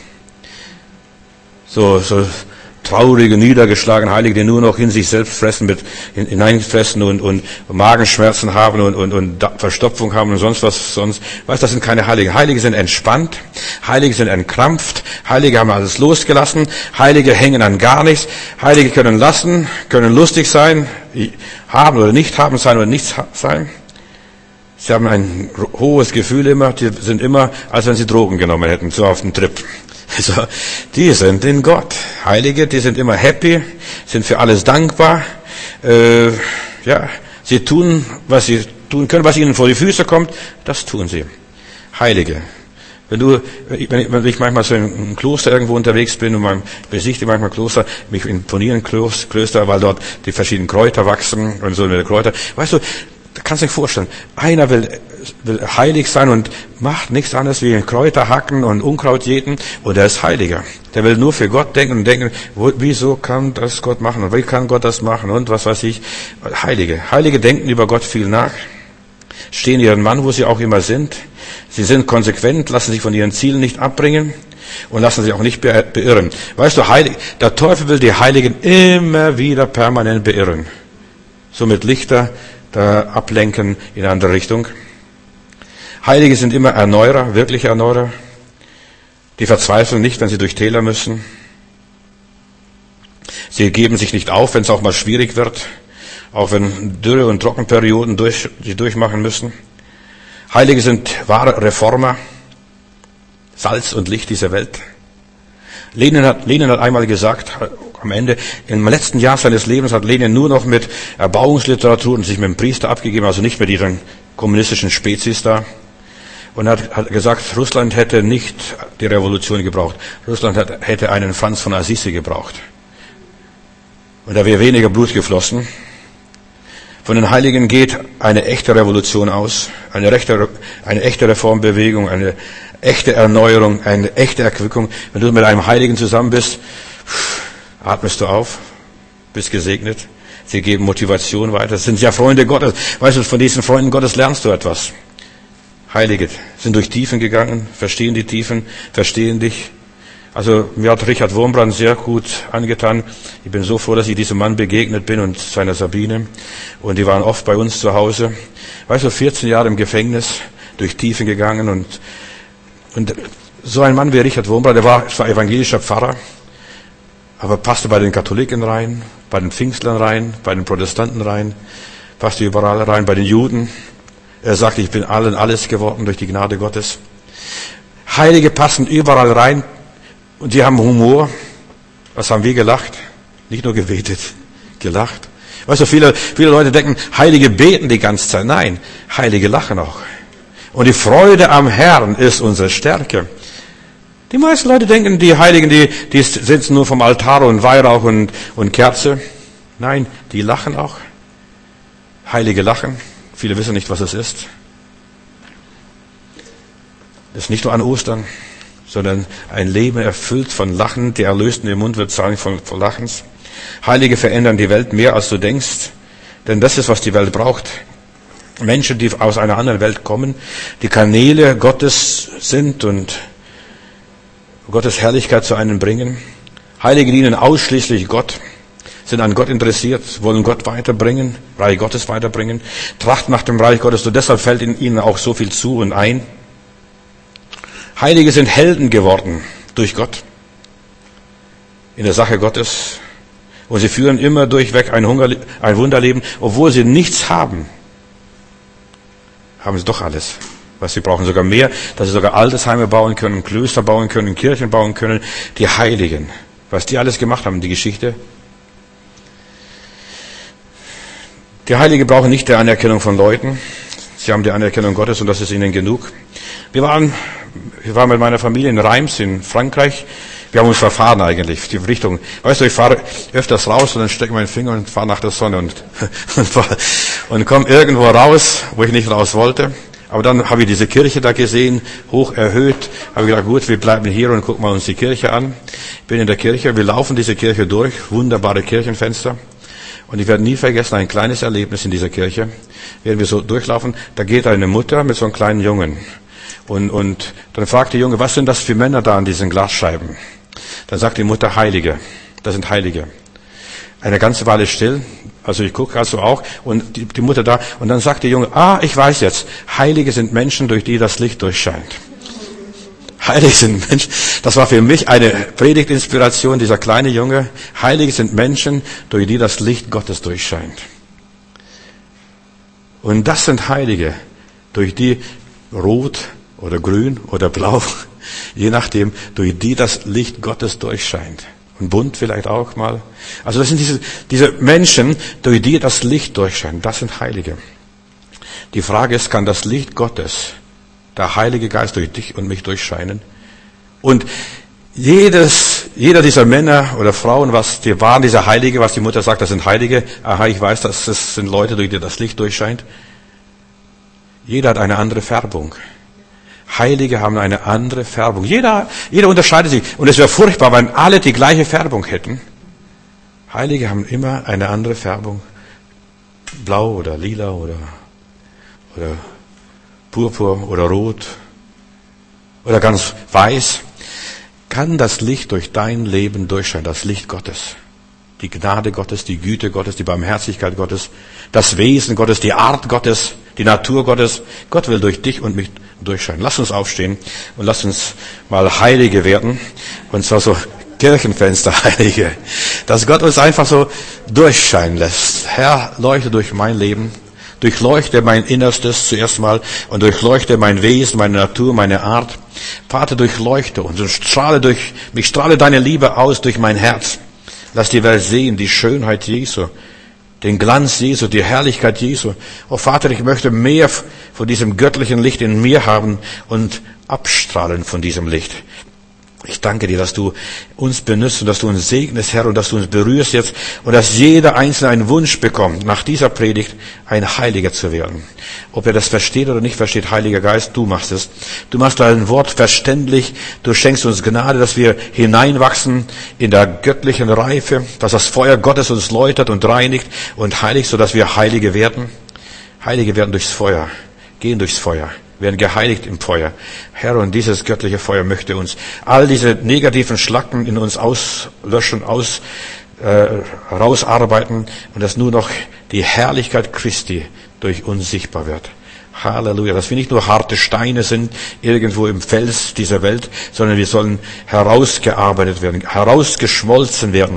So, so traurige, niedergeschlagene Heilige, die nur noch in sich selbst fressen, mit hineinfressen und, und Magenschmerzen haben und, und, und Verstopfung haben und sonst was sonst. Weißt, das sind keine Heilige. Heilige sind entspannt. Heilige sind entkrampft. Heilige haben alles losgelassen. Heilige hängen an gar nichts. Heilige können lassen, können lustig sein, haben oder nicht haben sein oder nichts sein. Sie haben ein hohes Gefühl immer, die sind immer, als wenn sie Drogen genommen hätten, so auf den Trip. Also, die sind in Gott. Heilige, die sind immer happy, sind für alles dankbar. Äh, ja, sie tun, was sie tun können, was ihnen vor die Füße kommt, das tun sie. Heilige. Wenn du, wenn ich manchmal so im Kloster irgendwo unterwegs bin und man besichtige manchmal Kloster, mich imponieren Klöster, weil dort die verschiedenen Kräuter wachsen und so eine Kräuter. Weißt du, da kannst du dir vorstellen, einer will, will heilig sein und macht nichts anderes wie Kräuter hacken und Unkraut jäten und der ist Heiliger. Der will nur für Gott denken und denken, wo, wieso kann das Gott machen und wie kann Gott das machen und was weiß ich. Heilige. Heilige denken über Gott viel nach, stehen ihren Mann, wo sie auch immer sind. Sie sind konsequent, lassen sich von ihren Zielen nicht abbringen und lassen sich auch nicht beirren. Weißt du, heilig, der Teufel will die Heiligen immer wieder permanent beirren. So mit Lichter da ablenken in eine andere Richtung. Heilige sind immer Erneuerer, wirkliche Erneuerer. Die verzweifeln nicht, wenn sie durch Täler müssen. Sie geben sich nicht auf, wenn es auch mal schwierig wird, auch wenn Dürre- und Trockenperioden durch, sie durchmachen müssen. Heilige sind wahre Reformer, Salz und Licht dieser Welt. Lenin hat, Lenin hat einmal gesagt, am Ende, im letzten Jahr seines Lebens hat Lenin nur noch mit Erbauungsliteratur und sich mit dem Priester abgegeben, also nicht mit ihren kommunistischen Spezies da. Und hat, hat gesagt, Russland hätte nicht die Revolution gebraucht. Russland hat, hätte einen Franz von Assisi gebraucht. Und da wäre weniger Blut geflossen. Von den Heiligen geht eine echte Revolution aus, eine, rechte, eine echte Reformbewegung, eine echte Erneuerung, eine echte Erquickung. Wenn du mit einem Heiligen zusammen bist, atmest du auf, bist gesegnet. Sie geben Motivation weiter. Das sind ja Freunde Gottes. Weißt du, von diesen Freunden Gottes lernst du etwas. Heilige sind durch Tiefen gegangen, verstehen die Tiefen, verstehen dich. Also mir hat Richard Wurmbrand sehr gut angetan. Ich bin so froh, dass ich diesem Mann begegnet bin und seiner Sabine. Und die waren oft bei uns zu Hause. Weißt du, vierzehn Jahre im Gefängnis, durch Tiefen gegangen. Und, und so ein Mann wie Richard Wurmbrand, der war zwar evangelischer Pfarrer, aber passte bei den Katholiken rein, bei den Pfingstlern rein, bei den Protestanten rein, passt überall rein. Bei den Juden, er sagt, ich bin allen alles geworden durch die Gnade Gottes. Heilige passen überall rein und die haben Humor. Was haben wir gelacht? Nicht nur gebetet, gelacht. Weißt du, viele, viele Leute denken, Heilige beten die ganze Zeit. Nein, Heilige lachen auch. Und die Freude am Herrn ist unsere Stärke. Die meisten Leute denken, die Heiligen, die, die sitzen nur vom Altar und Weihrauch und, und Kerze. Nein, die lachen auch. Heilige lachen. Viele wissen nicht, was es ist. Das ist nicht nur an Ostern, sondern ein Leben erfüllt von Lachen. Der Erlösten im Mund wird sagen von, von Lachens. Heilige verändern die Welt mehr, als du denkst. Denn das ist, was die Welt braucht. Menschen, die aus einer anderen Welt kommen, die Kanäle Gottes sind und Gottes Herrlichkeit zu einem bringen. Heilige dienen ausschließlich Gott, sind an Gott interessiert, wollen Gott weiterbringen, Reich Gottes weiterbringen, trachten nach dem Reich Gottes. Und deshalb fällt in ihnen auch so viel zu und ein. Heilige sind Helden geworden durch Gott in der Sache Gottes. Und sie führen immer durchweg ein, Hunger, ein Wunderleben, obwohl sie nichts haben. Haben sie doch alles, was sie brauchen. Sogar mehr, dass sie sogar Altersheime bauen können, Klöster bauen können, Kirchen bauen können. Die Heiligen, was die alles gemacht haben, die Geschichte. Die Heiligen brauchen nicht die Anerkennung von Leuten. Sie haben die Anerkennung Gottes und das ist ihnen genug. Wir waren, wir waren mit meiner Familie in Reims in Frankreich. Wir haben uns verfahren eigentlich, die Richtung. Weißt du, ich fahre öfters raus und dann stecke meinen Finger und fahre nach der Sonne und, und, und komme irgendwo raus, wo ich nicht raus wollte. Aber dann habe ich diese Kirche da gesehen, hoch erhöht. Habe ich gedacht, gut, wir bleiben hier und gucken mal uns die Kirche an. Ich bin in der Kirche, wir laufen diese Kirche durch, wunderbare Kirchenfenster. Und ich werde nie vergessen, ein kleines Erlebnis in dieser Kirche. Während wir so durchlaufen, da geht eine Mutter mit so einem kleinen Jungen. Und, und dann fragt der Junge, was sind das für Männer da an diesen Glasscheiben? Dann sagt die Mutter, Heilige. Das sind Heilige. Eine ganze Weile still. Also ich gucke also auch. Und die, die Mutter da. Und dann sagt der Junge, ah, ich weiß jetzt. Heilige sind Menschen, durch die das Licht durchscheint. Heilige sind Menschen. Das war für mich eine Predigtinspiration, dieser kleine Junge. Heilige sind Menschen, durch die das Licht Gottes durchscheint. Und das sind Heilige, durch die rot oder grün oder blau, je nachdem, durch die das Licht Gottes durchscheint. Und bunt vielleicht auch mal. Also das sind diese, diese Menschen, durch die das Licht durchscheint. Das sind Heilige. Die Frage ist, kann das Licht Gottes, der Heilige Geist, durch dich und mich durchscheinen? Und jedes, jeder dieser Männer oder Frauen, was die waren, diese Heilige, was die Mutter sagt, das sind Heilige. Aha, ich weiß, das sind Leute, durch die das Licht durchscheint. Jeder hat eine andere Färbung. Heilige haben eine andere Färbung. Jeder, jeder unterscheidet sich. Und es wäre furchtbar, wenn alle die gleiche Färbung hätten. Heilige haben immer eine andere Färbung. Blau oder lila oder, oder purpur oder rot oder ganz weiß. Kann das Licht durch dein Leben durchscheinen, das Licht Gottes. Die Gnade Gottes, die Güte Gottes, die Barmherzigkeit Gottes, das Wesen Gottes, die Art Gottes, die Natur Gottes. Gott will durch dich und mich durchscheinen. Lass uns aufstehen und lass uns mal Heilige werden. Und zwar so Kirchenfenster-Heilige. Dass Gott uns einfach so durchscheinen lässt. Herr, leuchte durch mein Leben. Durchleuchte mein Innerstes zuerst mal und durchleuchte mein Wesen, meine Natur, meine Art. Vater, durchleuchte uns und strahle durch, mich strahle deine Liebe aus durch mein Herz. Lass die Welt sehen, die Schönheit Jesu, den Glanz Jesu, die Herrlichkeit Jesu. Oh Vater, ich möchte mehr von diesem göttlichen Licht in mir haben und abstrahlen von diesem Licht. Ich danke dir, dass du uns benutzt und dass du uns segnest, Herr, und dass du uns berührst jetzt und dass jeder Einzelne einen Wunsch bekommt, nach dieser Predigt ein Heiliger zu werden. Ob er das versteht oder nicht versteht, Heiliger Geist, du machst es. Du machst dein Wort verständlich. Du schenkst uns Gnade, dass wir hineinwachsen in der göttlichen Reife, dass das Feuer Gottes uns läutert und reinigt und heiligt, sodass wir Heilige werden. Heilige werden durchs Feuer, gehen durchs Feuer. Werden geheiligt im Feuer. Herr, und dieses göttliche Feuer möchte uns all diese negativen Schlacken in uns auslöschen, aus, äh, rausarbeiten und dass nur noch die Herrlichkeit Christi durch uns sichtbar wird. Halleluja. Dass wir nicht nur harte Steine sind, irgendwo im Fels dieser Welt, sondern wir sollen herausgearbeitet werden, herausgeschmolzen werden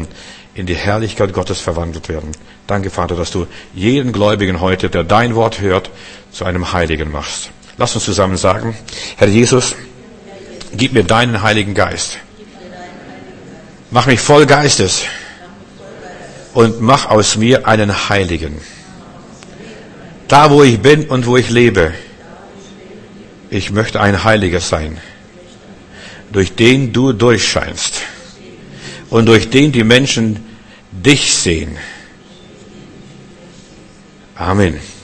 in die Herrlichkeit Gottes verwandelt werden. Danke, Vater, dass du jeden Gläubigen heute, der dein Wort hört, zu einem Heiligen machst. Lass uns zusammen sagen, Herr Jesus, gib mir deinen Heiligen Geist. Mach mich voll Geistes und mach aus mir einen Heiligen. Da, wo ich bin und wo ich lebe, ich möchte ein Heiliger sein, durch den du durchscheinst und durch den die Menschen dich sehen. Amen.